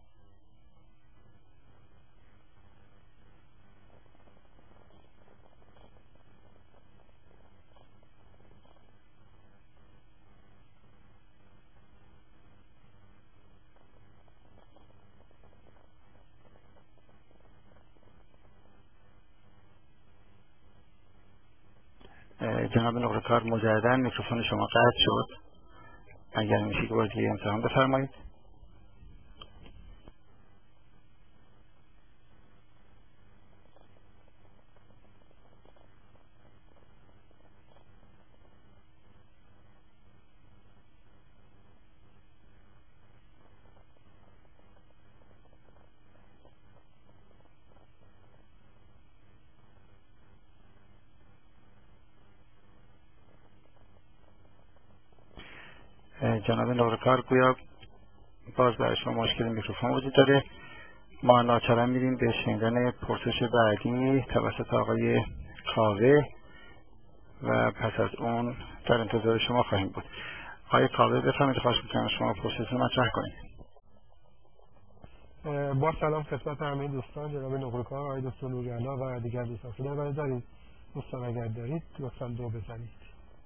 جناب نقل کار مجددا میکروفون شما قطع شد. اگر میشه که بار دیگه امتحان بفرمایید. جناب نقل کار گویا باز برای شما مشکل میکروفون وجود داره. ما ناچارا میریم به شنیدن پرسش بعدی توسط آقای کاوه و پس از اون در انتظار شما خواهیم بود. آقای کاوه بفرمایید. خواهش میکنم شما پرسش رو مطرح کنید. با سلام خدمت همه دوستان، جناب نقل کار، آقای دکتر نوری‌علا و دیگر دوستان. صدای دارید دوستان؟ اگر دارید لطفاً دو بزنید.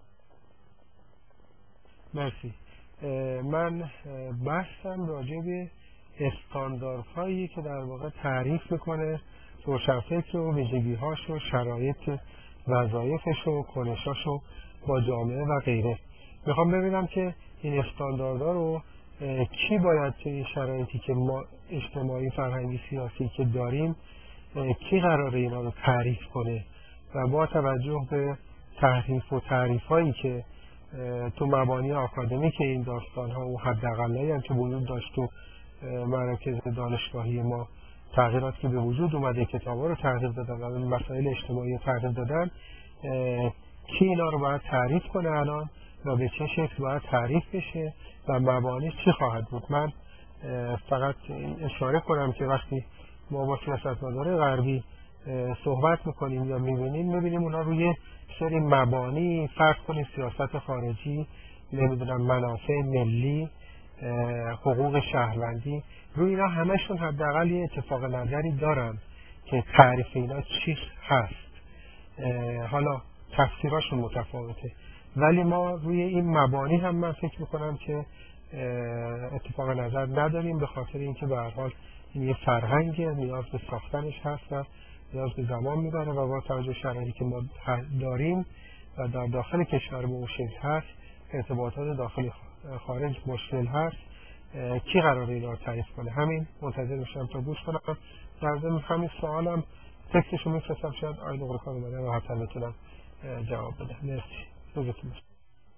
مرسی. من بحثم راجع به استانداردهایی که در واقع تعریف میکنه روشنفکر و ویژگی‌هاش و شرایط وظایفش و کنشاش و با جامعه و غیره. میخوام ببینم که این استانداردها رو کی باید توی این شرایطی که ما اجتماعی فرهنگی سیاسی که داریم کی قراره اینا رو تعریف کنه و با توجه به تحریف و تعریف‌هایی که تو مبانی آکادمیک این داستان ها و حداقلایی هم که وجود داشت تو مراکز دانشگاهی ما، تغییرات که به وجود اومده، کتابا رو تغییر دادن و مسائل اجتماعی تغییر دادن، کی اینا رو باید تعریف کنه الان و به چه شکل باید تعریف بشه و مبانی چی خواهد بود. من فقط اشاره کنم که وقتی ما با سیاستمداران غربی صحبت میکنیم یا میبینیم میبینیم اونا روی سری مبانی فرض کنیم سیاست خارجی، نمیدونم منافع ملی، حقوق شهروندی، روی اینا همشون حداقل یه اتفاق نظری دارن که تعریف اینا چی هست. حالا تفسیراشون متفاوته، ولی ما روی این مبانی هم من فکر میکنم که اتفاق نظر نداریم، به خاطر اینکه به هر حال این یه فرهنگ نیاز به ساختنش هست و نیاز به زمان میبره و با توجه شرایطی که ما داریم و در داخل کشور به اون شکل هست، ارتباطات داخل خارج مشکل هست، کی قراره اینا رو تعریف کنه؟ همین منتظر میشم تا گوش کنم. در ضمن همین سوالم تکستشو میفرستم، شاید آقای نقره‌کار اومدن و حتما بتونم جواب بدم. مرسی. روزتون بخیر.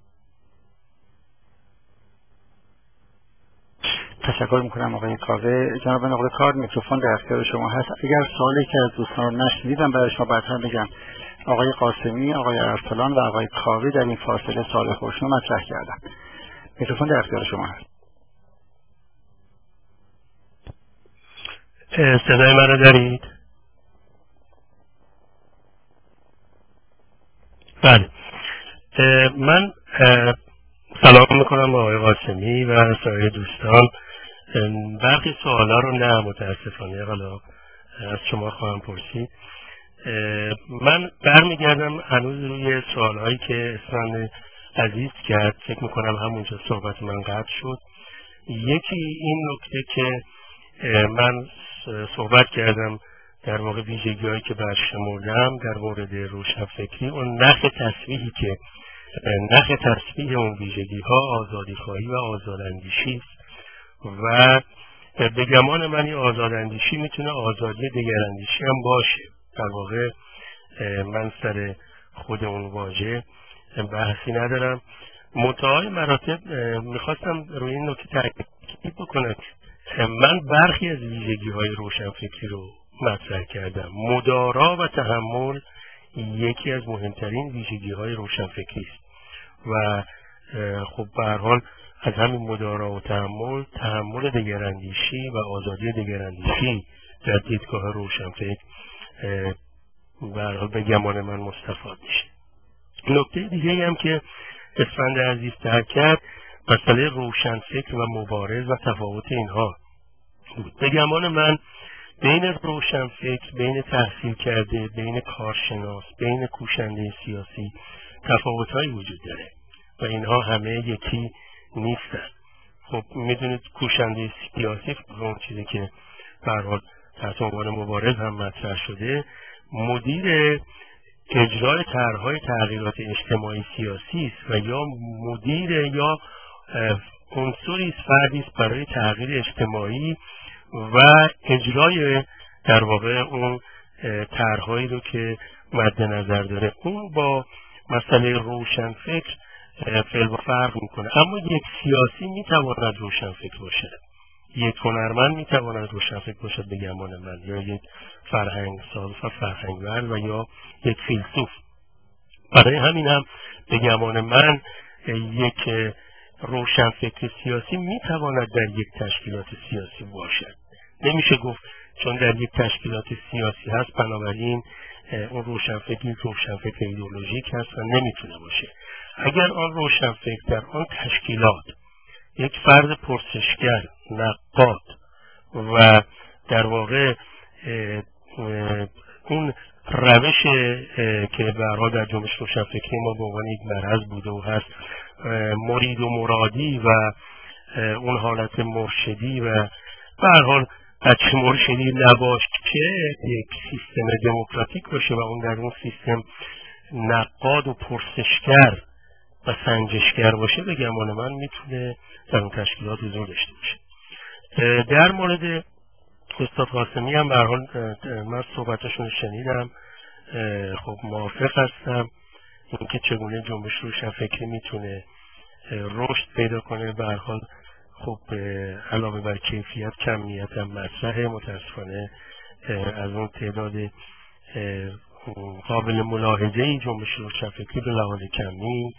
تشکر میکنم آقای کاوه. جناب نقره‌کار میکروفون در اختیار شما هست. اگر سوالی که از دوستان رو نشنیدم برای شما بعدها بگم. آقای قاسمی، آقای ارسلان و آقای کاوه در این فاصله سوال خودشون رو مطرح کردن. میکروفون در اختیار شما هست. صدای من رو دارید؟ بله. من سلام میکنم آقای قاسمی و سایر دوستان. برخی سوالا رو نه متاسفانه حالا از شما خواهم پرسید. من برمیگردم هنوز روی سوالهایی که اسفند عزیز کرد، فکر میکنم همونجا صحبت من قطع شد. یکی این نکته که من صحبت کردم در واقع ویژگی‌هایی که برشمردم در مورد روشنفکری، اون نخ تصویحی که نخ تصویح اون ویژگی‌ها آزادی‌خواهی و آزاداندیشی است و به گمان من این آزاداندیشی میتونه آزادی دگراندیشی هم باشه. در واقع من سر خود اون واژه بحثی ندارم. منتهای مراتب میخواستم روی این نکته تاکید بکنم. من برخی از ویژگی‌های روشنفکری رو مطرح کردم. مدارا و تحمل یکی از مهمترین ویژگی‌های روشنفکری است و خب به هر حال از همین مدارا و تحمل، تحمل دگراندیشی و آزادی دگراندیشی در دیدگاه روشنفکر به هر حال به گمان من مستفاد میشه. نکته دیگه هم که اسفند عزیز ترک کرد مسئله روشنفکر و مبارز و تفاوت اینها بود. به گمان من بین روشنفکر، بین تحصیل کرده، بین کارشناس، بین کوشنده سیاسی تفاوت‌هایی وجود داره و اینها همه یکی نیستن. خب میدونید کوشنده سیاسی اون چیزی که به هر حال تحت عنوان مبارز هم مطرح شده، مدیر اجرای طرح‌های تغییرات اجتماعی سیاسی است و یا مدیر یا عنصری است، فردی است برای تغییر اجتماعی و اجرای در واقع اون طرح‌هایی رو که مد نظر داره. اون با مسئله روشنفکر فعل و فرق میکنه. اما یک سیاسی میتواند روشنفکر باشد، یک هنرمند میتواند روشنفکر باشد به گمان من، یا یک فرهنگ ساز و فرهنگورد و یا یک فیلسوف. برای همین هم به گمان من یک روشنفکر سیاسی میتواند در یک تشکیلات سیاسی باشد. نمیشه گفت چون در یک تشکیلات سیاسی هست بنابراین اون روشنفکر روشنفکر ایدئولوژیک هست و نمیتونه باشه. اگر آن روشنفکر در آن تشکیلات یک فرد پرسشگر، نقاد و در واقع اون روش که به هر حال در جنبش روشنفکری ما به عنوان یک مرض بوده و هست، مرید و مرادی و اون حالت مرشدی و به هر حال بچه مرشدی نباشه، یک سیستم دموکراتیک باشه و اون در اون سیستم نقاد و پرسشگر و سنجشگر باشه، به گمان من میتونه در اون تشکیلات حضور داشته باشه. در مورد استاد قاسمی هم به هر حال من صحبتاشون شنیدم، خب موافق هستم اینکه چگونه جنبش روشنفکری میتونه رشد پیدا کنه. به هر حال خب علاوه بر کیفیت کمیت هم مطرحه. متاسفانه از اون تعداد قابل ملاحظه‌ای جنبش روشنفکری به لحاظ کمی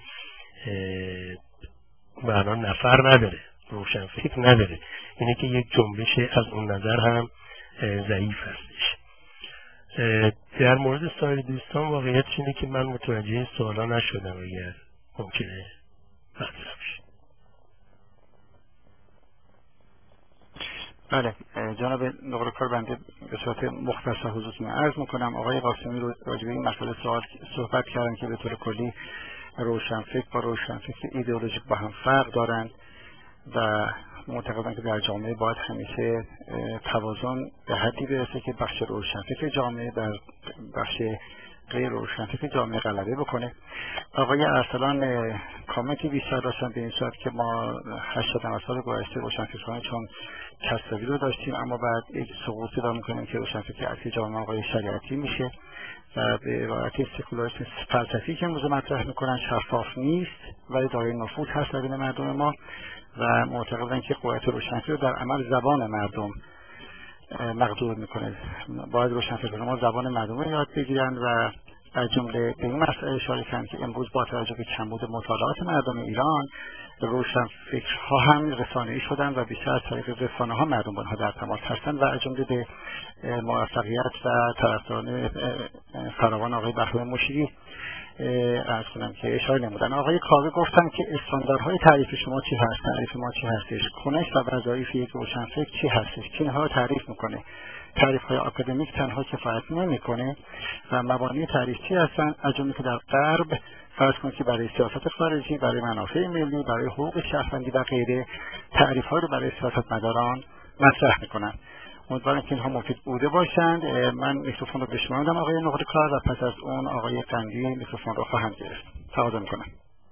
به هر حال نفر نداره، روشنفکر نداره. اینه که یک جنبش از اون نظر هم ضعیف هستش. در مورد سایر دوستان واقعیت اینه که من متوجه این سوالا نشدم، اگر ممکنه مطرح بشه. بله جناب نقل کار بنده به صورت مختصر حضورتون عرض میکنم. آقای قاسمی رو راجع به این مسئله سوال صحبت کردن که به طور کلی روشنفکر با روشنفکر ایدئولوژیک با هم فرق دارند و معتقدن که در جامعه باید همیشه توازن به حدی برسه که بخش روشنفکر جامعه در بخش غیر روشنفکر جامعه غلبه بکنه. آقای ارسلان کامنتی بیشتر داشتن به این صورت که ما هشتاد نود سال گذشته روشنفکران چون کسروی رو داشتیم، اما بعد یک سقوط پیدا میکنیم که روشنفکر اصلی جامعه آقای شریعتی میشه و به عبارت سکولاریسم فلسفی که امروز مطرح میکنن شفاف نیست ولی دارای نفوذ هست در بین مردم ما و معتقدن که قدرت روشنفکر رو در عمل زبان مردم مقدور میکنه. باید روشنفکران ما زبان مردم رو یاد بگیرن و از جمله به این مسئله اشاره کردن که امروز با توجه به کمبود مطالعات مردم ایران روشنفکرها هم رسانه‌ای شدن و بیشتر از طریق رسانه ها مردم با آنها در تماس هستند و از جمله به موفقیت و طرفداران فراوان آقای بهرام مشیری عرض کنم که اشاره نمودن. آقای کاوه گفتن که استانداردهای تعریف شما چی هست، تعریف ما چی هستش، کنش و وظایف یک روشنفکر چی هستش، کی اینها رو تعریف میکنه. تعریف های آکادمیک تنها کفایت نمیکنه و مبانی تعریف چی هستن، از جمله که در غرب فرض کنید که برای سیاست خارجی، برای منافع ملی، برای حقوق شهروندی و غیره تعریف های رو برای سیاستمداران مطرح میکنن. امیدوارم که اینها مفید بوده باشند. من میکروفون رو به شما میدم آقای نقل کار و پس از اون آقای قندی میکروفون رو خواهم گرفت. تقاضا میکنم.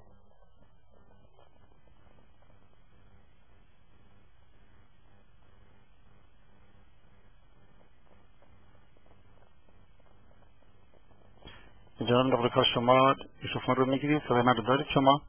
جناب نقل کار شما میکروفون رو میگیرید؟ صدای من رو دارید شما؟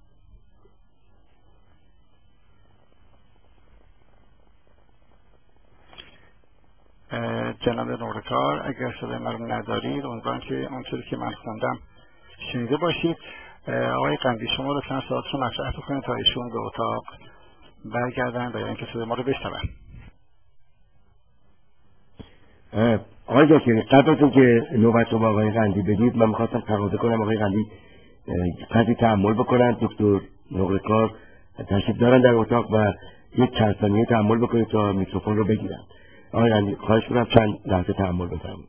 جناب نورکار اگر صدای من رو ندارید امیدوارم که اونطوری که من خوندم شنیده باشید. آقای قندی شما لطفاً سوالتون رو مطرح بکنید تا ایشون به اتاق برگردن و اینکه صدای ما رو بشنون. آقای جاکری قبل از اینکه نوبت رو با آقای قندی بدید من میخواستم تقاضا کنم آقای قندی قدری تحمل بکنن. دکتر نورکار تشریف دارن در اتاق و یک چند ثانیه تحمل بکنید تا میکروفون رو بگیرن. آقای قندی خواهش می‌کنم چند لحظه تحمل بفرمایید.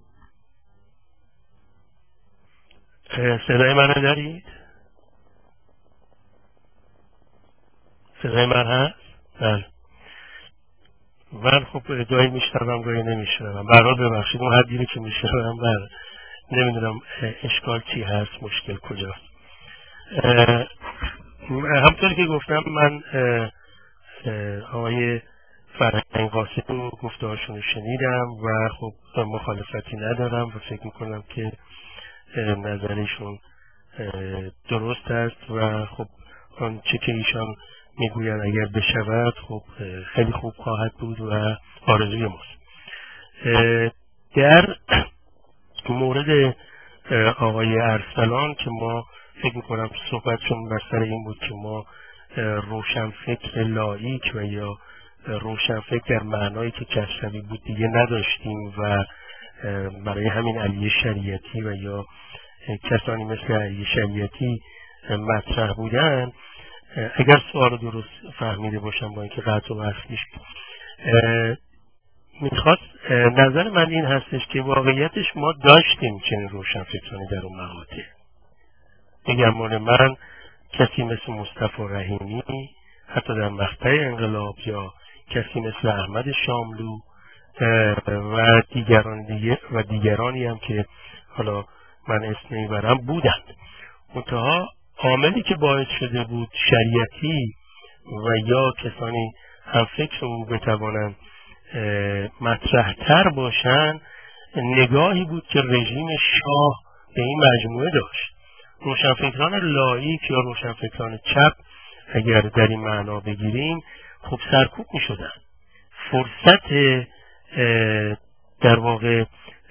صدای من دارید؟ صدای من هست؟ بله. من خب گاهی میشنوم گاهی نمیشنوم. برای ببخشید اون حدی که میشنوم بله. نمیدونم اشکال چی هست، مشکل کجاست. همطور که گفتم من آقای فرهنگ قاسم گفته‌هاشون رو شنیدم و خب مخالفتی ندارم و فکر میکنم که نظرشون درست است و خب آنچه که ایشان میگوین اگر بشود خب خیلی خوب خواهد بود و آرزوی ماست. در مورد آقای ارسلان که ما فکر میکنم صحبتشون بر سر این بود که ما روشنفکر لاییک و یا روشنفکر در معنایی که کسروی بود دیگه نداشتیم و برای همین علی شریعتی و یا کسانی مثل علی شریعتی مطرح بودن. اگر سوال درست فهمیده باشم با اینکه قطع و وصل میخواست نظر من این هستش که واقعیتش ما داشتیم چنین روشنفکرانی در اون مقاطع. میگم مال من کسی مثل مصطفی رحیمی حتی در مقطع انقلاب یا کسی مثل احمد شاملو و دیگران دیگه و دیگرانی هم که حالا من اسم میبرم بودند. منتها عاملی که باعث شده بود شریعتی و یا کسانی هم فکر او بتوانند مطرحتر باشن نگاهی بود که رژیم شاه به این مجموعه داشت. روشنفکران لاییک یا روشنفکران چپ اگر در این معنا بگیریم خب سرکوب می شدن. فرصت در واقع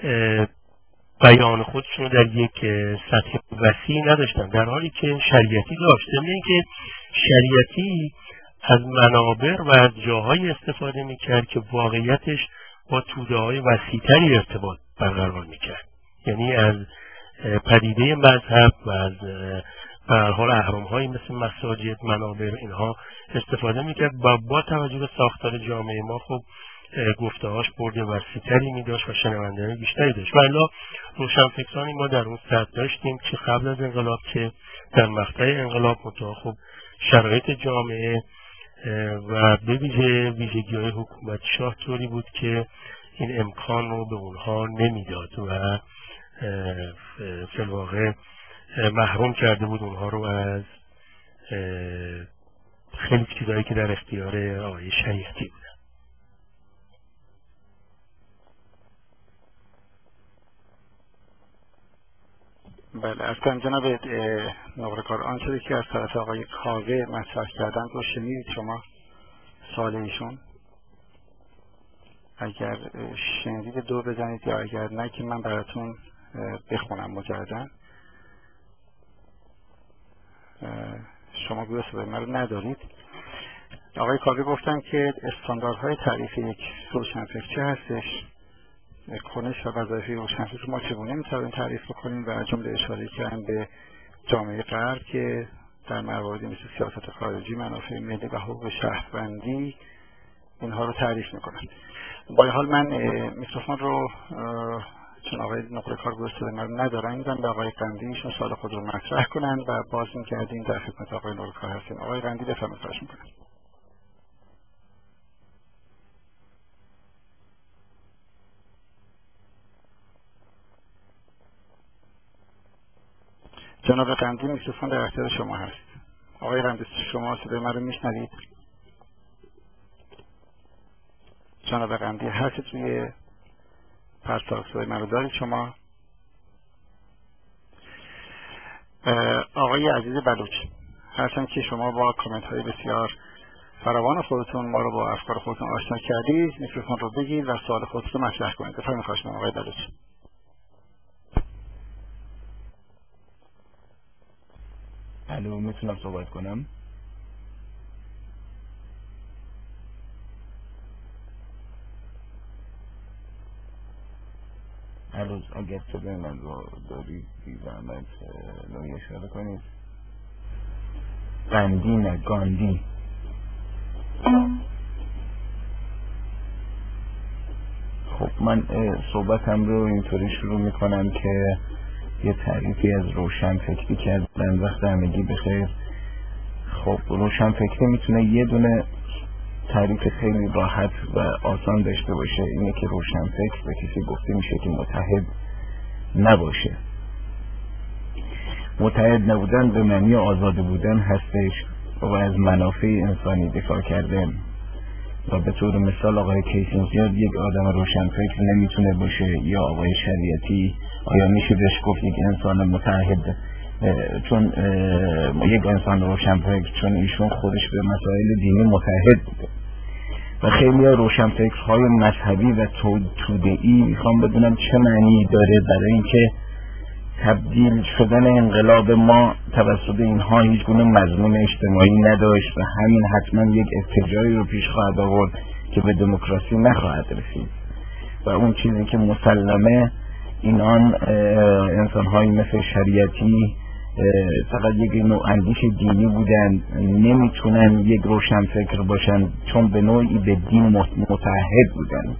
بیان خودشون در یک سطح وسیع نداشتن، در حالی که شریعتی داشت. ضمن اینکه شریعتی از منابر و از جاهای استفاده میکرد که واقعیتش با توده های وسیع‌تری ارتباط برقرار میکرد. یعنی از پدیده مذهب و از به هر حال اهرام‌هایی مثل مساجد، منابر اینها استفاده میکرد و با توجه به ساختار جامعه ما خب گفته‌هاش برد وسیع‌تری می‌داشت و شنونده‌های بیشتری داشت. ولی روشنفکرانی ما در اون سطح داشتیم که قبل از انقلاب که در مقطع انقلاب منتها خب شرایط جامعه و به ویژه ویژگی‌های حکومت شاه طوری بود که این امکان رو به اونها نمیداد و فی الواقع محروم کرده بود اونها رو از خیلی چیزایی که در اختیار آقای شریعتی بود. بله، اصلا جناب نقره‌کار آنچه که از طرف آقای کاوه مطرح کردن رو شنیدید شما سوال ایشون؟ اگر شنیدید دو بزنید، یا اگر نه که من براتون بخونم مجددا. شما گویا صدای من رو ندارید. آقای کاوه گفتن که استانداردهای تعریف یک روشنفکر چه هستش، کنش و وظایف روشنفکر ما چگونه میتوانیم تعریف بکنیم، و از جمله اشاره کردن به جامعه غرب که در مواردی مثل سیاست خارجی، منافع ملی و حقوق شهروندی اینها رو تعریف میکنن. با این حال من میکروفون رو چون آقای نقره‌کار گوشت من ندارن میدم به آقای قندی، ایشون سوال خود رو مطرح کنن و باز می‌گردیم در خدمت آقای نقره‌کار هستیم. آقای قندی بفرمایید، خواهش می‌کنم. جناب قندی میکروفون در اختیار شما هست. آقای قندی شما صدای من رو میشنوید؟ جناب قندی هستید روی پرتاب صدای من رو دارید شما؟ آقای عزیز بلوچ هستم که شما با کامنت های بسیار فراوان خودتون ما رو با افکار خودتون آشنا کردید. میکروفون رو بگید و سوال خودتون رو مطرح کنید. بفرمایید خواهش می‌کنم آقای بلوچ. الو، میتونم صحبت کنم؟ الو، اگر صدای من رو دارید بی زحمت لایه اشاره کنید. قندی نه گاندی. خب من صحبتم رو اینطوری شروع میکنم که یه تعریفی از روشنفکری کردن. وقت همگی بخیر. خب روشنفکری میتونه یه دونه تعریف خیلی راحت و آسان داشته باشه، اینه که روشنفکر به کسی گفته میشه که متحد نباشه. متحد نبودن به معنی آزاده بودن هستش و از منافع انسانی دفاع کردن. و به طور مثال آقای کیسینجر یک آدم روشنفکر نمیتونه باشه، یا آقای شریعتی. آیا میشه بهش گفت یک انسان متحد؟ چون یک انسان روشنفکر، چون ایشون خودش به مسائل دینی متحد بوده. و خیلی روشنفکرهای مذهبی و توده‌ای میخوام بدونم چه معنی داره برای اینکه تبدیل شدن انقلاب ما توسط اینها هیچ گونه مضمون اجتماعی نداشت و همین حتما یک اتجاهی رو پیش خواهد آورد که به دموکراسی نخواهد رسید. و اون چیزی که مسلمه اینان انسان‌هایی مثل شریعتی فقط یک نوع اندیش دینی بودن، نمیتونن یک روشنفکر باشن چون به نوعی به دین متحد بودن.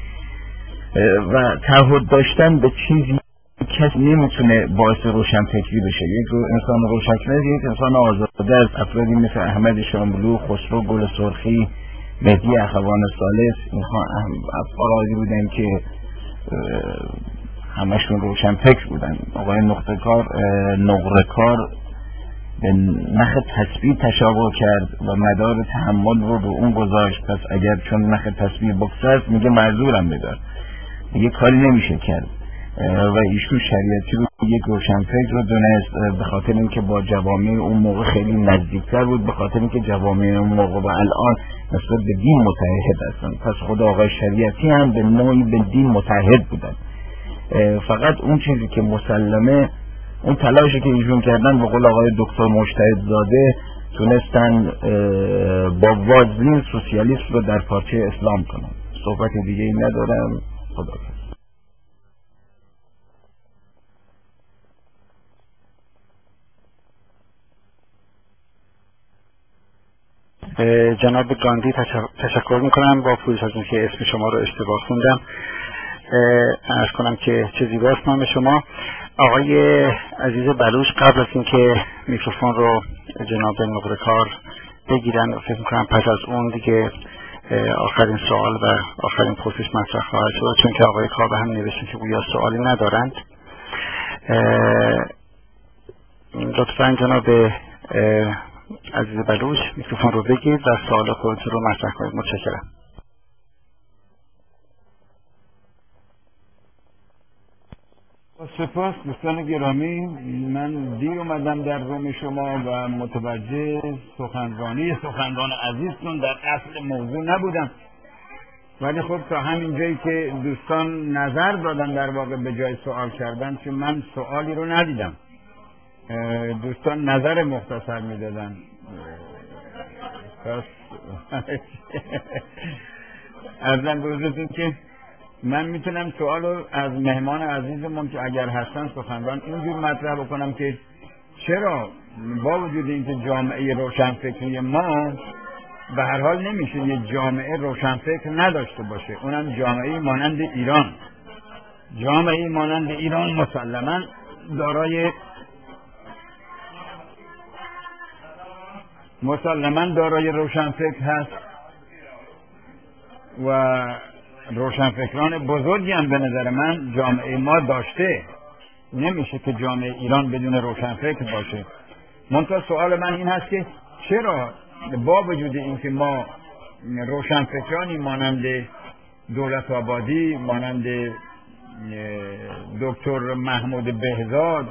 و تعهد داشتن به چیزی کسی نمیتونه باعث روشنفکری بشه. یک رو انسان روشنفکر یک انسان آزاده از افرادی مثل احمد شاملو، خسرو گل سرخی، مهدی اخوان ثالث. اینها افرادی بودن که همشون روشنفکر بودن. آقای نقره‌کار نقره‌کار به نخ تسبیح تشابه کرد و مدار تحمل رو به اون گذاشت. پس اگر چون نخ تسبیح بکسست میگه معذورم بدار، دیگه کاری نمیشه کرد. و ایشون شریعتی رو یک روشنفکر رو دونست به خاطر اینکه با جوامع اون موقع خیلی نزدیکتر بود، به خاطر اینکه جوامع اون موقع و الان نسبت به دین متحد هستن. پس خود آقای شریعتی هم به نوعی به دین متحد بودن. فقط اون چیزی که مسلمه اون تلاشی که ایشون کردن، به قول آقای دکتر مجتهد زاده، تونستن با وازلین سوسیالیسم رو در پارچه اسلام کنن. صحبت دیگه ای ندارم. خداحافظ. جناب گاندی تشکر میکنم با پوزش از اینکه اسم شما رو اشتباه خوندم. عرض کنم که چه زیباست نام شما. آقای عزیز بلوچ قبل از اینکه میکروفون رو جناب نقره‌کار بگیرن فکر میکنم پس از اون دیگه آخرین سوال و آخرین پرسش مطرح خواهد شد، چون که آقای کار به هم نوشتن که گویا سوالی ندارند. لطفاً جناب عزیز بلوچ میکروفون رو بگید و سوال خودتون رو مطرح کنید. متشکرم. سپاس دوستان گرامی، من دیر اومدم در روم شما و متوجه سخنرانی سخنران عزیزتون در اصل موضوع نبودم، ولی خب تا همین جایی که دوستان نظر دادن در واقع به جای سوال کردن، چون من سوالی رو ندیدم، دوستان نظر مختصر میدادن. پس ارزم به حضورتون که من میتونم سوال رو از مهمان عزیزمون که اگر هستن سخنران اینجور مطرح بکنم که چرا با وجود اینکه جامعه روشنفکری ما به هر حال نمیشه یه جامعه روشنفکر نداشته باشه، اونم جامعه مانند ایران. جامعه مانند ایران مسلماً دارای مسلماً دارای روشنفکر هست و روشنفکران بزرگی هم به نظر من جامعه ما داشته. نمیشه که جامعه ایران بدون روشنفکر باشه. منتها سوال من این هست که چرا با وجود اینکه ما روشنفکرانی مانند دولت آبادی، مانند دکتر محمود بهزاد،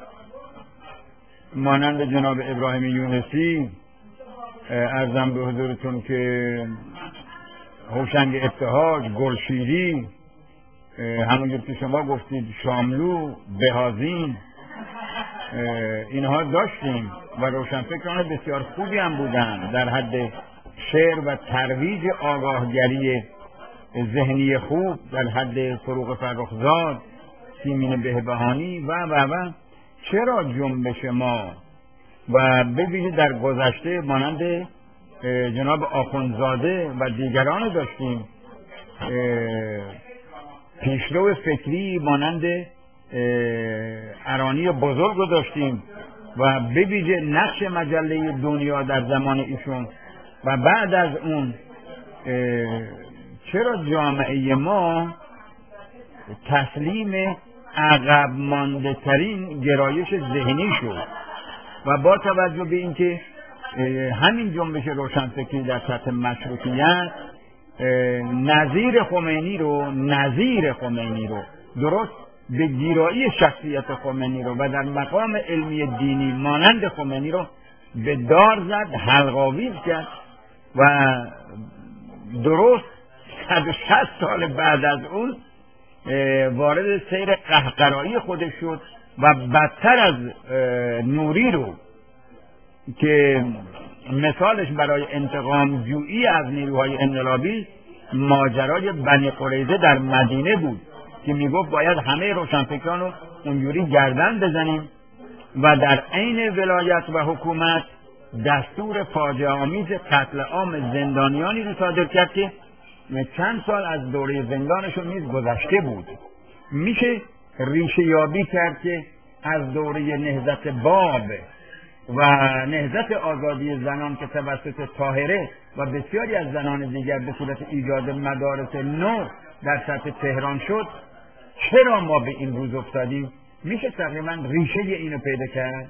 مانند جناب ابراهیم یونسی، عرضم به حضورتون که هوشنگ ابتهاج، گلشیری، همونجور که شما گفتید شاملو، بهازین، اینها داشتیم و روشنفکران بسیار خوبی هم بودن در حد شعر و ترویج آگاهگری ذهنی خوب، در حد فروغ فرخزاد، سیمین بهبهانی و و و چرا جنبش ما و به ویژه در گذشته مانند جناب آخوندزاده و دیگران داشتیم، پیشرو فکری مانند ارانی بزرگ رو داشتیم و به ویژه نقش مجله دنیا در زمان ایشون و بعد از اون چرا جامعه ما تسلیم عقب مانده ترین گرایش ذهنی شد و با توجه به اینکه همین جنبش روشنفکری در سطح مشروطیت نظیر خمینی رو نظیر خمینی رو درست به گیرایی شخصیت خمینی رو و در مقام علمی دینی مانند خمینی رو به دار زد، حلق‌آویز کرد و درست صد و شصت سال بعد از اون وارد سیر قهقرایی خودش شد و بدتر از نوری رو که مثالش برای انتقام جویی از نیروهای انقلابی ماجرای بنی قریظه در مدینه بود که میگفت باید همه روشنفکران رو اونجوری گردن بزنیم و در عین ولایت و حکومت دستور فاجعه آمیز قتل عام زندانیانی رو صادر کرد که چند سال از دوره زندانشون نیز گذشته بود. میشه ریشه یابی کرد که از دوره نهضت باب و نهضت آزادی زنان که توسط طاهره و بسیاری از زنان دیگر به صورت ایجاد مدارس نو در سطح تهران شد، چرا ما به این روز افتادیم؟ میشه تقریبا ریشه اینو پیدا کرد؟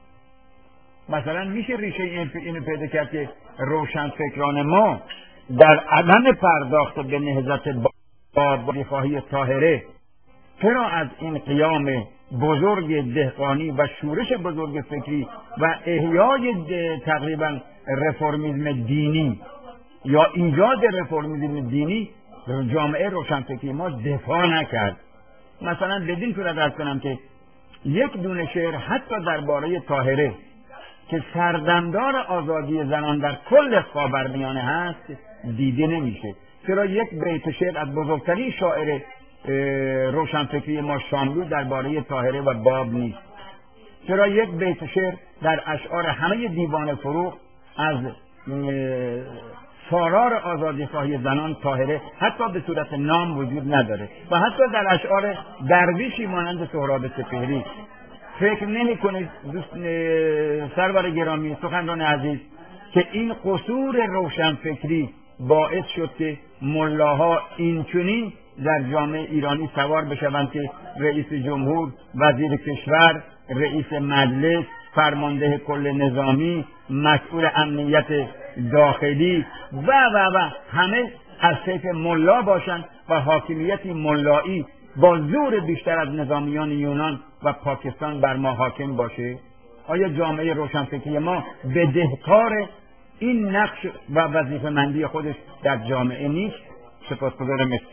مثلا میشه ریشه اینو پیدا کرد که روشنفکران ما در عدم پرداخت به نهضت باب خواهی طاهره چرا از این قیام بزرگ دهقانی و شورش بزرگ فکری و احیای تقریبا رفرمیسم دینی یا ایجاد رفرمیسم دینی جامعه روشنفکری ما دفاع نکرد؟ مثلا بدین صورت عرض کنم که یک دونه شعر حتی درباره طاهره که سردمدار آزادی زنان در کل خاورمیانه هست دیده نمیشه. چرا یک بیت شعر از بزرگترین شاعر روشنفکری ما شاملو درباره طاهره و باب نیست؟ چرا یک بیت شعر در اشعار همه دیوان فروغ از فارار آزادی خواهی زنان طاهره حتی به صورت نام وجود نداره و حتی در اشعار درویشی مانند سهراب سپهری فکر نمی کنید سرور گرامی سخنران عزیز که این قصور روشنفکری باعث شد که ملاها اینچنین در جامعه ایرانی سوار بشوند که رئیس جمهور، وزیر کشور، رئیس مجلس، فرمانده کل نظامی، مسئول امنیت داخلی و و و همه از طیف ملا باشند و حاکمیتی ملایی با زور بیشتر از نظامیان یونان و پاکستان بر ما حاکم باشه؟ آیا جامعه روشنفکری ما بدهکار این نقش و وظیفه‌مندی خودش در جامعه نیست؟ سپاسگزارم. مرسی.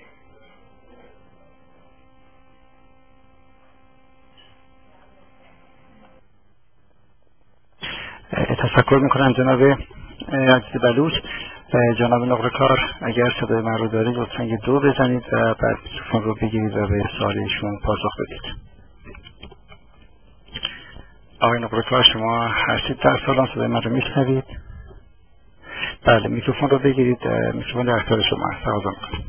تشکر میکنم جناب عزیز بلوچ. جناب نقره‌کار اگر صدای من رو دارید لطفا یه دو بزنید و بعد میکروفون رو بگیرید و به سوال ایشون پاسخ بدید. آقای نقره‌کار شما هستید در سالن؟ صدای من رو میشنوید؟ بله میکروفون رو بگیرید. میکروفون در اختیار شما هست. تقاضا میکنم.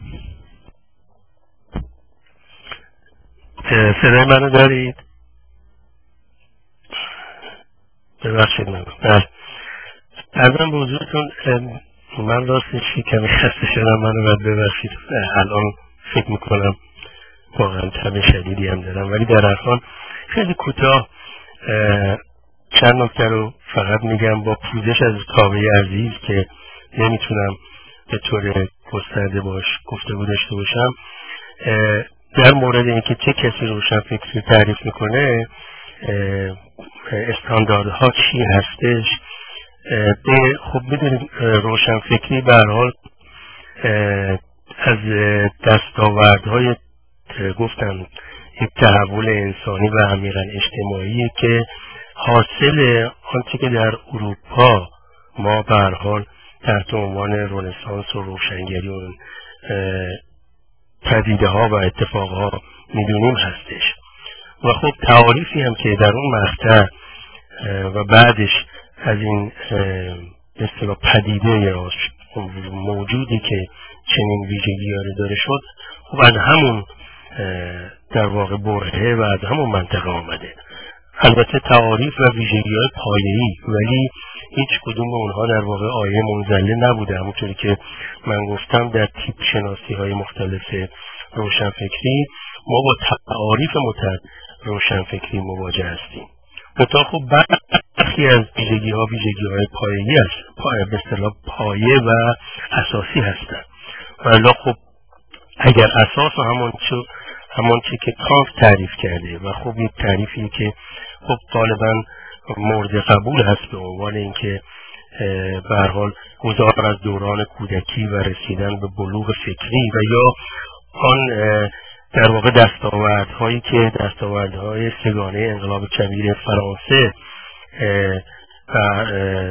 صدای من رو دارید؟ ببخشید من بله ارزم به حضورتون من راستش کمی خسته شدم، منو باید ببخشید. الان فکر میکنم واقعا تب شدیدی هم دارم، ولی در هر حال خیلی کوتاه چند نکته رو فقط میگم با پوزش از کاوه عزیز که نمیتونم به طور گسترده باش گفتگو داشته باشم. در مورد اینکه چه کسی روشنفکری تعریف میکنه، استانداردها چی هستش، به خب میدونید روشنفکری به هر حال از دستاوردهای گفتم یک تحول انسانی و عمیقا اجتماعی که حاصل آنچه که در اروپا ما به هر حال تحت عنوان رنسانس و روشنگری و پدیده ها و اتفاق ها میدونیم هستش. و خب تعاریفی هم که در اون مقطع و بعدش از این به اصطلاح پدیده یا موجودی که چنین ویژگی رو داره شد، خب از همون در واقع برهه و از همون منطقه آمده. البته تعاریف و ویژگی های پایه‌ای، ولی هیچ کدوم اونها در واقع آیه منزله نبوده. همونطوری که من گفتم در تیپ شناسی های مختلف روشنفکری ما با تعاریف متعدد روشنفکری مواجه هستیم. منتها خب برخی از ویژگی ها ویژگی های پایه‌ای هست، پایه به اصطلاح پایه و اساسی هستند. ولی خب اگر اساس و همان چه همان چی که کانت تعریف کرده و خب یک تعریفی که خب غالبا مورد قبول هست به عنوان اینکه به هر حال گذار از دوران کودکی و رسیدن به بلوغ فکری و یا آن در واقع دستاوردهایی که دستاوردهای سگانه انقلاب کبیر فرانسه و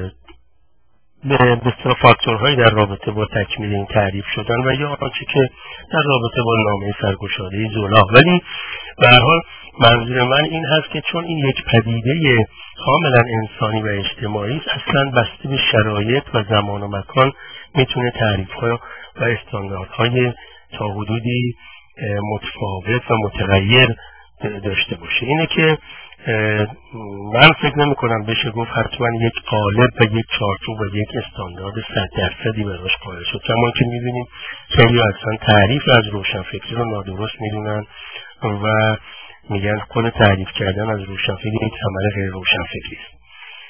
به اصطلاح فاکتورهایی در رابطه با تکمیل این تعریف شدن و یا آنچه که در رابطه با نامه سرگشاده زولا. ولی به هر حال منظور من این هست که چون این یک پدیده کاملا انسانی و اجتماعی است، اصلا بسته به شرایط و زمان و مکان میتونه تعریف‌ها و استانداردهای تا حدودی متفاوت و متغیر داشته باشه. اینه که من فکر نمی کنم بشه گفت حتما یک قالب و یک چارچوب و یک استاندارد صد درصدی براش قائل شد. کما که می‌بینیم خیلی اصلا تعریف از روشنفکری رو نادرست میدونن و میگن خود تعریف کردن از روشنفکری یک عمل غیر روشنفکری است.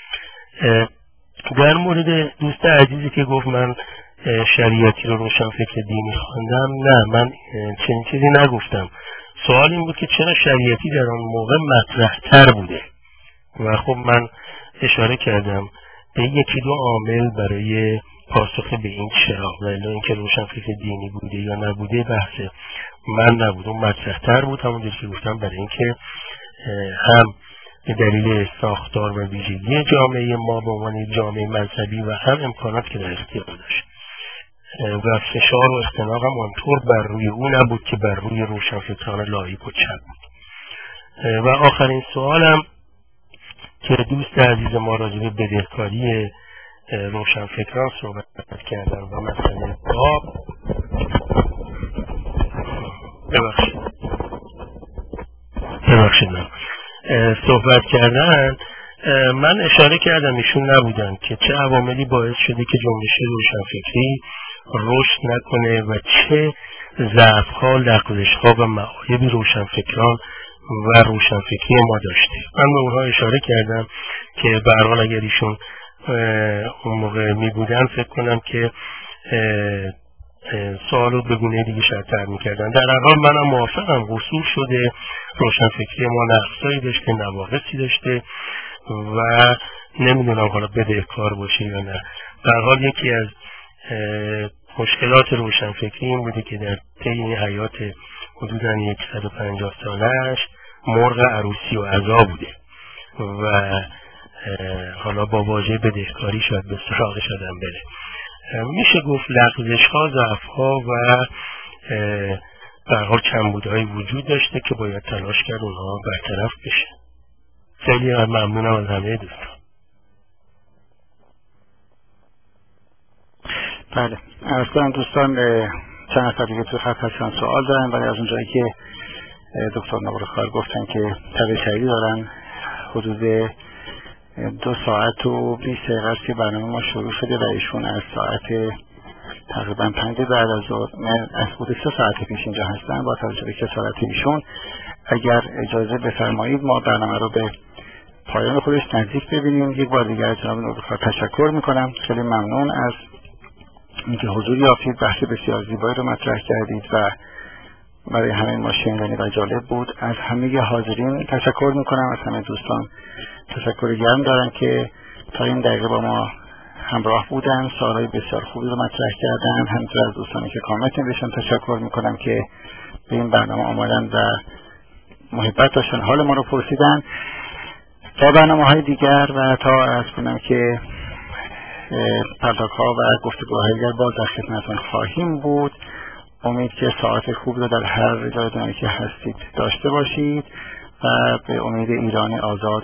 در مورد دوست عزیزی که گفت من شریعتی رو روشنفکر دینی خواندم، نه من چنین چیزی نگفتم. سوال این بود که چرا شریعتی در آن موقع مطرح‌تر بوده و خب من اشاره کردم به یکی دو عامل برای پاسخ به این چرا، ولی اینکه روشنفکر دینی بوده یا نبوده بحث من نبود، اون مطرح‌تر بود. همونجوری که گفتم برای اینکه هم به دلیل ساختار و ویژگی جامعه ما به عنوان جامعه مذهبی و هم امکانات که در اختیار داشت و فشار و اختناق هم آنطور بر روی او نبود که بر روی روشنفکران لایق و چپ بود. و آخرین سوالم که دوست عزیز ما راجع به بدهکاری روشنفکران صحبت کردن و مسئله باب ببخشید ببخشید من صحبت کردن، من اشاره کردم ایشون نبودن که چه عواملی باعث شده که جنبش روشنفکری رشد نکنه و چه ضعف‌ها، لغزش‌ها و معایب روشنفکران و روشنفکری ما داشته. من به اونها اشاره کردم که به هر حال اگر ایشون اون موقع می بودن فکر کنم که سوالو به گونه دیگه شرط‌تر می‌کردن. در هر حال منم موافقم، قصور شده، روشنفکری ما نقصایی داشته، نواقصی داشته و نمیدونم حالا بدهکار باشه یا نه. در هر حال یکی از مشکلات روشنفکری این بوده که در طی این حیات حدوداً صد و پنجاه سالش مرغ عروسی و عزا بوده و حالا با واژه بدهکاری شاید به سراغش آدم بره. میشه گفت لغزش‌ها، ضعف‌ها و در حال کمبودهای وجود داشته که باید تلاش کرد اونها برطرف بشه. خیلی ممنونم از همه دوستان. بله، عرض کنم دوستان چند نفر دیگه تو خط هستن سوال دارن، ولی از اونجایی که دکتر نوبرخار گفتن که تبع دارن حدود دو ساعت و بیست دقیقه است که برنامه ما شروع شده و ایشون از ساعت تقریبا پنج بعد از ظهر، من از حدود سه ساعت پیش اینجا هستم. با توجه به کسالت ایشون اگر اجازه بفرمایید ما برنامه رو به پایان خودش نزدیک ببینیم. یک بار دیگر جناب نوبرخار تشکر میکنم، خیلی ممنون از اینکه حضور یافتید، بحث بسیار زیبایی رو مطرح کردید و برای همه ما شنیدنی و جالب بود. از همه حاضرین تشکر میکنم، از همه دوستان تشکر گرم دارم که تا این دقیقه با ما همراه بودن، سوالای بسیار خوبی رو مطرح کردن. همینطور از دوستانی که کامنت نوشتن تشکر میکنم که به این برنامه آمدن و محبت داشتن، حال ما رو پرسیدن. تا برنامه‌های دیگر و تا عرض کنم که پرداک‌ها و گفتگوهای دیگر باز در خدمتتون خواهیم بود. امید که ساعت خوب رو در هر جای دنیا که هستید داشته باشید و به امید ایران آزاد